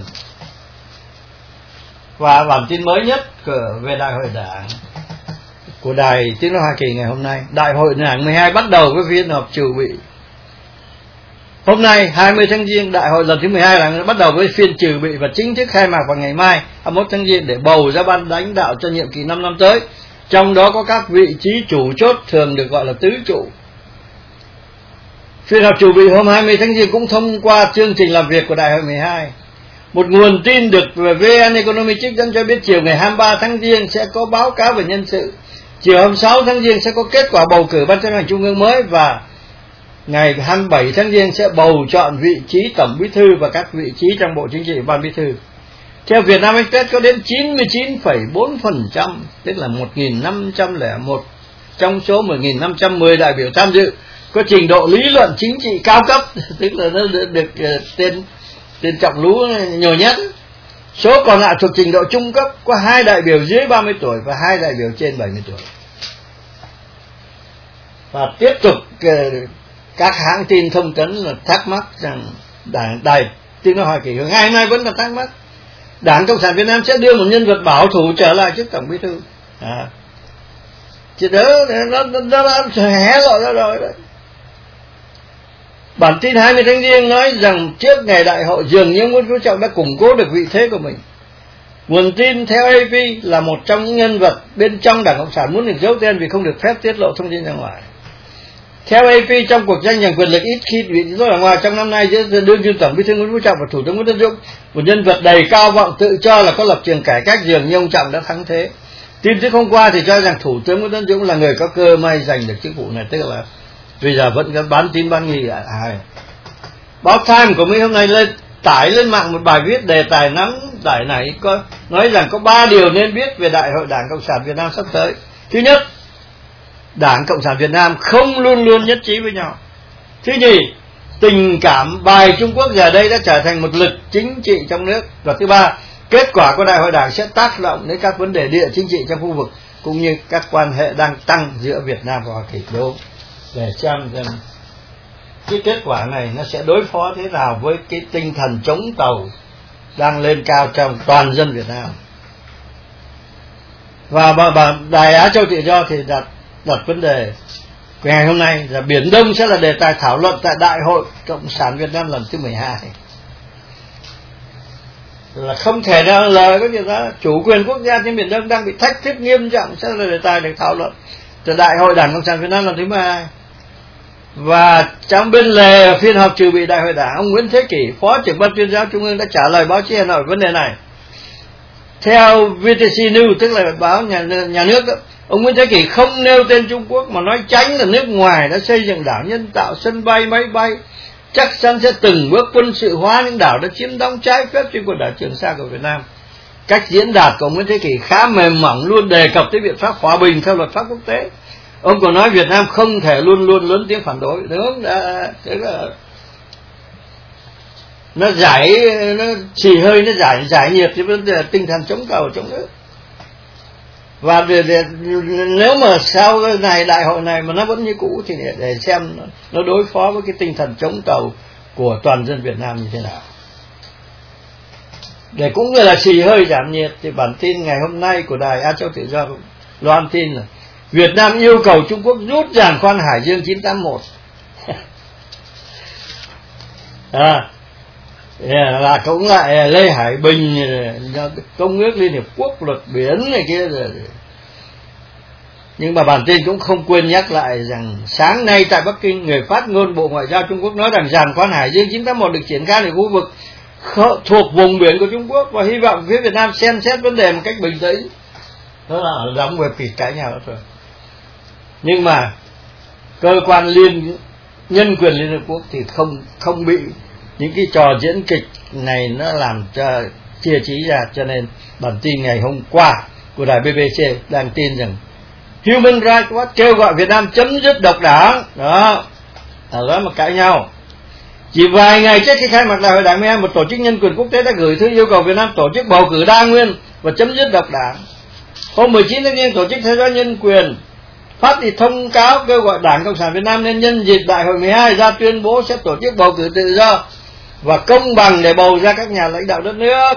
Và bản tin mới nhất về đại hội đảng của đài Tiếng nói Hoa Kỳ ngày hôm nay, đại hội đảng 12 bắt đầu với phiên họp trù bị. Hôm nay 20 tháng Giêng, đại hội lần thứ 12 là bắt đầu với phiên trừ bị và chính thức khai mạc vào ngày mai 21 tháng Giêng để bầu ra ban lãnh đạo cho nhiệm kỳ 5 năm tới. Trong đó có các vị trí chủ chốt thường được gọi là tứ trụ. Phiên họp trù bị hôm 20 tháng Giêng cũng thông qua chương trình làm việc của đại hội 12. Một nguồn tin được về VN Economy trích dẫn cho biết chiều ngày 23 tháng Giêng sẽ có báo cáo về nhân sự, chiều 26 tháng Giêng sẽ có kết quả bầu cử ban chấp hành trung ương mới, và ngày 27 tháng Giêng sẽ bầu chọn vị trí tổng bí thư và các vị trí trong bộ chính trị ban bí thư. Theo Vietnam Express có đến 99,4%, tức là 1.501 trong số 10.510 đại biểu tham dự có trình độ lý luận chính trị cao cấp, tức là nó được tên Trọng Lũ nhiều nhất. Số còn lại thuộc trình độ trung cấp, có 2 đại biểu dưới 30 tuổi và 2 đại biểu trên 70 tuổi. Và tiếp tục các hãng tin thông tấn là thắc mắc rằng đài Tiếng nói Hoa Kỳ ngày hôm nay vẫn là thắc mắc Đảng Cộng sản Việt Nam sẽ đưa một nhân vật bảo thủ trở lại chức tổng bí thư. Chứ đó nó hé lộ ra rồi đấy. Bản tin 20 tháng Giêng nói rằng trước ngày đại hội dường như Nguyễn Phú Trọng đã củng cố được vị thế của mình. Nguồn tin theo AP là một trong những nhân vật bên trong Đảng Cộng sản muốn được giấu tên vì không được phép tiết lộ thông tin ra ngoài. Theo AP, trong cuộc tranh giành quyền lực ít khi bị rối ở ngoài trong năm nay giữa đương kim tổng bí thư Nguyễn Phú Trọng và thủ tướng Nguyễn Tấn Dũng, một nhân vật đầy cao vọng tự cho là có lập trường cải cách, dường như ông Trọng đã thắng thế. Tin tức hôm qua thì cho rằng thủ tướng Nguyễn Tấn Dũng là người có cơ may giành được chức vụ này, tức là Bây giờ vẫn có bán tín bán nghi à? Báo Time của Mỹ hôm nay tải lên mạng một bài viết đề tài nóng giải này, có nói rằng có 3 điều nên biết về Đại hội Đảng Cộng sản Việt Nam sắp tới. Thứ nhất, Đảng Cộng sản Việt Nam không luôn luôn nhất trí với nhau. Thứ nhì, tình cảm bài Trung Quốc giờ đây đã trở thành một lực chính trị trong nước. Và thứ ba, kết quả của Đại hội Đảng sẽ tác động đến các vấn đề địa chính trị trong khu vực cũng như các quan hệ đang tăng giữa Việt Nam và Hoa Kỳ. Đúng, để xem cái kết quả này nó sẽ đối phó thế nào với cái tinh thần chống tàu đang lên cao trong toàn dân Việt Nam. Và Đài Á Châu Tự Do thì đặt vấn đề ngày hôm nay là Biển Đông sẽ là đề tài thảo luận tại Đại hội Cộng sản Việt Nam lần thứ 12. Là không thể nào lời có việc đó, chủ quyền quốc gia trên Biển Đông đang bị thách thức nghiêm trọng, sẽ là đề tài được thảo luận tại Đại hội Đảng Cộng sản Việt Nam lần thứ 12. Và trong bên lề phiên họp trừ bị Đại hội Đảng, ông Nguyễn Thế Kỷ, Phó trưởng Ban Tuyên giáo Trung ương đã trả lời báo chí Hà Nội vấn đề này. Theo VTC News, tức là báo nhà nước đó, ông Nguyễn Thế Kỷ không nêu tên Trung Quốc mà nói tránh là nước ngoài đã xây dựng đảo nhân tạo, sân bay, máy bay, chắc chắn sẽ từng bước quân sự hóa những đảo đã chiếm đóng trái phép trên quần đảo Trường Sa của Việt Nam. Cách diễn đạt của ông Nguyễn Thế Kỷ khá mềm mỏng, luôn đề cập tới biện pháp hòa bình theo luật pháp quốc tế. Ông còn nói Việt Nam không thể luôn luôn lớn tiếng phản đối, đúng không? Thế là nó xì hơi, nó giải nhiệt cái vấn đề tinh thần chống tàu chống nước. Và nếu mà sau cái này đại hội này mà nó vẫn như cũ thì để xem nó đối phó với cái tinh thần chống tàu của toàn dân Việt Nam như thế nào. Để cũng là xì hơi giảm nhiệt thì bản tin ngày hôm nay của Đài Á Châu Tự Do loan tin là Việt Nam yêu cầu Trung Quốc rút giàn khoan Hải Dương 981. Là cũng lại Lê Hải Bình, Công ước Liên Hiệp Quốc, luật biển này kia rồi. Nhưng mà bản tin cũng không quên nhắc lại rằng sáng nay tại Bắc Kinh, người phát ngôn Bộ Ngoại giao Trung Quốc nói rằng giàn khoan Hải Dương 981 được triển khai ở khu vực thuộc vùng biển của Trung Quốc và hy vọng phía Việt Nam xem xét vấn đề một cách bình tĩnh. Đó là đóng về kịch cãi nhau đó rồi. Nhưng mà cơ quan nhân quyền Liên Hợp Quốc thì không bị những cái trò diễn kịch này nó làm cho chia trí ra. Cho nên bản tin ngày hôm qua của đài BBC đang tin rằng Human Rights Watch kêu gọi Việt Nam chấm dứt độc đảng. Đó, ở đó mà cãi nhau. Chỉ vài ngày trước khi khai mạc Đại hội Đảng 12, một tổ chức nhân quyền quốc tế đã gửi thư yêu cầu Việt Nam tổ chức bầu cử đa nguyên và chấm dứt độc đảng. Hôm 19 tháng Giêng, tổ chức theo dõi nhân quyền phát đi thông cáo kêu gọi Đảng Cộng sản Việt Nam nên nhân dịp Đại hội 12 ra tuyên bố sẽ tổ chức bầu cử tự do và công bằng để bầu ra các nhà lãnh đạo đất nước.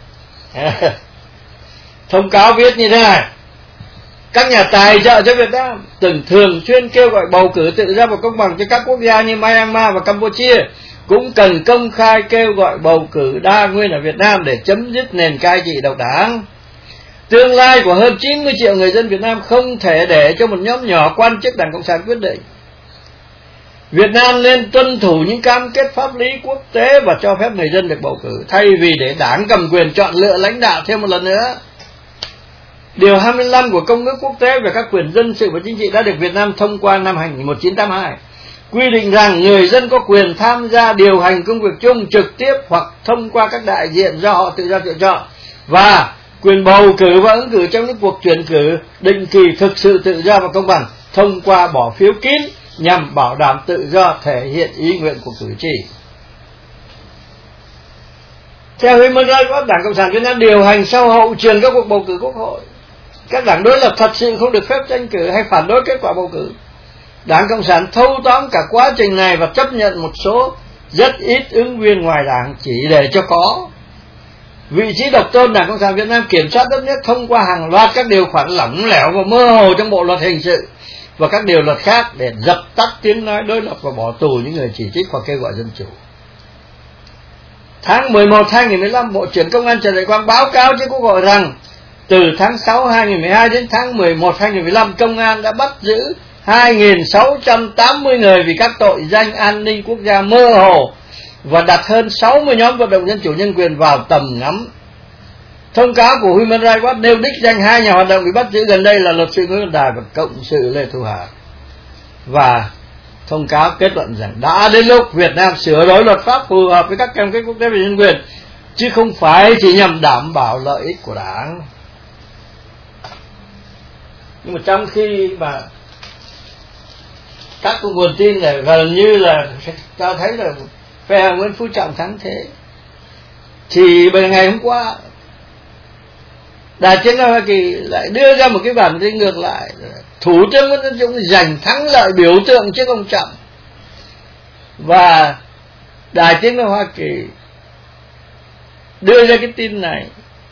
Thông cáo viết như thế này: các nhà tài trợ cho Việt Nam thường xuyên kêu gọi bầu cử tự do và công bằng cho các quốc gia như Myanmar và Campuchia, cũng cần công khai kêu gọi bầu cử đa nguyên ở Việt Nam để chấm dứt nền cai trị độc đảng. Tương lai của hơn 90 triệu người dân Việt Nam không thể để cho một nhóm nhỏ quan chức Đảng Cộng sản quyết định. Việt Nam nên tuân thủ những cam kết pháp lý quốc tế và cho phép người dân được bầu cử, thay vì để đảng cầm quyền chọn lựa lãnh đạo thêm một lần nữa. Điều 25 của Công ước Quốc tế về các quyền dân sự và chính trị đã được Việt Nam thông qua năm 1982, quy định rằng người dân có quyền tham gia điều hành công việc chung trực tiếp hoặc thông qua các đại diện do họ tự do lựa chọn, và quyền bầu cử và ứng cử trong những cuộc tuyển cử định kỳ thực sự tự do và công bằng thông qua bỏ phiếu kín nhằm bảo đảm tự do thể hiện ý nguyện của cử tri. Theo Human Rights Watch, Đảng Cộng sản Việt Nam điều hành sau hậu trường các cuộc bầu cử quốc hội. Các đảng đối lập thật sự không được phép tranh cử hay phản đối kết quả bầu cử. Đảng Cộng sản thâu tóm cả quá trình này và chấp nhận một số rất ít ứng viên ngoài đảng chỉ để cho có. Vị trí độc tôn Đảng Cộng sản Việt Nam kiểm soát đất nước thông qua hàng loạt các điều khoản lỏng lẻo và mơ hồ trong bộ luật hình sự và các điều luật khác để dập tắt tiếng nói đối lập và bỏ tù những người chỉ trích hoặc kêu gọi dân chủ. Tháng 11 2015, Bộ trưởng Công an Trần Đại Quang báo cáo trước Quốc hội rằng từ tháng 6 2012 đến tháng 11 2015, Công an đã bắt giữ 2.680 người vì các tội danh an ninh quốc gia mơ hồ và đặt hơn 60 nhóm vận động dân chủ nhân quyền vào tầm ngắm. Thông cáo của Human Rights Watch nêu đích danh 2 nhà hoạt động bị bắt giữ gần đây là luật sư Nguyễn Văn Đài và cộng sự Lê Thu Hà. Và thông cáo kết luận rằng đã đến lúc Việt Nam sửa đổi luật pháp phù hợp với các cam kết quốc tế về nhân quyền, chứ không phải chỉ nhằm đảm bảo lợi ích của Đảng. Nhưng mà trong khi mà các nguồn tin này gần như là cho thấy là phe Nguyễn Phú Trọng thắng thế, thì ngày hôm qua Đài Tiếng nói Hoa Kỳ lại đưa ra một cái bản tin ngược lại, Thủ tướng Nguyễn Tấn Dũng giành thắng lợi biểu tượng trước ông Trọng. Và Đài Tiếng nói Hoa Kỳ đưa ra cái tin này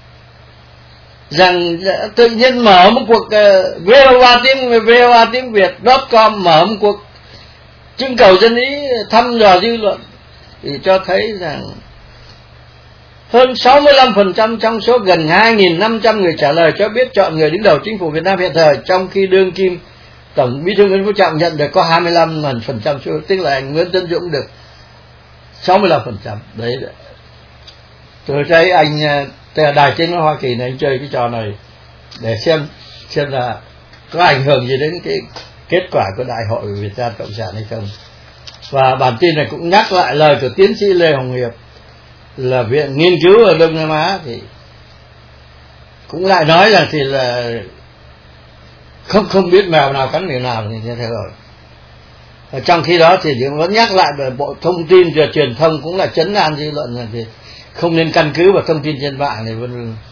rằng tự nhiên mở một cuộc VOA tiếng Việt.com mở một cuộc trưng cầu dân ý thăm dò dư luận, thì cho thấy rằng hơn 65% trong số gần 2.500 người trả lời cho biết chọn người đứng đầu chính phủ Việt Nam hiện thời, trong khi đương kim Tổng Bí thư Nguyễn Phú Trọng nhận được có 25% số, tức là anh Nguyễn Tấn Dũng được 65%. Đấy, tôi thấy anh Đài Tiếng nói Hoa Kỳ này anh chơi cái trò này để xem là có ảnh hưởng gì đến cái kết quả của Đại hội của Việt Nam Cộng sản hay không. Và bản tin này cũng nhắc lại lời của tiến sĩ Lê Hồng Hiệp, là viện nghiên cứu ở Đông Nam Á, thì cũng lại nói rằng thì là không biết mèo nào cắn mèo nào thì như thế rồi. Và trong khi đó thì vẫn nhắc lại về Bộ Thông tin và Truyền thông cũng là trấn an dư luận rằng thì không nên căn cứ vào thông tin trên mạng này vân vân.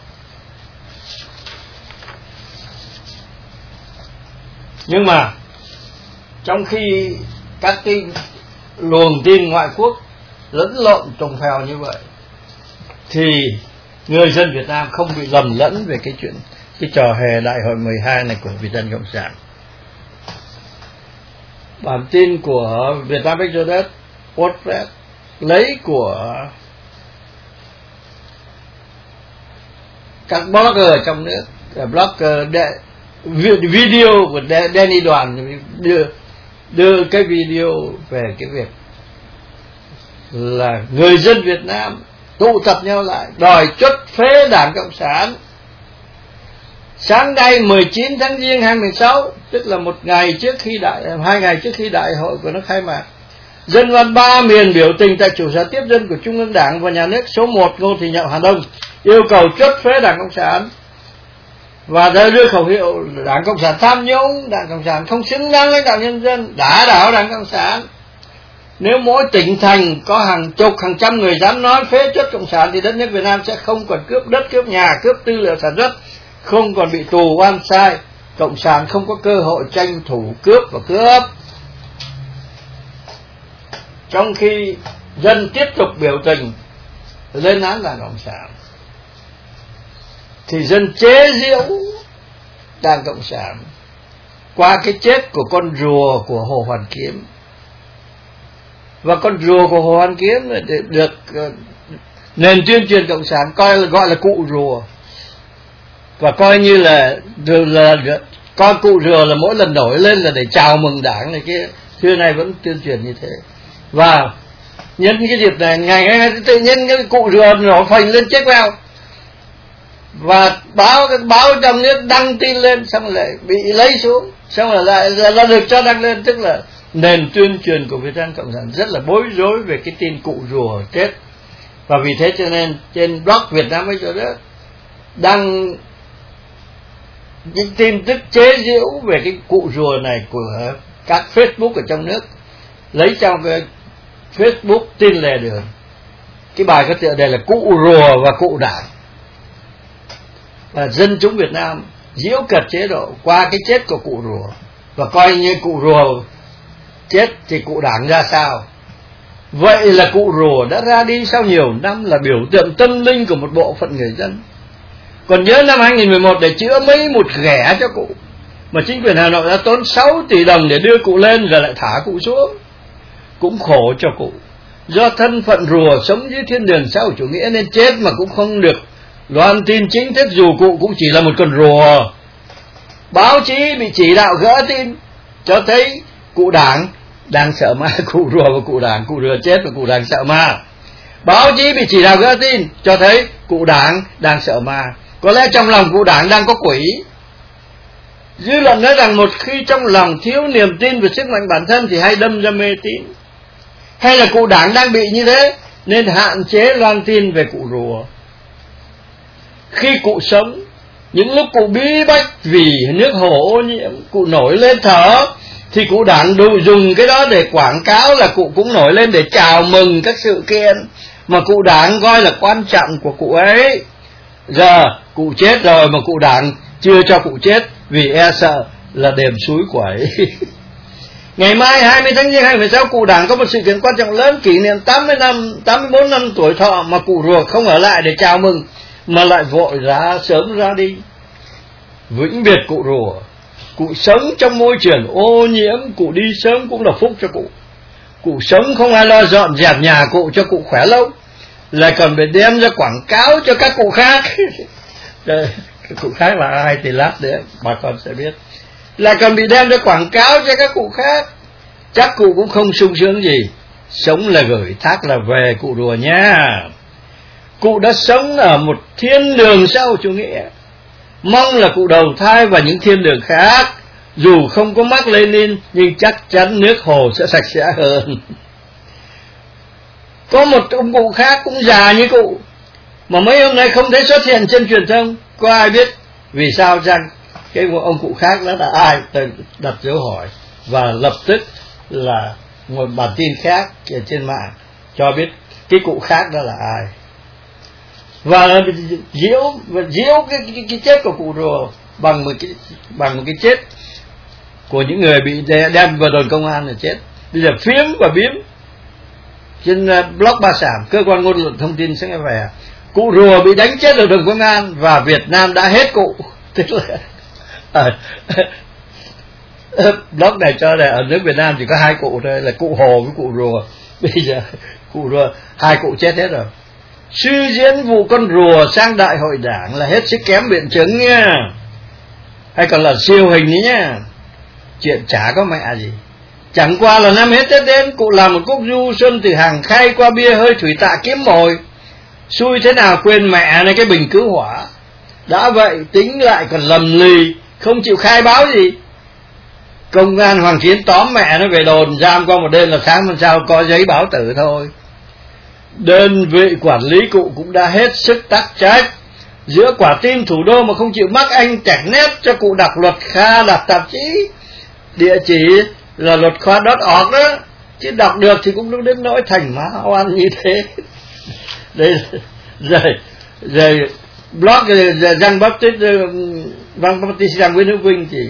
Nhưng mà trong khi các cái luồng tin ngoại quốc lẫn lộn trùng phèo như vậy, thì người dân Việt Nam không bị lầm lẫn về cái trò hề Đại hội 12 này của Việt Nam Cộng sản. Bản tin của Vietnam Exodus WordPress lấy của các blogger ở trong nước, blogger video của Danny Đoàn đưa cái video về cái việc là người dân Việt Nam tụ tập nhau lại đòi chốt phế Đảng Cộng sản. Sáng nay 19 tháng Giêng 2016, tức là 2 ngày trước khi đại hội của nó khai mạc, dân văn 3 miền biểu tình tại trụ sở tiếp dân của Trung ương Đảng và Nhà nước số 1 Ngô Thị Nhậm Hà Đông, yêu cầu chốt phế Đảng Cộng sản và đưa khẩu hiệu Đảng Cộng sản tham nhũng, Đảng Cộng sản không xứng đáng lãnh đạo nhân dân, đả đảo Đảng Cộng sản. Nếu mỗi tỉnh thành có hàng chục hàng trăm người dám nói phế chốt Cộng sản thì đất nước Việt Nam sẽ không còn cướp đất, cướp nhà, cướp tư liệu sản xuất, không còn bị tù oan sai, Cộng sản không có cơ hội tranh thủ cướp và cướp. Trong khi dân tiếp tục biểu tình lên án Đảng Cộng sản, thì dân chế giễu Đảng Cộng sản qua cái chết của con rùa của Hồ Hoàn Kiếm. Và con rùa của Hồ Hoàn Kiếm được nền tuyên truyền Cộng sản gọi là cụ rùa, và coi như là coi cụ rùa là mỗi lần nổi lên là để chào mừng Đảng này kia. Xưa nay vẫn tuyên truyền như thế. Và nhân cái dịp này ngày tự nhiên cái cụ rùa nổ phành lên chết vào, và báo trong nước đăng tin lên, xong lại bị lấy xuống, xong rồi lại được cho đăng lên. Tức là nền tuyên truyền của Việt Nam Cộng sản rất là bối rối về cái tin cụ rùa chết. Và vì thế cho nên trên blog Việt Nam ấy chỗ đó đăng những tin tức chế giễu về cái cụ rùa này của các Facebook ở trong nước, lấy trong cái Facebook Tin Lề Đường. Cái bài có tựa đề là cụ rùa và cụ Đảng. Và dân chúng Việt Nam giễu cợt chế độ qua cái chết của cụ rùa, và coi như cụ rùa chết thì cụ Đảng ra sao. Vậy là cụ rùa đã ra đi sau nhiều năm là biểu tượng tâm linh của một bộ phận người dân. Còn nhớ năm 2011 để chữa mấy một ghẻ cho cụ, mà chính quyền Hà Nội đã tốn 6 tỷ đồng để đưa cụ lên rồi lại thả cụ xuống. Cũng khổ cho cụ, do thân phận rùa sống dưới thiên đường xã hội chủ nghĩa nên chết mà cũng không được loan tin chính thức, dù cụ cũng chỉ là một con rùa. Báo chí bị chỉ đạo gỡ tin cho thấy cụ Đảng đang sợ ma. Cụ rùa và cụ Đảng, cụ rùa chết và cụ Đảng sợ ma. Báo chí bị chỉ đạo gỡ tin cho thấy cụ Đảng đang sợ ma. Có lẽ trong lòng cụ Đảng đang có quỷ. Dư luận nói rằng một khi trong lòng thiếu niềm tin về sức mạnh bản thân thì hay đâm ra mê tín. Hay là cụ Đảng đang bị như thế nên hạn chế loan tin về cụ rùa. Khi cụ sống, những lúc cụ bí bách vì nước hồ ô nhiễm, cụ nổi lên thở, thì cụ Đảng dùng cái đó để quảng cáo là cụ cũng nổi lên để chào mừng các sự kiện mà cụ Đảng coi là quan trọng của cụ ấy. Giờ cụ chết rồi mà cụ Đảng chưa cho cụ chết vì e sợ là đêm suối quẩy. Ngày mai 20 tháng Giêng 2016, cụ Đảng có một sự kiện quan trọng lớn kỷ niệm 84 năm tuổi thọ, mà cụ rùa không ở lại để chào mừng mà lại vội sớm ra đi. Vĩnh biệt cụ rùa. Cụ sống trong môi trường ô nhiễm, cụ đi sớm cũng là phúc cho cụ. Cụ sống không ai lo dọn dẹp nhà cụ cho cụ khỏe lâu, lại còn phải đem ra quảng cáo cho các cụ khác. Đây, các cụ khác là ai thì lát nữa bà con sẽ biết. Lại còn bị đem ra quảng cáo cho các cụ khác. Chắc cụ cũng không sung sướng gì. Sống là gửi thác là về cụ rùa nha. Cụ đã sống ở một thiên đường xã hội chủ nghĩa. Mong là cụ đầu thai vào những thiên đường khác. Dù không có Mác Lênin nhưng chắc chắn nước hồ sẽ sạch sẽ hơn. Có một ông cụ khác cũng già như cụ mà mấy hôm nay không thấy xuất hiện trên truyền thông. Có ai biết vì sao chăng? Cái ông cụ khác đó là ai? Tôi đặt dấu hỏi và lập tức là một bản tin khác trên mạng cho biết cái cụ khác đó là ai. Và diễu cái chết của cụ rùa bằng một cái chết của những người bị đem vào đồn công an là chết. Bây giờ phiếm và biếm trên blog Ba Sảm, cơ quan ngôn luận thông tin sẽ nghe về cụ rùa bị đánh chết ở đồn công an và Việt Nam đã hết cụ. Tức là blog này cho là ở nước Việt Nam chỉ có hai cụ thôi, là cụ Hồ với cụ rùa. Bây giờ cụ rùa hai cụ chết hết rồi. Suy diễn vụ con rùa sang đại hội Đảng là hết sức kém biện chứng nha, hay còn là siêu hình đấy nhá. Chuyện chả có mẹ gì. Chẳng qua là năm hết Tết đến, cụ làm một cúc du xuân từ hàng khay qua bia hơi thủy tạ kiếm mồi. Xui thế nào quên mẹ này cái bình cứu hỏa. Đã vậy tính lại còn lầm lì, không chịu khai báo gì. Công an Hoàng Chiến tóm mẹ nó về đồn giam qua một đêm, là sáng hôm sau có giấy báo tử thôi. Đơn vị quản lý cụ cũng đã hết sức tắc trách. Giữa quả tim thủ đô mà không chịu mắc anh chặt nét cho cụ đọc luật kha đọc tạp chí. Địa chỉ là luật khoa.org đó, chứ đọc được thì cũng đến nỗi thành má oan như thế. Đây rồi blog Giang Baptist Giang Nguyễn Hữu Vinh thì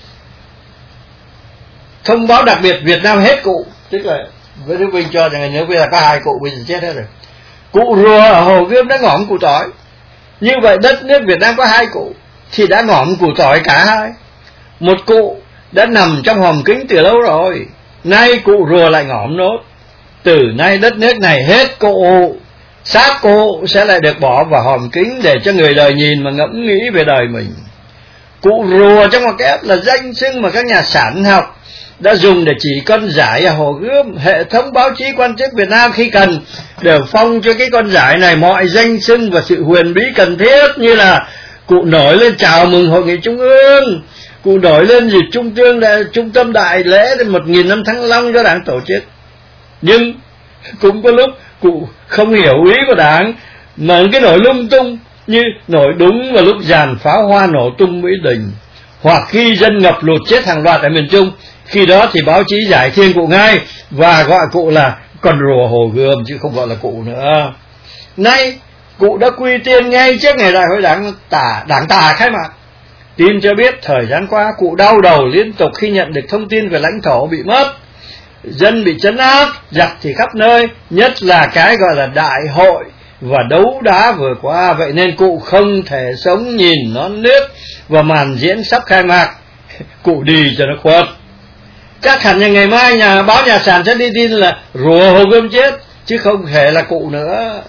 thông báo đặc biệt Việt Nam hết cụ, tức là Nguyễn Hữu Vinh cho rằng nếu bây giờ có hai cụ bây giờ chết hết rồi. Cụ rùa ở Hồ Gươm đã ngỏm củ tỏi. Như vậy đất nước Việt Nam có hai cụ thì đã ngỏm củ tỏi cả hai. Một cụ đã nằm trong hòm kính từ lâu rồi, nay cụ rùa lại ngỏm nốt. Từ nay đất nước này hết cụ, xác cụ sẽ lại được bỏ vào hòm kính để cho người đời nhìn mà ngẫm nghĩ về đời mình. Cụ rùa trong ngoặc kép là danh xưng mà các nhà sản học đã dùng để chỉ con giải ở Hồ Gươm. Hệ thống báo chí quan chức Việt Nam khi cần đều phong cho cái con giải này mọi danh xưng và sự huyền bí cần thiết, như là cụ nổi lên chào mừng Hội nghị Trung ương, cụ nổi lên gì trung tâm đại lễ 1000 năm Thăng Long do Đảng tổ chức. Nhưng cũng có lúc cụ không hiểu ý của Đảng mà cái nổi lung tung, như nổi đúng vào lúc dàn pháo hoa nổ tung Mỹ Đình, hoặc khi dân ngập lụt chết hàng loạt ở miền Trung. Khi đó thì báo chí giải thiên cụ ngay và gọi cụ là con rùa Hồ Gươm chứ không gọi là cụ nữa. Nay cụ đã quy tiên ngay trước ngày đại hội Đảng tả khai mạc. Tin cho biết thời gian qua cụ đau đầu liên tục khi nhận được thông tin về lãnh thổ bị mất, dân bị trấn áp, giặc thì khắp nơi, nhất là cái gọi là đại hội và đấu đá vừa qua. Vậy nên cụ không thể sống nhìn nón nước và màn diễn sắp khai mạc. Cụ đi cho nó khuất. Chắc hẳn là ngày mai báo Nhà Sản sẽ đi tin là rùa Hồ Gươm chết, chứ không thể là cụ nữa.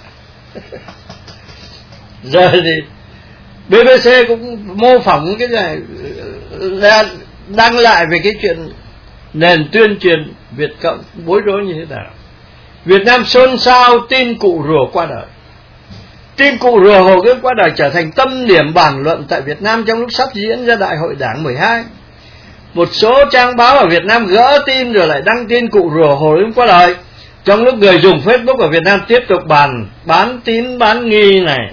Giờ thì BBC cũng mô phỏng cái này, đăng lại về cái chuyện nền tuyên truyền Việt Cộng bối rối như thế nào. Việt Nam xôn xao tin cụ rùa qua đời. Tin cụ rùa Hồ Gươm qua đời trở thành tâm điểm bàn luận tại Việt Nam trong lúc sắp diễn ra Đại hội Đảng 12. Một số trang báo ở Việt Nam gỡ tin rồi lại đăng tin cụ rùa Hồ Gươm qua đời, trong lúc người dùng Facebook ở Việt Nam tiếp tục bán tín bán nghi này,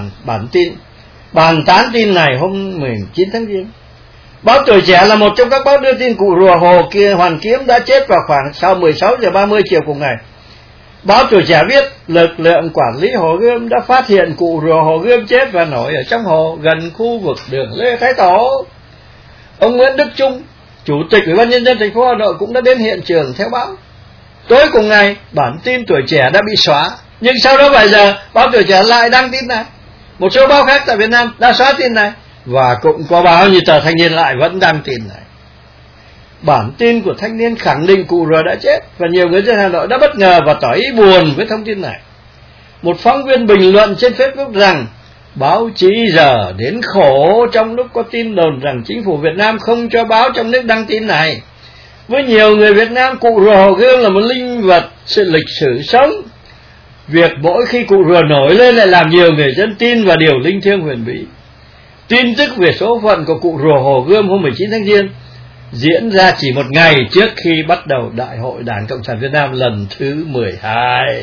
bàn tán tin này hôm 19 tháng Giêng. Báo Tuổi Trẻ là một trong các báo đưa tin cụ rùa Hồ Hoàn Kiếm đã chết vào khoảng sau 16 giờ 30 chiều cùng ngày. Báo Tuổi Trẻ viết lực lượng quản lý Hồ Gươm đã phát hiện cụ rùa Hồ Gươm chết và nổi ở trong hồ gần khu vực đường Lê Thái Tổ. Ông Nguyễn Đức Trung, Chủ tịch Ủy ban Nhân dân thành phố Hà Nội cũng đã đến hiện trường theo báo. Tối cùng ngày, bản tin Tuổi Trẻ đã bị xóa, nhưng sau đó vài giờ, báo Tuổi Trẻ lại đăng tin này. Một số báo khác tại Việt Nam đã xóa tin này, và cũng có báo như tờ Thanh Niên lại vẫn đăng tin này. Bản tin của Thanh Niên khẳng định cụ rùa đã chết, và nhiều người dân Hà Nội đã bất ngờ và tỏ ý buồn với thông tin này. Một phóng viên bình luận trên Facebook rằng báo chí giờ đến khổ trong lúc có tin đồn rằng chính phủ Việt Nam không cho báo trong nước đăng tin này. Với nhiều người Việt Nam, cụ rùa Hồ Gươm là một linh vật sự lịch sử sống. Việc mỗi khi cụ rùa nổi lên lại làm nhiều người dân tin vào điều linh thiêng huyền bí. Tin tức về số phận của cụ rùa Hồ Gươm hôm 19 tháng Giêng diễn ra chỉ một ngày trước khi bắt đầu Đại hội Đảng Cộng sản Việt Nam lần thứ 12.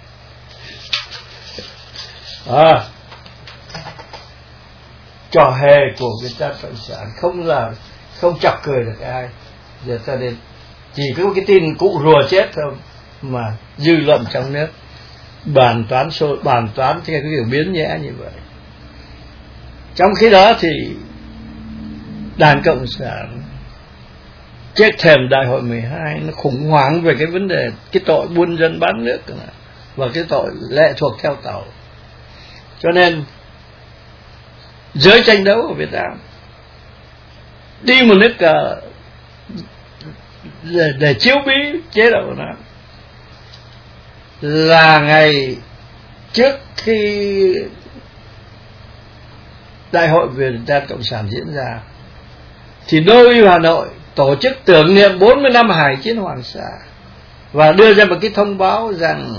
Trò hề của Việt Nam Cộng sản không chọc cười được ai. Giờ ta đến chỉ có cái tin cụ rùa chết thôi mà dư luận trong nước bàn toán theo cái kiểu biến nhẽ như vậy. Trong khi đó thì Đảng Cộng sản chết thềm Đại hội 12 nó khủng hoảng về cái vấn đề cái tội buôn dân bán nước và cái tội lệ thuộc theo tàu. Cho nên giới tranh đấu ở Việt Nam đi một nước để chiếu bí chế độ nào là ngày trước khi Đại hội Việt Nam Cộng sản diễn ra thì đôi Hà Nội tổ chức tưởng niệm 40 năm Hải chiến Hoàng Sa và đưa ra một cái thông báo rằng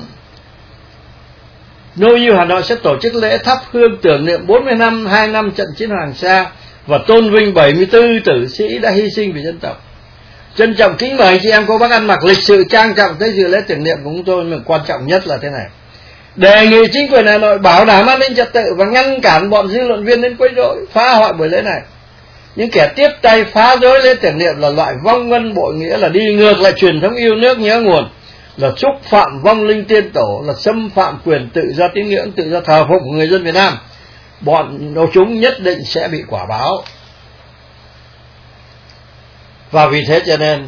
Nô Yêu Hà Nội sẽ tổ chức lễ thắp hương tưởng niệm 40 năm 2 năm trận chiến Hoàng Sa và tôn vinh 74 tử sĩ đã hy sinh vì dân tộc. Trân trọng kính mời anh chị em cô bác ăn mặc lịch sự trang trọng tới dự lễ tưởng niệm của chúng tôi, mà quan trọng nhất là thế này: đề nghị chính quyền Hà Nội bảo đảm an ninh trật tự và ngăn cản bọn dư luận viên đến quấy rối, phá hoại buổi lễ này. Những kẻ tiếp tay phá rối lễ tưởng niệm là loại vong ân bội nghĩa, là đi ngược lại truyền thống yêu nước nhớ nguồn, là xúc phạm vong linh tiên tổ, là xâm phạm quyền tự do tín ngưỡng, tự do thờ phụng của người dân Việt Nam. Bọn chúng nhất định sẽ bị quả báo. Và vì thế cho nên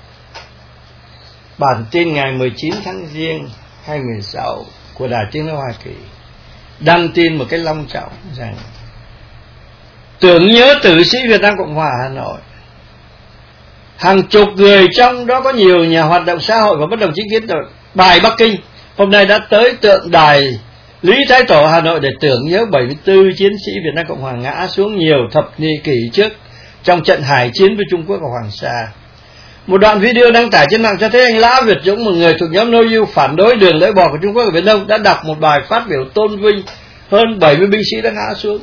bản tin ngày 19 tháng Giêng 2016 của Đài Tiếng nói Hoa Kỳ đăng tin một cái long trọng rằng tưởng nhớ tử sĩ Việt Nam Cộng hòa Hà Nội. Hàng chục người, trong đó có nhiều nhà hoạt động xã hội và bất đồng chính kiến ở Đài Bắc Kinh, hôm nay đã tới tượng đài Lý Thái Tổ Hà Nội để tưởng nhớ 74 chiến sĩ Việt Nam Cộng hòa ngã xuống nhiều thập niên kỷ trước trong trận hải chiến với Trung Quốc ở Hoàng Sa. Một đoạn video đăng tải trên mạng cho thấy anh Lã Việt Dũng, một người thuộc nhóm No You phản đối đường lưỡi bò của Trung Quốc ở Biển Đông, đã đọc một bài phát biểu tôn vinh hơn 70 binh sĩ đã ngã xuống.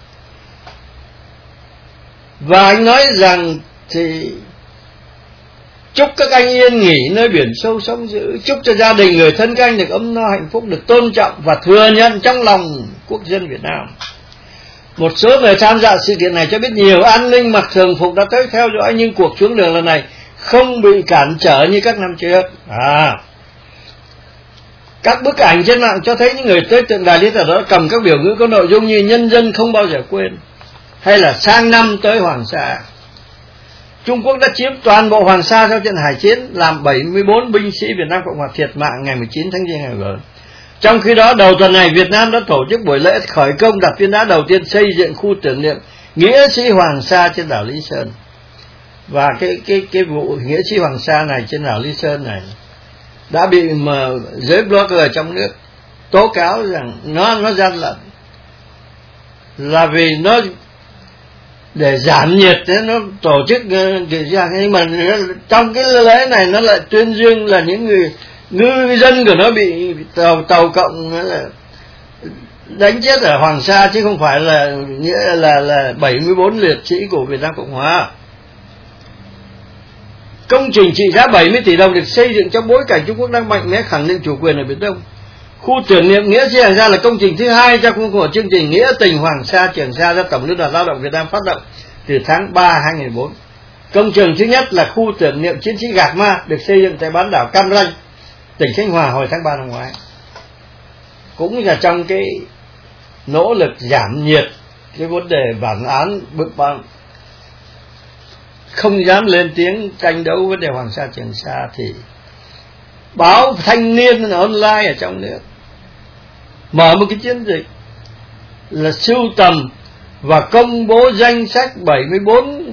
Và anh nói rằng thì chúc các anh yên nghỉ nơi biển sâu sóng dữ, chúc cho gia đình người thân các anh được ấm no hạnh phúc, được tôn trọng và thừa nhận trong lòng quốc dân Việt Nam. Một số người tham gia sự kiện này cho biết nhiều an ninh mặc thường phục đã tới theo dõi, nhưng cuộc xuống đường lần này không bị cản trở như các năm trước. Các bức ảnh trên mạng cho thấy những người tới tượng đài Lý Thái Tổ cầm các biểu ngữ có nội dung như nhân dân không bao giờ quên, hay là sang năm tới Hoàng Sa. Trung Quốc đã chiếm toàn bộ Hoàng Sa sau trận hải chiến, làm 74 binh sĩ Việt Nam Cộng hòa thiệt mạng ngày 19 tháng Giêng ngày vừa. Trong khi đó, đầu tuần này Việt Nam đã tổ chức buổi lễ khởi công đặt viên đá đầu tiên xây dựng khu tưởng niệm nghĩa sĩ Hoàng Sa trên đảo Lý Sơn. Và cái vụ nghĩa sĩ Hoàng Sa này trên đảo Lý Sơn này đã bị giới blogger ở trong nước tố cáo rằng nó gian lận, là vì nó để giảm nhiệt thế nó tổ chức nhưng mà trong cái lễ này nó lại tuyên dương là những người ngư dân của nó bị tàu cộng đánh chết ở Hoàng Sa, chứ không phải là nghĩa là 74 liệt sĩ của Việt Nam Cộng Hòa. Công trình trị giá 70 tỷ đồng được xây dựng trong bối cảnh Trung Quốc đang mạnh mẽ khẳng định chủ quyền ở Biển Đông. Khu tưởng niệm Nghĩa Sĩ Hàng Gia là công trình thứ hai trong khuôn khổ chương trình Nghĩa tình Hoàng Sa Trường Sa do Tổng Liên đoàn Lao động Việt Nam phát động từ tháng 3 2004. Công trình thứ nhất là khu tưởng niệm chiến sĩ Gạc Ma được xây dựng tại bán đảo Cam Ranh, tỉnh Khánh Hòa hồi tháng 3 năm ngoái. Cũng là trong cái nỗ lực giảm nhiệt cái vấn đề bản án bức băng, không dám lên tiếng tranh đấu vấn đề Hoàng Sa Trường Sa, thì báo Thanh Niên Online ở trong nước mở một cái chiến dịch là sưu tầm và công bố danh sách 74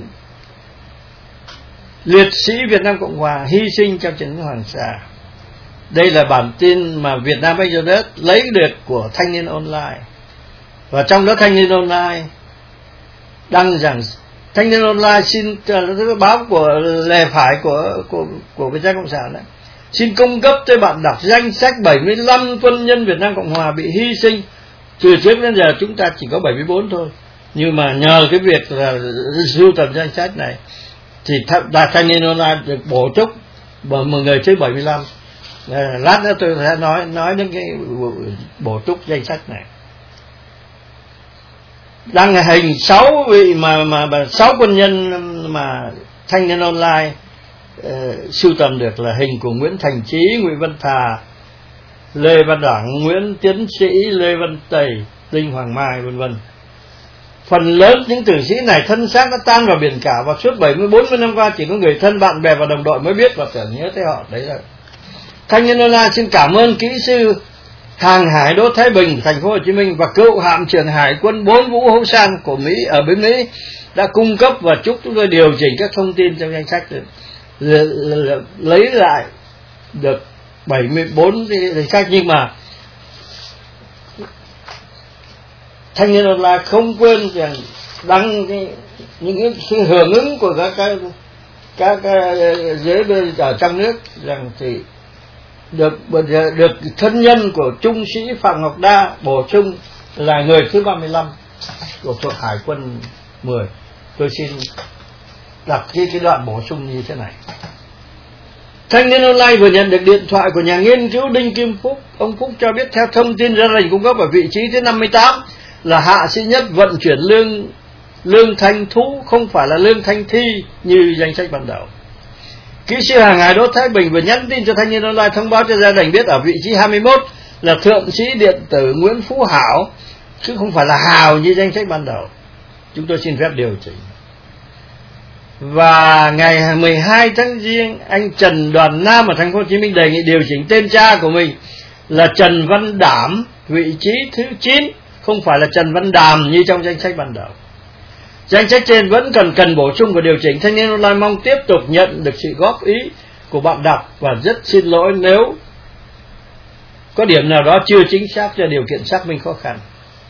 liệt sĩ Việt Nam Cộng Hòa hy sinh trong trận chiến Hoàng Sa. Đây là bản tin mà Việt Nam Exodus lấy được của Thanh Niên Online. Và trong đó Thanh Niên Online đăng rằng Thanh Niên Online xin báo của lề phải của Việt Nam Cộng sản đấy, xin cung cấp cho bạn đọc danh sách 75 quân nhân Việt Nam Cộng Hòa bị hy sinh. Từ trước đến giờ chúng ta chỉ có 74 thôi, nhưng mà nhờ cái việc là sưu tầm danh sách này thì Thanh Niên Online được bổ túc bởi một người tới 75. Lát nữa tôi sẽ nói đến cái bổ túc danh sách này. Đăng hình 6 vị mà 6 quân nhân mà Thanh Niên Online sưu tầm được là hình của Nguyễn Thành Chí, Nguyễn Văn Thà, Lê Văn Đảng, Nguyễn Tiến Sĩ, Lê Văn Tày, Đinh Hoàng Mai, vân vân. Phần lớn những tử sĩ này thân xác đã tan vào biển cả, và suốt 40 năm qua chỉ có người thân, bạn bè và đồng đội mới biết và tưởng nhớ tới họ. Đấy là Thanh Niên Online xin cảm ơn kỹ sư hàng hải Đỗ Thái Bình, thành phố Hồ Chí Minh, và cựu hạm trưởng hải quân 4 Vũ Hữu San của Mỹ ở bên Mỹ đã cung cấp và chúc chúng tôi điều chỉnh các thông tin trong danh sách, lấy lại được 74 danh sách. Nhưng mà Thanh Niên Online không quên rằng đăng những cái hưởng ứng của các giới ở trong nước rằng thì được thân nhân của trung sĩ Phạm Ngọc Đa bổ sung là người thứ 35 của thuộc Hải quân 10. Tôi xin đọc cái đoạn bổ sung như thế này. Thanh Niên Online vừa nhận được điện thoại của nhà nghiên cứu Đinh Kim Phúc. Ông Phúc cho biết theo thông tin gia đình cung cấp ở vị trí thứ 58 là hạ sĩ nhất vận chuyển lương thanh thú, không phải là lương thanh thi như danh sách ban đầu. Kỹ sư hàng hải Đỗ Thái Bình vừa nhắn tin cho Thanh Niên Online thông báo cho gia đình biết ở vị trí 21 là thượng sĩ điện tử Nguyễn Phú Hảo, chứ không phải là Hào như danh sách ban đầu. Chúng tôi xin phép điều chỉnh. Và ngày 12 tháng Giêng, anh Trần Đoàn Nam ở thành phố Hồ Chí Minh đề nghị điều chỉnh tên cha của mình là Trần Văn Đảm, vị trí thứ 9, không phải là Trần Văn Đàm như trong danh sách ban đầu. Danh sách trên vẫn cần bổ sung và điều chỉnh. Thanh Niên Online mong tiếp tục nhận được sự góp ý của bạn đọc và rất xin lỗi nếu có điểm nào đó chưa chính xác do điều kiện xác minh khó khăn.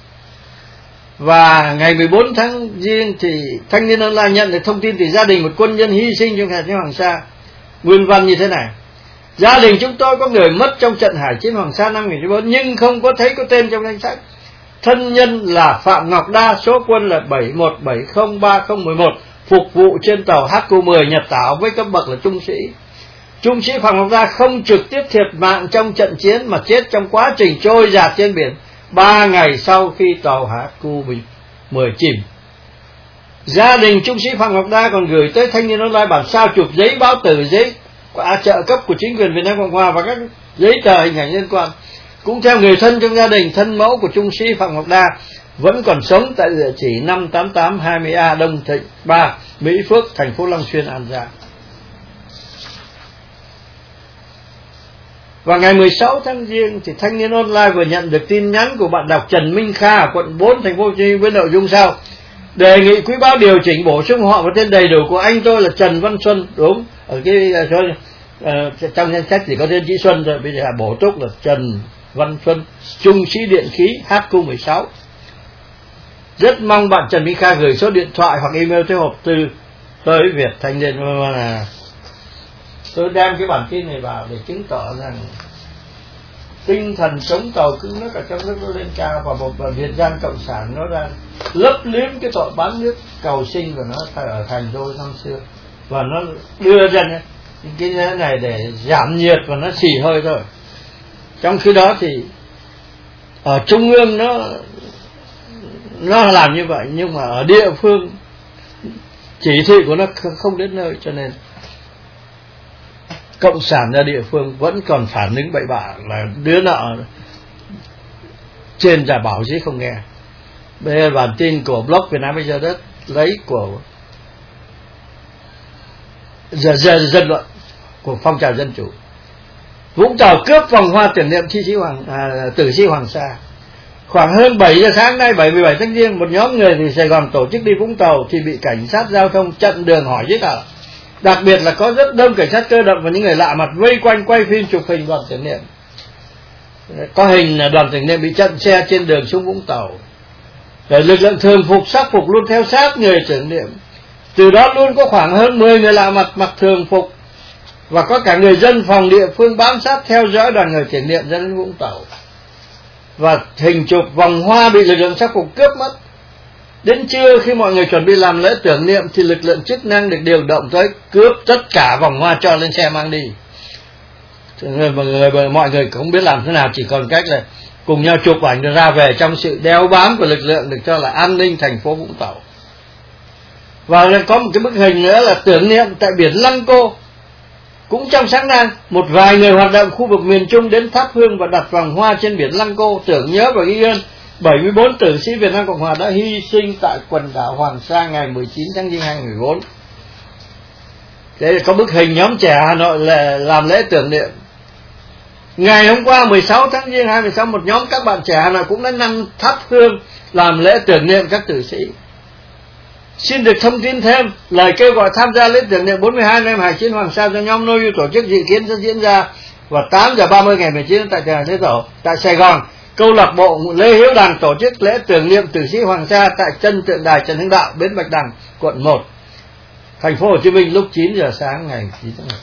Và ngày 14 tháng Giêng thì Thanh Niên Online nhận được thông tin từ gia đình một quân nhân hy sinh trong trận chiến Hoàng Sa. Nguyên văn như thế này: gia đình chúng tôi có người mất trong trận hải chiến Hoàng Sa năm 1994 nhưng không có thấy có tên trong danh sách. Thân nhân là Phạm Ngọc Đa, số quân là 71703011, phục vụ trên tàu HQ10 Nhật Tảo với cấp bậc là trung sĩ. Trung sĩ Phạm Ngọc Đa không trực tiếp thiệt mạng trong trận chiến mà chết trong quá trình trôi dạt trên biển 3 ngày sau khi tàu HQ10 chìm. Gia đình trung sĩ Phạm Ngọc Đa còn gửi tới Thanh Niên Online bản sao chụp giấy báo tử, giấy trợ cấp của chính quyền Việt Nam Cộng Hòa và các giấy tờ hình ảnh liên quan. Cũng theo người thân trong gia đình, thân mẫu của trung sĩ Phạm Ngọc Đa vẫn còn sống tại địa chỉ 58820A Đông Thịnh 3, Mỹ Phước, thành phố Long Xuyên, An Giang. Vào ngày 16 tháng Giêng thì Thanh Niên Online vừa nhận được tin nhắn của bạn đọc Trần Minh Kha ở quận 4, thành phố Hồ Chí Minh với nội dung sau: đề nghị quý báo điều chỉnh bổ sung họ và tên đầy đủ của anh tôi là Trần Văn Xuân. Đúng, ở cái trong danh sách chỉ có tên chị Xuân thôi, bây giờ bổ túc là Trần Văn Xuân, trung sĩ điện khí HQ16. Rất mong bạn Trần Minh Kha gửi số điện thoại hoặc email tới hộp thư tới Việt Thanh Niên. Tôi đem cái bản tin này vào để chứng tỏ rằng tinh thần chống tàu cứng nước ở trong nước nó lên cao, và một Việt Giang Cộng sản nó ra lấp liếm cái tội bán nước cầu sinh của nó ở thành đô năm xưa, và nó đưa ra những cái này để giảm nhiệt và nó xì hơi thôi. Trong khi đó thì ở trung ương nó làm như vậy, nhưng mà ở địa phương chỉ thị của nó không đến nơi, cho nên cộng sản ở địa phương vẫn còn phản ứng bậy bạ, là đứa nọ trên giả bảo chứ không nghe. Bây giờ bản tin của blog Việt Nam Bây Giờ Đất lấy của dân luận của phong trào dân chủ. Vũng Tàu cướp vòng hoa tưởng niệm tử sĩ Hoàng Sa. Khoảng hơn 7 giờ sáng nay 17 tháng Giêng, một nhóm người từ Sài Gòn tổ chức đi Vũng Tàu thì bị cảnh sát giao thông chặn đường hỏi giấy tờ. Đặc biệt là có rất đông cảnh sát cơ động và những người lạ mặt vây quanh quay phim chụp hình đoàn tưởng niệm. Có hình là đoàn tưởng niệm bị chặn xe trên đường xuống Vũng Tàu. Rồi lực lượng thường phục sắc phục luôn theo sát người tưởng niệm. Từ đó luôn có khoảng hơn 10 người lạ mặt mặc thường phục, và có cả người dân phòng địa phương bám sát theo dõi đoàn người tưởng niệm ra đến Vũng Tàu. Và hình chụp vòng hoa bị lực lượng sắc phục cướp mất. Đến trưa khi mọi người chuẩn bị làm lễ tưởng niệm thì lực lượng chức năng được điều động tới cướp tất cả vòng hoa cho lên xe mang đi. Mọi người cũng biết làm thế nào, chỉ còn cách là cùng nhau chụp ảnh rồi ra về trong sự đeo bám của lực lượng được cho là an ninh thành phố Vũng Tàu. Và có một cái bức hình nữa là tưởng niệm tại biển Lăng Cô. Cũng trong sáng nay, một vài người hoạt động khu vực miền Trung đến thắp hương và đặt vòng hoa trên biển Lăng Cô, tưởng nhớ và ghi ơn 74 tử sĩ Việt Nam Cộng Hòa đã hy sinh tại quần đảo Hoàng Sa ngày 19 tháng Giêng 2014. Thế có bức hình nhóm trẻ Hà Nội là làm lễ tưởng niệm. Ngày hôm qua 16 tháng Giêng 2016, một nhóm các bạn trẻ Hà Nội cũng đã nâng thắp hương làm lễ tưởng niệm các tử sĩ. Xin được thông tin thêm, lời kêu gọi tham gia lễ tưởng niệm 42 năm Hải chiến Hoàng Sa do nhóm Noyu tổ chức dự kiến sẽ diễn ra vào 8 giờ 30 ngày 19 tại Nhà Thế Tổ tại Sài Gòn. Câu lạc bộ Lê Hiếu Đằng tổ chức lễ tưởng niệm tử sĩ Hoàng Sa tại chân tượng đài Trần Hưng Đạo, bến Bạch Đằng, quận 1, thành phố Hồ Chí Minh lúc 9 giờ sáng ngày 9 tháng 1.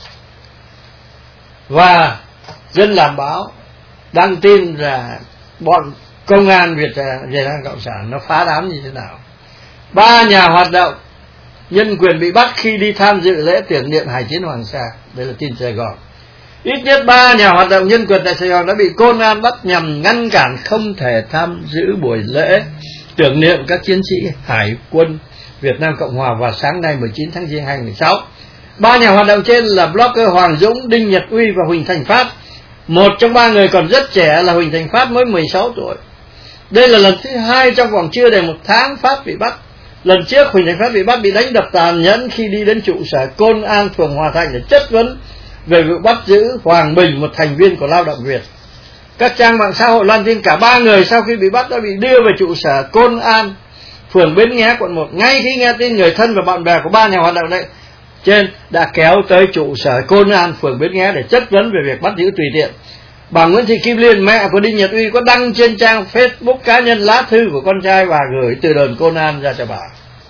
Và Dân Làm Báo đăng tin là bọn công an Việt Nam Cộng sản nó phá đám như thế nào. 3 nhà hoạt động nhân quyền bị bắt khi đi tham dự lễ tưởng niệm Hải chiến Hoàng Sa. Đây là tin Sài Gòn. Ít nhất 3 nhà hoạt động nhân quyền tại Sài Gòn đã bị công an bắt nhằm ngăn cản không thể tham dự buổi lễ tưởng niệm các chiến sĩ Hải quân Việt Nam Cộng Hòa vào sáng nay 19 tháng Giêng 2016. 3 nhà hoạt động trên là blogger Hoàng Dũng, Đinh Nhật Uy và Huỳnh Thành Phát. Một trong 3 người còn rất trẻ là Huỳnh Thành Phát mới 16 tuổi. Đây là lần thứ 2 trong vòng chưa đầy 1 tháng Phát bị bắt. Lần trước Huỳnh Thành Phát bị bắt bị đánh đập tàn nhẫn khi đi đến trụ sở Công an phường Hòa Thạnh để chất vấn về vụ bắt giữ Hoàng Bình, một thành viên của Lao động Việt. Các trang mạng xã hội loan tin cả 3 người sau khi bị bắt đã bị đưa về trụ sở Công an phường Bến Nghé, quận 1. Ngay khi nghe tin, người thân và bạn bè của 3 nhà hoạt động này trên đã kéo tới trụ sở Công an phường Bến Nghé để chất vấn về việc bắt giữ tùy tiện. Bà Nguyễn Thị Kim Liên, mẹ của Đinh Nhật Uy, có đăng trên trang Facebook cá nhân lá thư của con trai và gửi từ đồn Công an ra cho bà.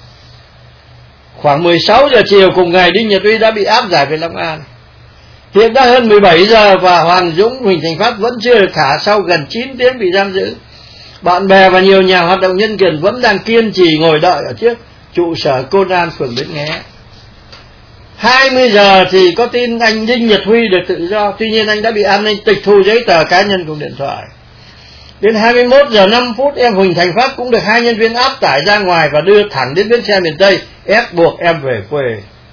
Khoảng 16 giờ chiều cùng ngày, Đinh Nhật Uy đã bị áp giải về Long An. Hiện đã hơn 17 giờ và Hoàng Dũng, Huỳnh Thành Phát vẫn chưa được thả sau gần 9 tiếng bị giam giữ. Bạn bè và nhiều nhà hoạt động nhân quyền vẫn đang kiên trì ngồi đợi ở trước trụ sở Công an phường Bến Nghé. 20 giờ thì có tin anh Đinh Nhật Huy được tự do, tuy nhiên anh đã bị an ninh tịch thu giấy tờ cá nhân cùng điện thoại. Đến 21 giờ 5 phút, em Huỳnh Thành Phát cũng được 2 nhân viên áp tải ra ngoài và đưa thẳng đến bến xe miền Tây, ép buộc em về quê.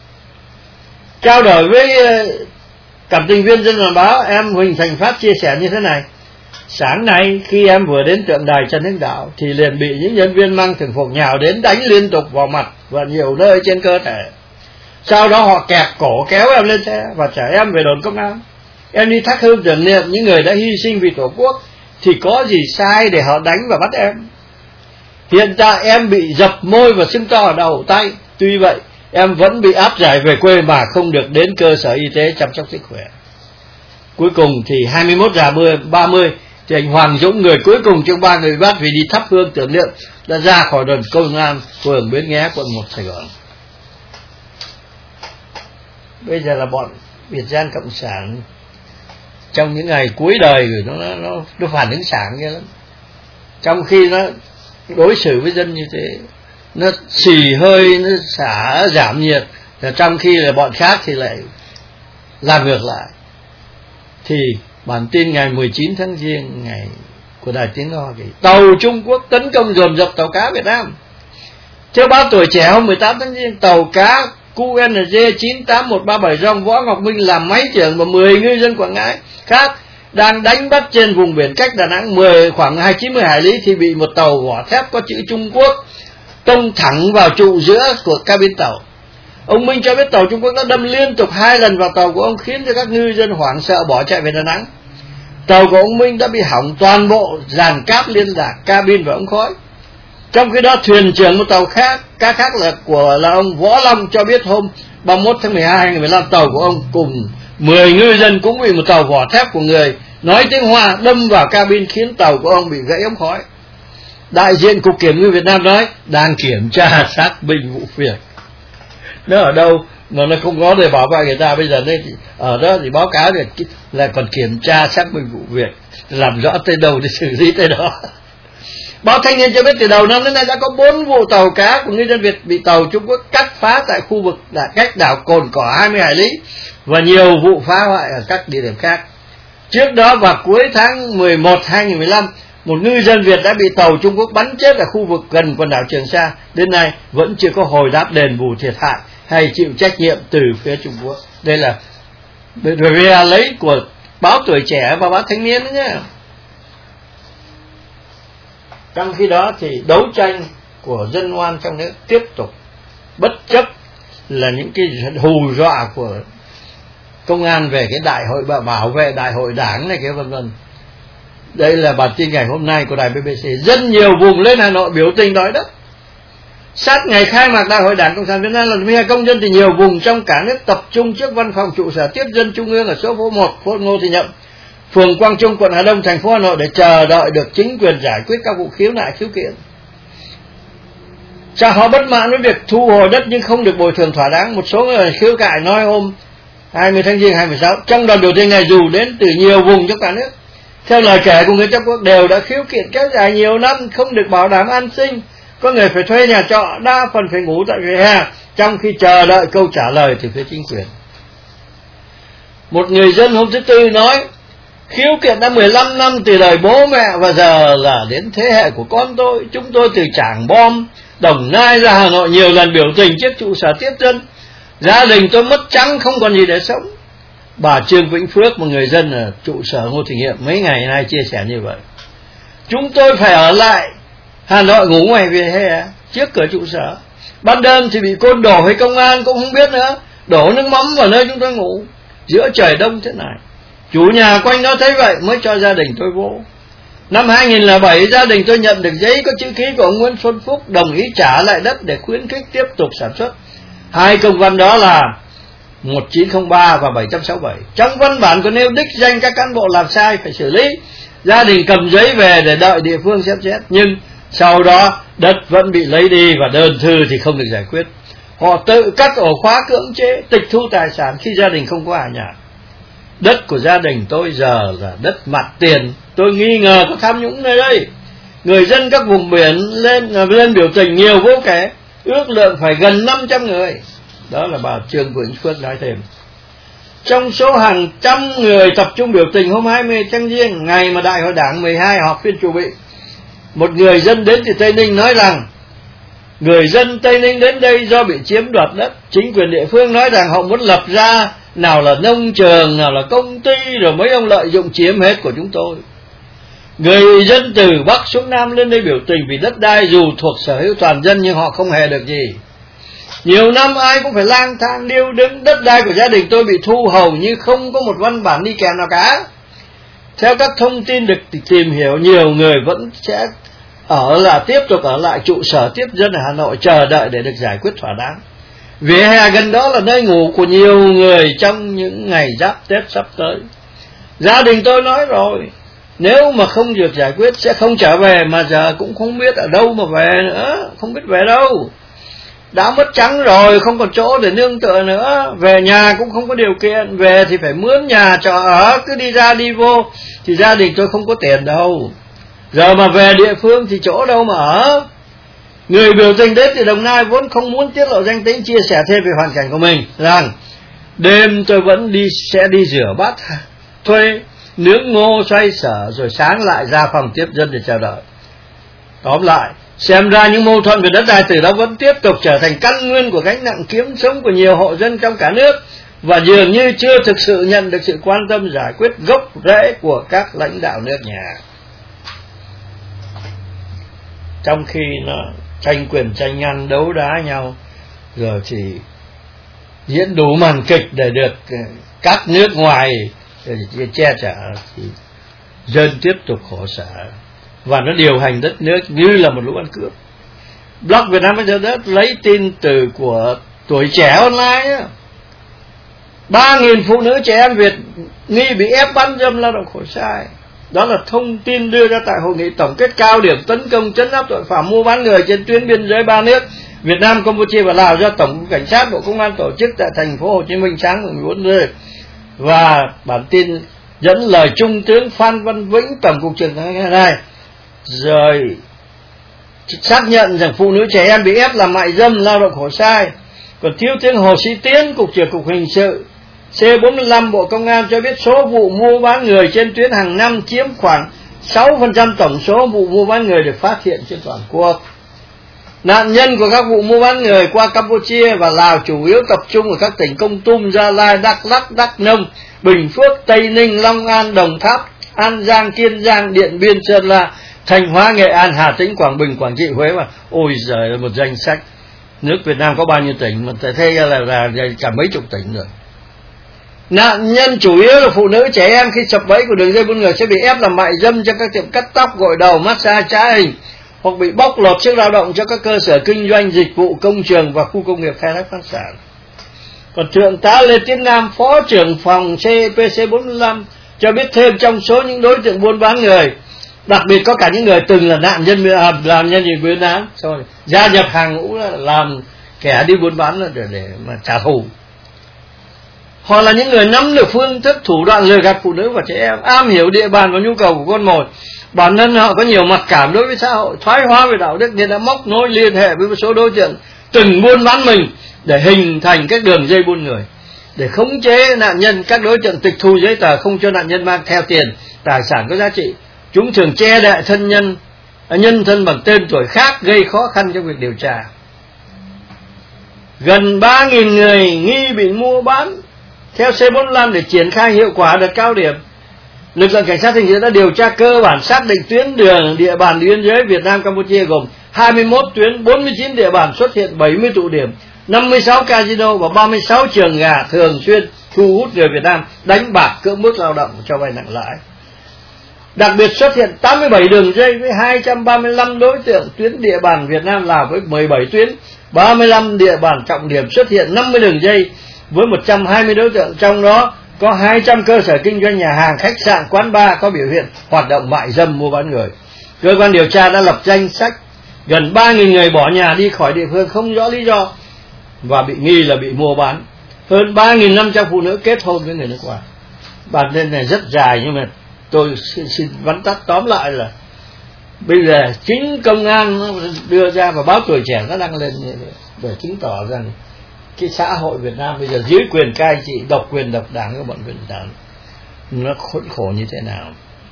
Trao đổi với cảm tình viên Dân Làm Báo, em Huỳnh Thành Phát chia sẻ như thế này: sáng nay khi em vừa đến tượng đài Trần Hưng Đạo thì liền bị những nhân viên mang thường phục nhào đến đánh liên tục vào mặt và nhiều nơi trên cơ thể. Sau đó họ kẹp cổ kéo em lên xe và chở em về đồn công an. Em đi thắp hương tưởng niệm những người đã hy sinh vì Tổ quốc thì có gì sai để họ đánh và bắt em. Hiện tại em bị dập môi và sưng to ở đầu tay. Tuy vậy em vẫn bị áp giải về quê mà không được đến cơ sở y tế chăm sóc sức khỏe. Cuối cùng thì 21 giờ 30 thì anh Hoàng Dũng, người cuối cùng trong 3 người bắt vì đi thắp hương tưởng niệm, đã ra khỏi đồn công an phường Bến Nghé, quận 1 Sài Gòn. Bây giờ là bọn Việt Giang Cộng sản trong những ngày cuối đời nó phản ứng sảng như lắm. Trong khi nó đối xử với dân như thế, nó xì hơi, nó xả giảm nhiệt, trong khi là bọn khác thì lại làm ngược lại. Thì bản tin ngày 19 tháng Giêng, ngày của Đài Tiếng Nói, tàu Trung Quốc tấn công dồn dập tàu cá Việt Nam. Theo báo Tuổi Trẻ hôm 18 tháng Giêng, tàu cá QNG 98137 do Võ Ngọc Minh làm máy trưởng và 10 ngư dân Quảng Ngãi khác đang đánh bắt trên vùng biển cách Đà Nẵng khoảng 90 hải lý thì bị một tàu vỏ thép có chữ Trung Quốc tông thẳng vào trụ giữa của cabin tàu. Ông Minh cho biết tàu Trung Quốc đã đâm liên tục 2 lần vào tàu của ông, khiến cho các ngư dân hoảng sợ bỏ chạy về Đà Nẵng. Tàu của ông Minh đã bị hỏng toàn bộ dàn cáp liên lạc, cabin và ống khói. Trong khi đó, thuyền trưởng một tàu khác là ông Võ Long cho biết hôm 31 tháng 12 2015, tàu của ông cùng 10 ngư dân cũng bị một tàu vỏ thép của người nói tiếng Hoa đâm vào cabin, khiến tàu của ông bị gãy ống khói. Đại diện Cục Kiểm ngư Việt Nam nói đang kiểm tra xác minh vụ việc. Nó ở đâu mà nó không có để bảo vệ người ta, bây giờ đây ở đó thì báo cáo là còn kiểm tra xác minh vụ việc, làm rõ tới đâu để xử lý tới đó. Báo Thanh Niên cho biết từ đầu năm đến nay đã có 4 vụ tàu cá của ngư dân Việt bị tàu Trung Quốc cắt phá tại khu vực cách đảo Cồn Cỏ 20 hải lý và nhiều vụ phá hoại ở các địa điểm khác. Trước đó vào cuối tháng 11 2015, một ngư dân Việt đã bị tàu Trung Quốc bắn chết ở khu vực gần quần đảo Trường Sa. Đến nay vẫn chưa có hồi đáp đền bù thiệt hại hay chịu trách nhiệm từ phía Trung Quốc. Đây là lấy của báo Tuổi Trẻ và báo Thanh Niên đó nhé. Trong khi đó thì đấu tranh của dân oan trong nước tiếp tục, bất chấp là những cái hù dọa của công an về cái đại hội bảo vệ đại hội đảng này kia vân vân. Đây là bản tin ngày hôm nay của đài BBC. Rất nhiều vùng lên Hà Nội biểu tình đòi đất. Sát ngày khai mạc Đại hội Đảng Cộng sản Việt Nam lần thứ 12 công dân thì nhiều vùng trong cả nước tập trung trước văn phòng trụ sở tiếp dân Trung ương ở số phố 1, phố Ngô Thị Nhậm, phường Quang Trung, quận Hà Đông, thành phố Hà Nội để chờ đợi được chính quyền giải quyết các vụ khiếu nại khiếu kiện. Cha họ bất mãn với việc thu hồi đất nhưng không được bồi thường thỏa đáng. Một số người khiếu cại nói hôm 20 tháng Giêng 2016 trong đoàn biểu tình này dù đến từ nhiều vùng trong cả nước. Theo lời kể của người Trung Quốc đều đã khiếu kiện kéo dài nhiều năm, không được bảo đảm an sinh, có người phải thuê nhà trọ, đa phần phải ngủ tại vỉa hè trong khi chờ đợi câu trả lời từ phía chính quyền. Một người dân hôm thứ Tư nói khiếu kiện đã 15 năm từ đời bố mẹ và giờ là đến thế hệ của con tôi. Chúng tôi từ Trảng Bom, Đồng Nai ra Hà Nội nhiều lần biểu tình trước trụ sở tiếp dân. Gia đình tôi mất trắng không còn gì để sống. Bà Trương Vĩnh Phước, một người dân ở trụ sở Ngô Thị Nghiệm mấy ngày nay chia sẻ như vậy. Chúng tôi phải ở lại Hà Nội ngủ ngoài vỉa hè trước cửa trụ sở. Ban đêm thì bị côn đồ hay công an cũng không biết nữa, đổ nước mắm vào nơi chúng tôi ngủ giữa trời đông thế này. Chủ nhà quanh đó thấy vậy mới cho gia đình tôi vô. Năm 2007 gia đình tôi nhận được giấy có chữ ký của ông Nguyễn Xuân Phúc đồng ý trả lại đất để khuyến khích tiếp tục sản xuất. Hai công văn đó là 1903 và 767. Trong văn bản có nêu đích danh các cán bộ làm sai phải xử lý. Gia đình cầm giấy về để đợi địa phương xem xét, nhưng sau đó đất vẫn bị lấy đi và đơn thư thì không được giải quyết. Họ tự cắt ổ khóa cưỡng chế, tịch thu tài sản khi gia đình không có ở nhà. Đất của gia đình tôi giờ là đất mặt tiền. Tôi nghi ngờ có tham nhũng nơi đây. Người dân các vùng biển lên biểu tình nhiều vô kể, ước lượng phải gần 500 người. Đó là bà Trương Vĩnh Phước nói thêm. Trong số hàng trăm người tập trung biểu tình hôm 20 tháng Giêng, ngày mà Đại hội Đảng 12 họp phiên chủ bị, một người dân đến từ Tây Ninh nói rằng người dân Tây Ninh đến đây do bị chiếm đoạt đất. Chính quyền địa phương nói rằng họ muốn lập ra nào là nông trường, nào là công ty, rồi mấy ông lợi dụng chiếm hết của chúng tôi. Người dân từ Bắc xuống Nam lên đây biểu tình vì đất đai dù thuộc sở hữu toàn dân nhưng họ không hề được gì. Nhiều năm ai cũng phải lang thang điêu đứng, đất đai của gia đình tôi bị thu hầu như không có một văn bản đi kèm nào cả. Theo các thông tin được tìm hiểu, nhiều người vẫn sẽ tiếp tục ở lại trụ sở tiếp dân ở Hà Nội chờ đợi để được giải quyết thỏa đáng. Vỉa hè gần đó là nơi ngủ của nhiều người trong những ngày giáp Tết sắp tới. Gia đình tôi nói rồi, nếu mà không được giải quyết sẽ không trở về, mà giờ cũng không biết ở đâu mà về nữa, không biết về đâu. đã mất trắng rồi, không còn chỗ để nương tựa nữa, về nhà cũng không có điều kiện, về thì phải mướn nhà trọ ở, cứ đi ra đi vô, thì gia đình tôi không có tiền đâu. Giờ mà về địa phương thì chỗ đâu mà ở. Người biểu tình đến từ Đồng Nai vốn không muốn tiết lộ danh tính, chia sẻ thêm về hoàn cảnh của mình, rằng đêm tôi vẫn sẽ đi rửa bát, thuê nướng ngô xoay sở, rồi sáng lại ra phòng tiếp dân để chờ đợi. Tóm lại, xem ra những mâu thuẫn về đất đai từ đó vẫn tiếp tục trở thành căn nguyên của gánh nặng kiếm sống của nhiều hộ dân trong cả nước, và dường như chưa thực sự nhận được sự quan tâm giải quyết gốc rễ của các lãnh đạo nước nhà. Trong khi nó tranh quyền tranh ăn, đấu đá nhau, rồi thì diễn đủ màn kịch để được các nước ngoài che chở, thì dân tiếp tục khổ sở, và nó điều hành đất nước như là một lũ ăn cướp. Blog Việt Nam Bây Giờ Đất lấy tin từ của Tuổi Trẻ Online, 3.000 phụ nữ trẻ em Việt nghi bị ép bán dâm lao động khổ sai. Đó là thông tin đưa ra tại hội nghị tổng kết cao điểm tấn công trấn áp tội phạm mua bán người trên tuyến biên giới ba nước Việt Nam, Campuchia và Lào do Tổng cục Cảnh sát Bộ Công an tổ chức tại thành phố Hồ Chí Minh sáng 14 tháng. Và bản tin dẫn lời Trung tướng Phan Văn Vĩnh, Tổng cục trưởng này, rồi xác nhận rằng phụ nữ trẻ em bị ép làm mại dâm lao động khổ sai. Còn thiếu tướng Hồ Sĩ Tiến, Cục trưởng Cục Hình sự C45 Bộ Công an cho biết số vụ mua bán người trên tuyến hàng năm chiếm khoảng 6% tổng số vụ mua bán người được phát hiện trên toàn quốc. Nạn nhân của các vụ mua bán người qua Campuchia và Lào chủ yếu tập trung ở các tỉnh Kon Tum, Gia Lai, Đắk Lắk, Đắk Nông, Bình Phước, Tây Ninh, Long An, Đồng Tháp, An Giang, Kiên Giang, Điện Biên, Sơn La, Thanh Hóa, Nghệ An, Hà Tĩnh, Quảng Bình, Quảng Trị, Huế. Mà ôi giời, một danh sách. Nước Việt Nam có bao nhiêu tỉnh mà thấy là cả mấy chục tỉnh rồi. Nạn nhân chủ yếu là phụ nữ trẻ em khi sập bẫy của đường dây buôn người sẽ bị ép làm mại dâm cho các tiệm cắt tóc, gội đầu, massage, trá hình, hoặc bị bóc lột sức lao động cho các cơ sở kinh doanh dịch vụ, công trường và khu công nghiệp khai thác khoáng sản. Còn Thượng tá Lê Tiến Nam, Phó trưởng phòng CPC45 cho biết thêm trong số những đối tượng buôn bán người, đặc biệt có cả những người từng là nạn nhân buôn bán, rồi gia nhập hàng ngũ làm kẻ đi buôn bán để mà trả thù. Họ là những người nắm được phương thức thủ đoạn lừa gạt phụ nữ và trẻ em, am hiểu địa bàn và nhu cầu của con mồi. Bản thân họ có nhiều mặc cảm đối với xã hội, thoái hóa về đạo đức nên đã móc nối liên hệ với một số đối tượng từng buôn bán mình để hình thành các đường dây buôn người. Để khống chế nạn nhân, các đối tượng tịch thu giấy tờ, không cho nạn nhân mang theo tiền, tài sản có giá trị. Chúng thường che đậy nhân thân bằng tên tuổi khác, gây khó khăn trong việc điều tra. Gần 3.000 người nghi bị mua bán. Theo C45, để triển khai hiệu quả đợt cao điểm, lực lượng cảnh sát hình sự đã điều tra cơ bản, xác định tuyến đường địa bàn biên giới Việt Nam Campuchia gồm 21 tuyến, 49 địa bàn, xuất hiện 70 tụ điểm, 56 casino và 36 trường gà thường xuyên thu hút người Việt Nam đánh bạc, cưỡng bức lao động, cho vay nặng lãi. Đặc biệt xuất hiện 87 đường dây với 235 đối tượng, tuyến địa bàn Việt Nam Lào với 17 tuyến, 35 địa bàn trọng điểm, xuất hiện 50 đường dây với 120 đối tượng, trong đó có 200 cơ sở kinh doanh nhà hàng, khách sạn, quán bar có biểu hiện hoạt động mại dâm, mua bán người. Cơ quan điều tra đã lập danh sách gần 3.000 người bỏ nhà đi khỏi địa phương không rõ lý do và bị nghi là bị mua bán. Hơn 3.500 phụ nữ kết hôn với người nước ngoài. Bản tin này rất dài nhưng mà tôi xin vắn tắt tóm lại là bây giờ chính công an đưa ra và báo Tuổi Trẻ nó đăng lên để chứng tỏ rằng cái xã hội Việt Nam bây giờ dưới quyền cai trị, độc quyền độc đảng của bọn Việt Nam nó khốn khổ như thế nào.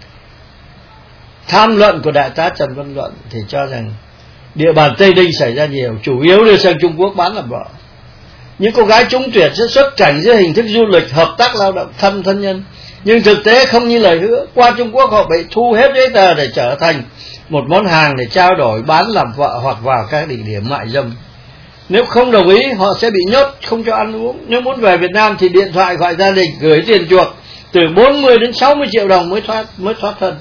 Tham luận của đại tá Trần Văn Luận thì cho rằng địa bàn Tây Ninh xảy ra nhiều, chủ yếu đưa sang Trung Quốc bán làm vợ. Những cô gái trúng tuyển sẽ xuất cảnh dưới hình thức du lịch, hợp tác lao động, thăm thân nhân, nhưng thực tế không như lời hứa. Qua Trung Quốc họ bị thu hết giấy tờ để trở thành một món hàng để trao đổi, bán làm vợ hoặc vào các địa điểm mại dâm. Nếu không đồng ý họ sẽ bị nhốt, không cho ăn uống. Nếu muốn về Việt Nam thì điện thoại gọi gia đình, gửi tiền chuộc từ 40 đến 60 triệu đồng mới thoát thân.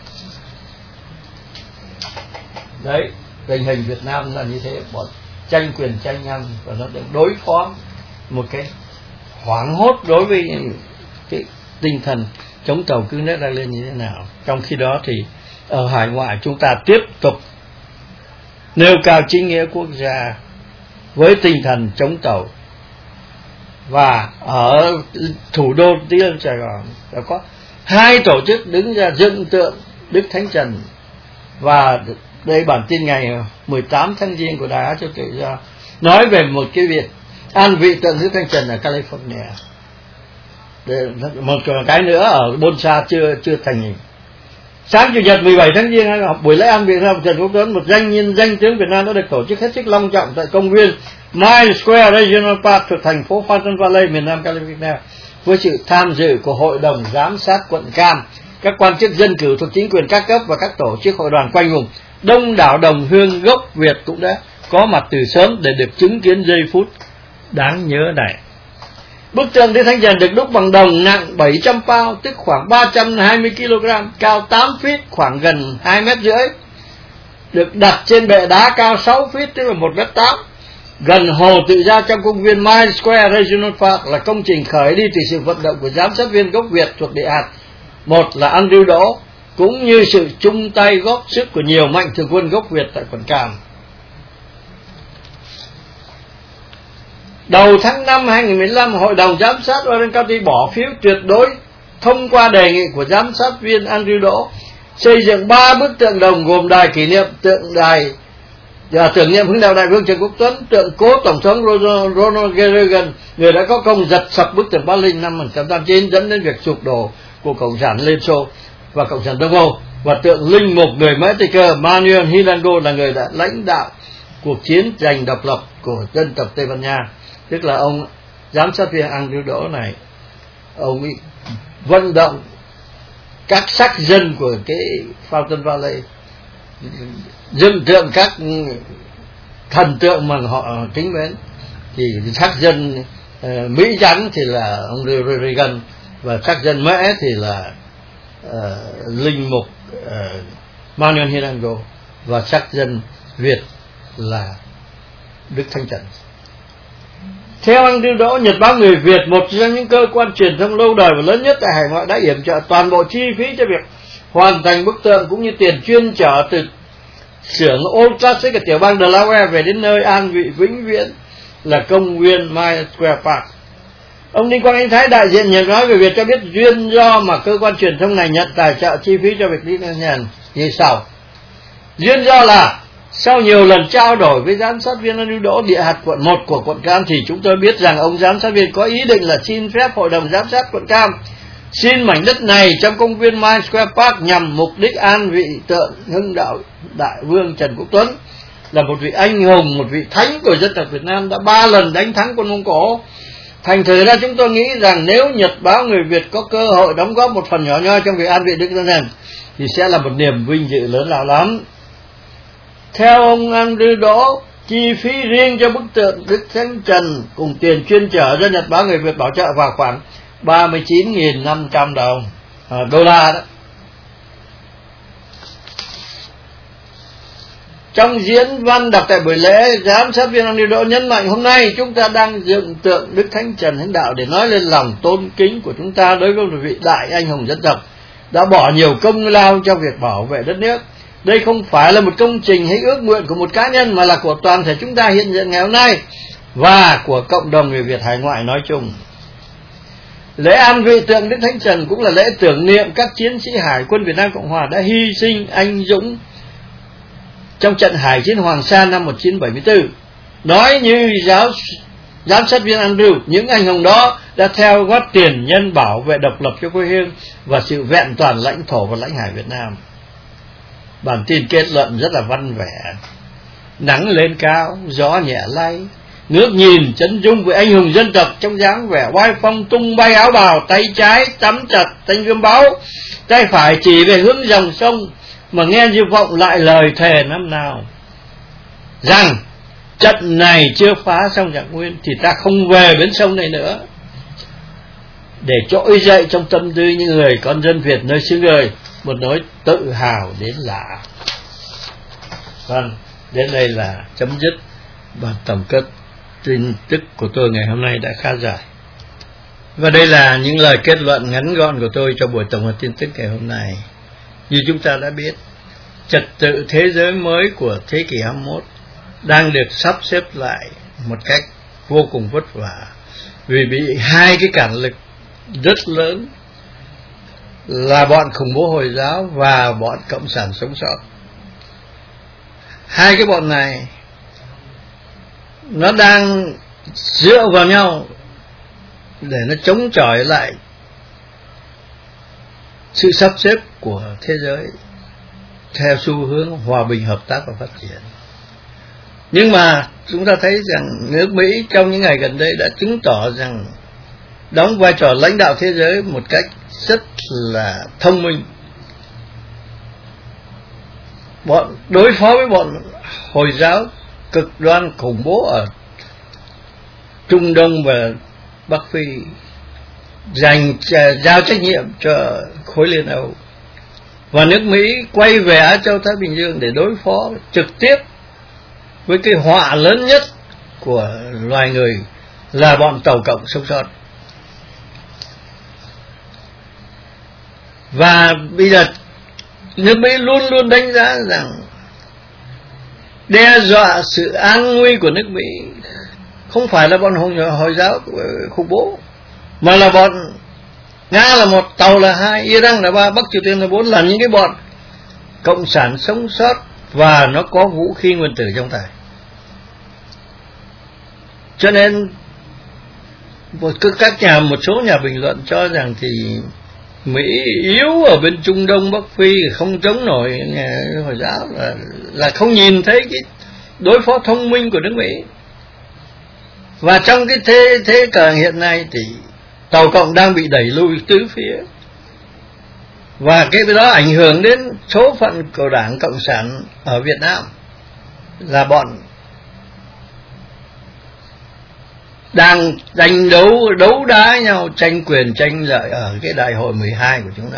Đấy, tình hình Việt Nam là như thế, bọn tranh quyền tranh ăn và nó được đối phó một cái hoảng hốt đối với cái tinh thần chống tàu cứu nước đang lên như thế nào. Trong khi đó thì ở hải ngoại chúng ta tiếp tục nêu cao chính nghĩa quốc gia, với tinh thần chống Tàu. Và ở thủ đô Tí Lân Sài Gòn đã có 2 tổ chức đứng ra dựng tượng Đức Thánh Trần. Và đây bản tin ngày 18 tháng Giêng của Đài Á Châu Tự Do nói về một cái việc an vị tượng Đức Thánh Trần ở California. Một cái nữa ở Bonsa chưa thành hình. Sáng Chủ nhật 17 tháng Giêng, buổi lễ an vị Trần Quốc Tuấn, một danh tướng Việt Nam đã được tổ chức hết sức long trọng tại công viên Mile Square Regional Park thuộc thành phố Fountain Valley, miền Nam California, với sự tham dự của Hội đồng Giám sát quận Cam, các quan chức dân cử thuộc chính quyền các cấp và các tổ chức hội đoàn quanh vùng. Đông đảo đồng hương gốc Việt cũng đã có mặt từ sớm để được chứng kiến giây phút đáng nhớ này. Bức tượng Đức Thánh Trần được đúc bằng đồng, nặng 700 pound, tức khoảng 320 kg, cao 8 feet, khoảng gần 2,5 mét, được đặt trên bệ đá cao 6 feet, tức là 1,8 mét, gần Hồ Tự Do trong công viên Mile Square Regional Park, là công trình khởi đi từ sự vận động của giám sát viên gốc Việt thuộc địa hạt. Một là Andrew Đỗ, cũng như sự chung tay góp sức của nhiều mạnh thường quân gốc Việt tại quận Cam. Đầu tháng 5 2015, Hội đồng Giám sát Orange County bỏ phiếu tuyệt đối thông qua đề nghị của giám sát viên Andrew Đỗ xây dựng 3 bức tượng đồng gồm đài kỷ niệm, tưởng niệm hưng đạo đại vương Trần Quốc Tuấn, tượng cố Tổng thống Ronald Reagan, người đã có công giật sập bức tường Berlin năm 1989 dẫn đến việc sụp đổ của Cộng sản Liên Xô và Cộng sản Đông Âu, và tượng linh mục người Mỹ Tây Cơ Manuel Hidalgo là người đã lãnh đạo cuộc chiến giành độc lập của dân tộc Tây Ban Nha. Tức là ông giám sát viên Andrew Đỗ này, ông ấy vận động các sắc dân của cái Fountain Valley dựng tượng các thần tượng mà họ kính mến. Thì sắc dân Mỹ trắng thì là ông Reagan, và sắc dân Mễ thì là linh mục Manuel Hidalgo, và sắc dân Việt là Đức Thánh Trần. Theo Andrew Đỗ, Nhật báo Người Việt, một trong những cơ quan truyền thông lâu đời và lớn nhất tại hải ngoại, đã yểm trợ toàn bộ chi phí cho việc hoàn thành bức tượng cũng như tiền chuyên chở từ xưởng Old Classic ở tiểu bang Delaware về đến nơi an vị vĩnh viễn là công viên Mile Square Park. Ông Đinh Quang Anh Thái, đại diện Nhật báo Người Việt, cho biết duyên do mà cơ quan truyền thông này nhận tài trợ chi phí cho việc đi nhận như sau. Duyên do là sau nhiều lần trao đổi với giám sát viên Andrew Đỗ, địa hạt quận 1 của quận Cam, thì chúng tôi biết rằng ông giám sát viên có ý định là xin phép Hội đồng Giám sát quận Cam xin mảnh đất này trong công viên Mile Square Park nhằm mục đích an vị tượng hưng đạo đại vương Trần Quốc Tuấn, là một vị anh hùng, một vị thánh của dân tộc Việt Nam, đã 3 lần đánh thắng quân Mông Cổ. Thành thử ra chúng tôi nghĩ rằng nếu Nhật báo Người Việt có cơ hội đóng góp một phần nhỏ nhoi trong việc an vị Đức Thánh Trần thì sẽ là một niềm vinh dự lớn lao lắm. Theo ông Andrew Đỗ, chi phí riêng cho bức tượng Đức Thánh Trần cùng tiền chuyên chở do Nhật báo Người Việt bảo trợ vào khoảng 39.500 đô la đó. Trong diễn văn đọc tại buổi lễ, giám sát viên Andrew Đỗ nhấn mạnh hôm nay chúng ta đang dựng tượng Đức Thánh Trần Hưng Đạo để nói lên lòng tôn kính của chúng ta đối với một vị đại anh hùng dân tộc đã bỏ nhiều công lao cho việc bảo vệ đất nước. Đây không phải là một công trình hay ước nguyện của một cá nhân, mà là của toàn thể chúng ta hiện diện ngày hôm nay và của cộng đồng người Việt hải ngoại nói chung. Lễ an vị tượng Đức Thánh Trần cũng là lễ tưởng niệm các chiến sĩ Hải quân Việt Nam Cộng Hòa đã hy sinh anh dũng trong trận hải chiến Hoàng Sa năm 1974. Nói như giám sát viên Andrew, những anh hùng đó đã theo gót tiền nhân bảo vệ độc lập cho quê hương và sự vẹn toàn lãnh thổ và lãnh hải Việt Nam. Bản tin kết luận rất là văn vẻ. Nắng lên cao, gió nhẹ lay, nước nhìn chấn dung với anh hùng dân tộc trong dáng vẻ oai phong tung bay áo bào, tay trái tắm chặt thanh gươm báu, tay phải chỉ về hướng dòng sông, mà nghe như vọng lại lời thề năm nào rằng trận này chưa phá xong Trạng Nguyên thì ta không về bến sông này nữa, để trỗi dậy trong tâm tư những người con dân Việt nơi xứ người một nỗi tự hào đến lạ. Vâng, đến đây là chấm dứt và tổng kết tin tức của tôi ngày hôm nay đã khá dài. Và đây là những lời kết luận ngắn gọn của tôi cho buổi tổng hợp tin tức ngày hôm nay. Như chúng ta đã biết, trật tự thế giới mới của thế kỷ 21 đang được sắp xếp lại một cách vô cùng vất vả, vì bị hai cái cản lực rất lớn là bọn khủng bố Hồi giáo và bọn cộng sản sống sót. Hai cái bọn này nó đang dựa vào nhau để nó chống chọi lại sự sắp xếp của thế giới theo xu hướng hòa bình, hợp tác và phát triển. Nhưng mà chúng ta thấy rằng nước Mỹ trong những ngày gần đây đã chứng tỏ rằng đóng vai trò lãnh đạo thế giới một cách rất là thông minh. Bọn đối phó với bọn Hồi giáo cực đoan khủng bố ở Trung Đông và Bắc Phi, giao trách nhiệm cho khối Liên Âu, và nước Mỹ quay về Á Châu Thái Bình Dương để đối phó trực tiếp với cái họa lớn nhất của loài người là bọn tàu cộng sống sót. Và bây giờ nước Mỹ luôn luôn đánh giá rằng đe dọa sự an nguy của nước Mỹ không phải là bọn Hồi giáo khủng bố, mà là bọn Nga là một, tàu là hai, Iran là ba, Bắc Triều Tiên là bốn, là những cái bọn cộng sản sống sót và nó có vũ khí nguyên tử trong tay. Cho nên một số nhà bình luận cho rằng thì Mỹ yếu ở bên Trung Đông Bắc Phi, không chống nổi Hồi giáo, là không nhìn thấy cái đối phó thông minh của nước Mỹ. Và trong cái thế cờ hiện nay thì tàu cộng đang bị đẩy lui tứ phía, và cái đó ảnh hưởng đến số phận của Đảng Cộng sản ở Việt Nam, là bọn đang tranh đấu đá nhau, tranh quyền tranh lợi ở cái đại hội 12 của chúng ta.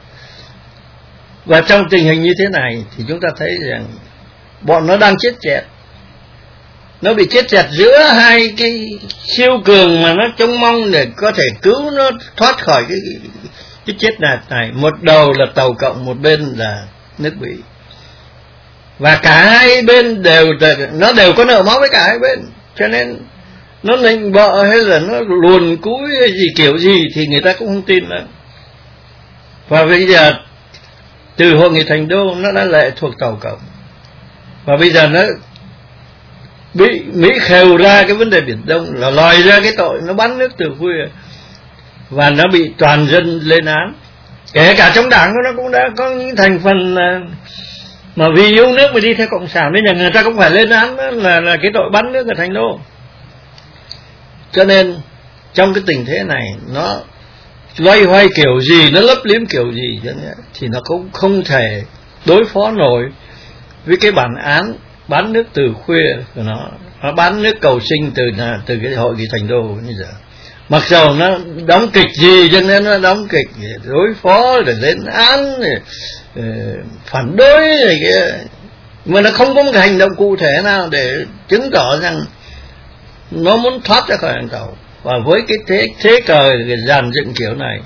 Và trong tình hình như thế này thì chúng ta thấy rằng bọn nó đang chết chẹt, nó bị chết chẹt giữa hai cái siêu cường mà nó trông mong để có thể cứu nó thoát khỏi cái chết này. Một đầu là tàu cộng, một bên là nước Mỹ, và cả hai bên nó đều có nợ máu với cả hai bên, cho nên nó nịnh bợ hay là nó luồn cúi hay gì kiểu gì thì người ta cũng không tin nữa. Và bây giờ từ hội nghị Thành Đô nó đã lệ thuộc tàu cộng, và bây giờ nó bị Mỹ khều ra cái vấn đề Biển Đông, là lòi ra cái tội nó bắn nước từ khuya, và nó bị toàn dân lên án. Kể cả trong đảng nó cũng đã có những thành phần mà vì yêu nước mà đi theo cộng sản, nên là người ta cũng phải lên án là cái tội bắn nước ở Thành Đô. Cho nên trong cái tình thế này nó loay hoay kiểu gì, nó lấp liếm kiểu gì thì nó cũng không thể đối phó nổi với cái bản án bán nước từ khuya của nó bán nước cầu sinh từ cái hội nghị Thành Đô như giờ. Mặc dầu nó đóng kịch gì, cho nên nó đóng kịch để đối phó, để lên án, để phản đối này kia, mà nó không có một cái hành động cụ thể nào để chứng tỏ rằng nó muốn thoát ra khỏi hàng tàu. Và với cái thế cờ dàn dựng kiểu này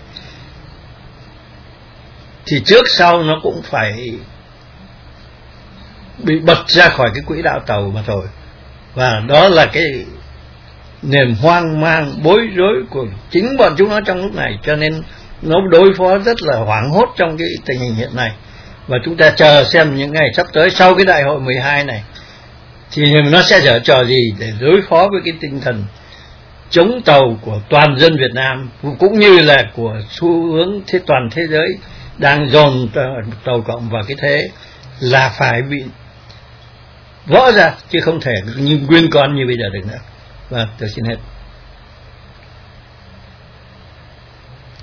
thì trước sau nó cũng phải bị bật ra khỏi cái quỹ đạo tàu mà thôi. Và đó là cái niềm hoang mang, bối rối của chính bọn chúng nó trong lúc này, cho nên nó đối phó rất là hoảng hốt trong cái tình hình hiện nay. Và chúng ta chờ xem những ngày sắp tới sau cái đại hội 12 này thì nó sẽ giở trò gì để đối phó với cái tinh thần chống tàu của toàn dân Việt Nam, cũng như là của xu hướng toàn thế giới đang dồn tàu cộng vào cái thế là phải bị vỡ ra, chứ không thể như nguyên con như bây giờ được nữa. Vâng, tôi xin hết.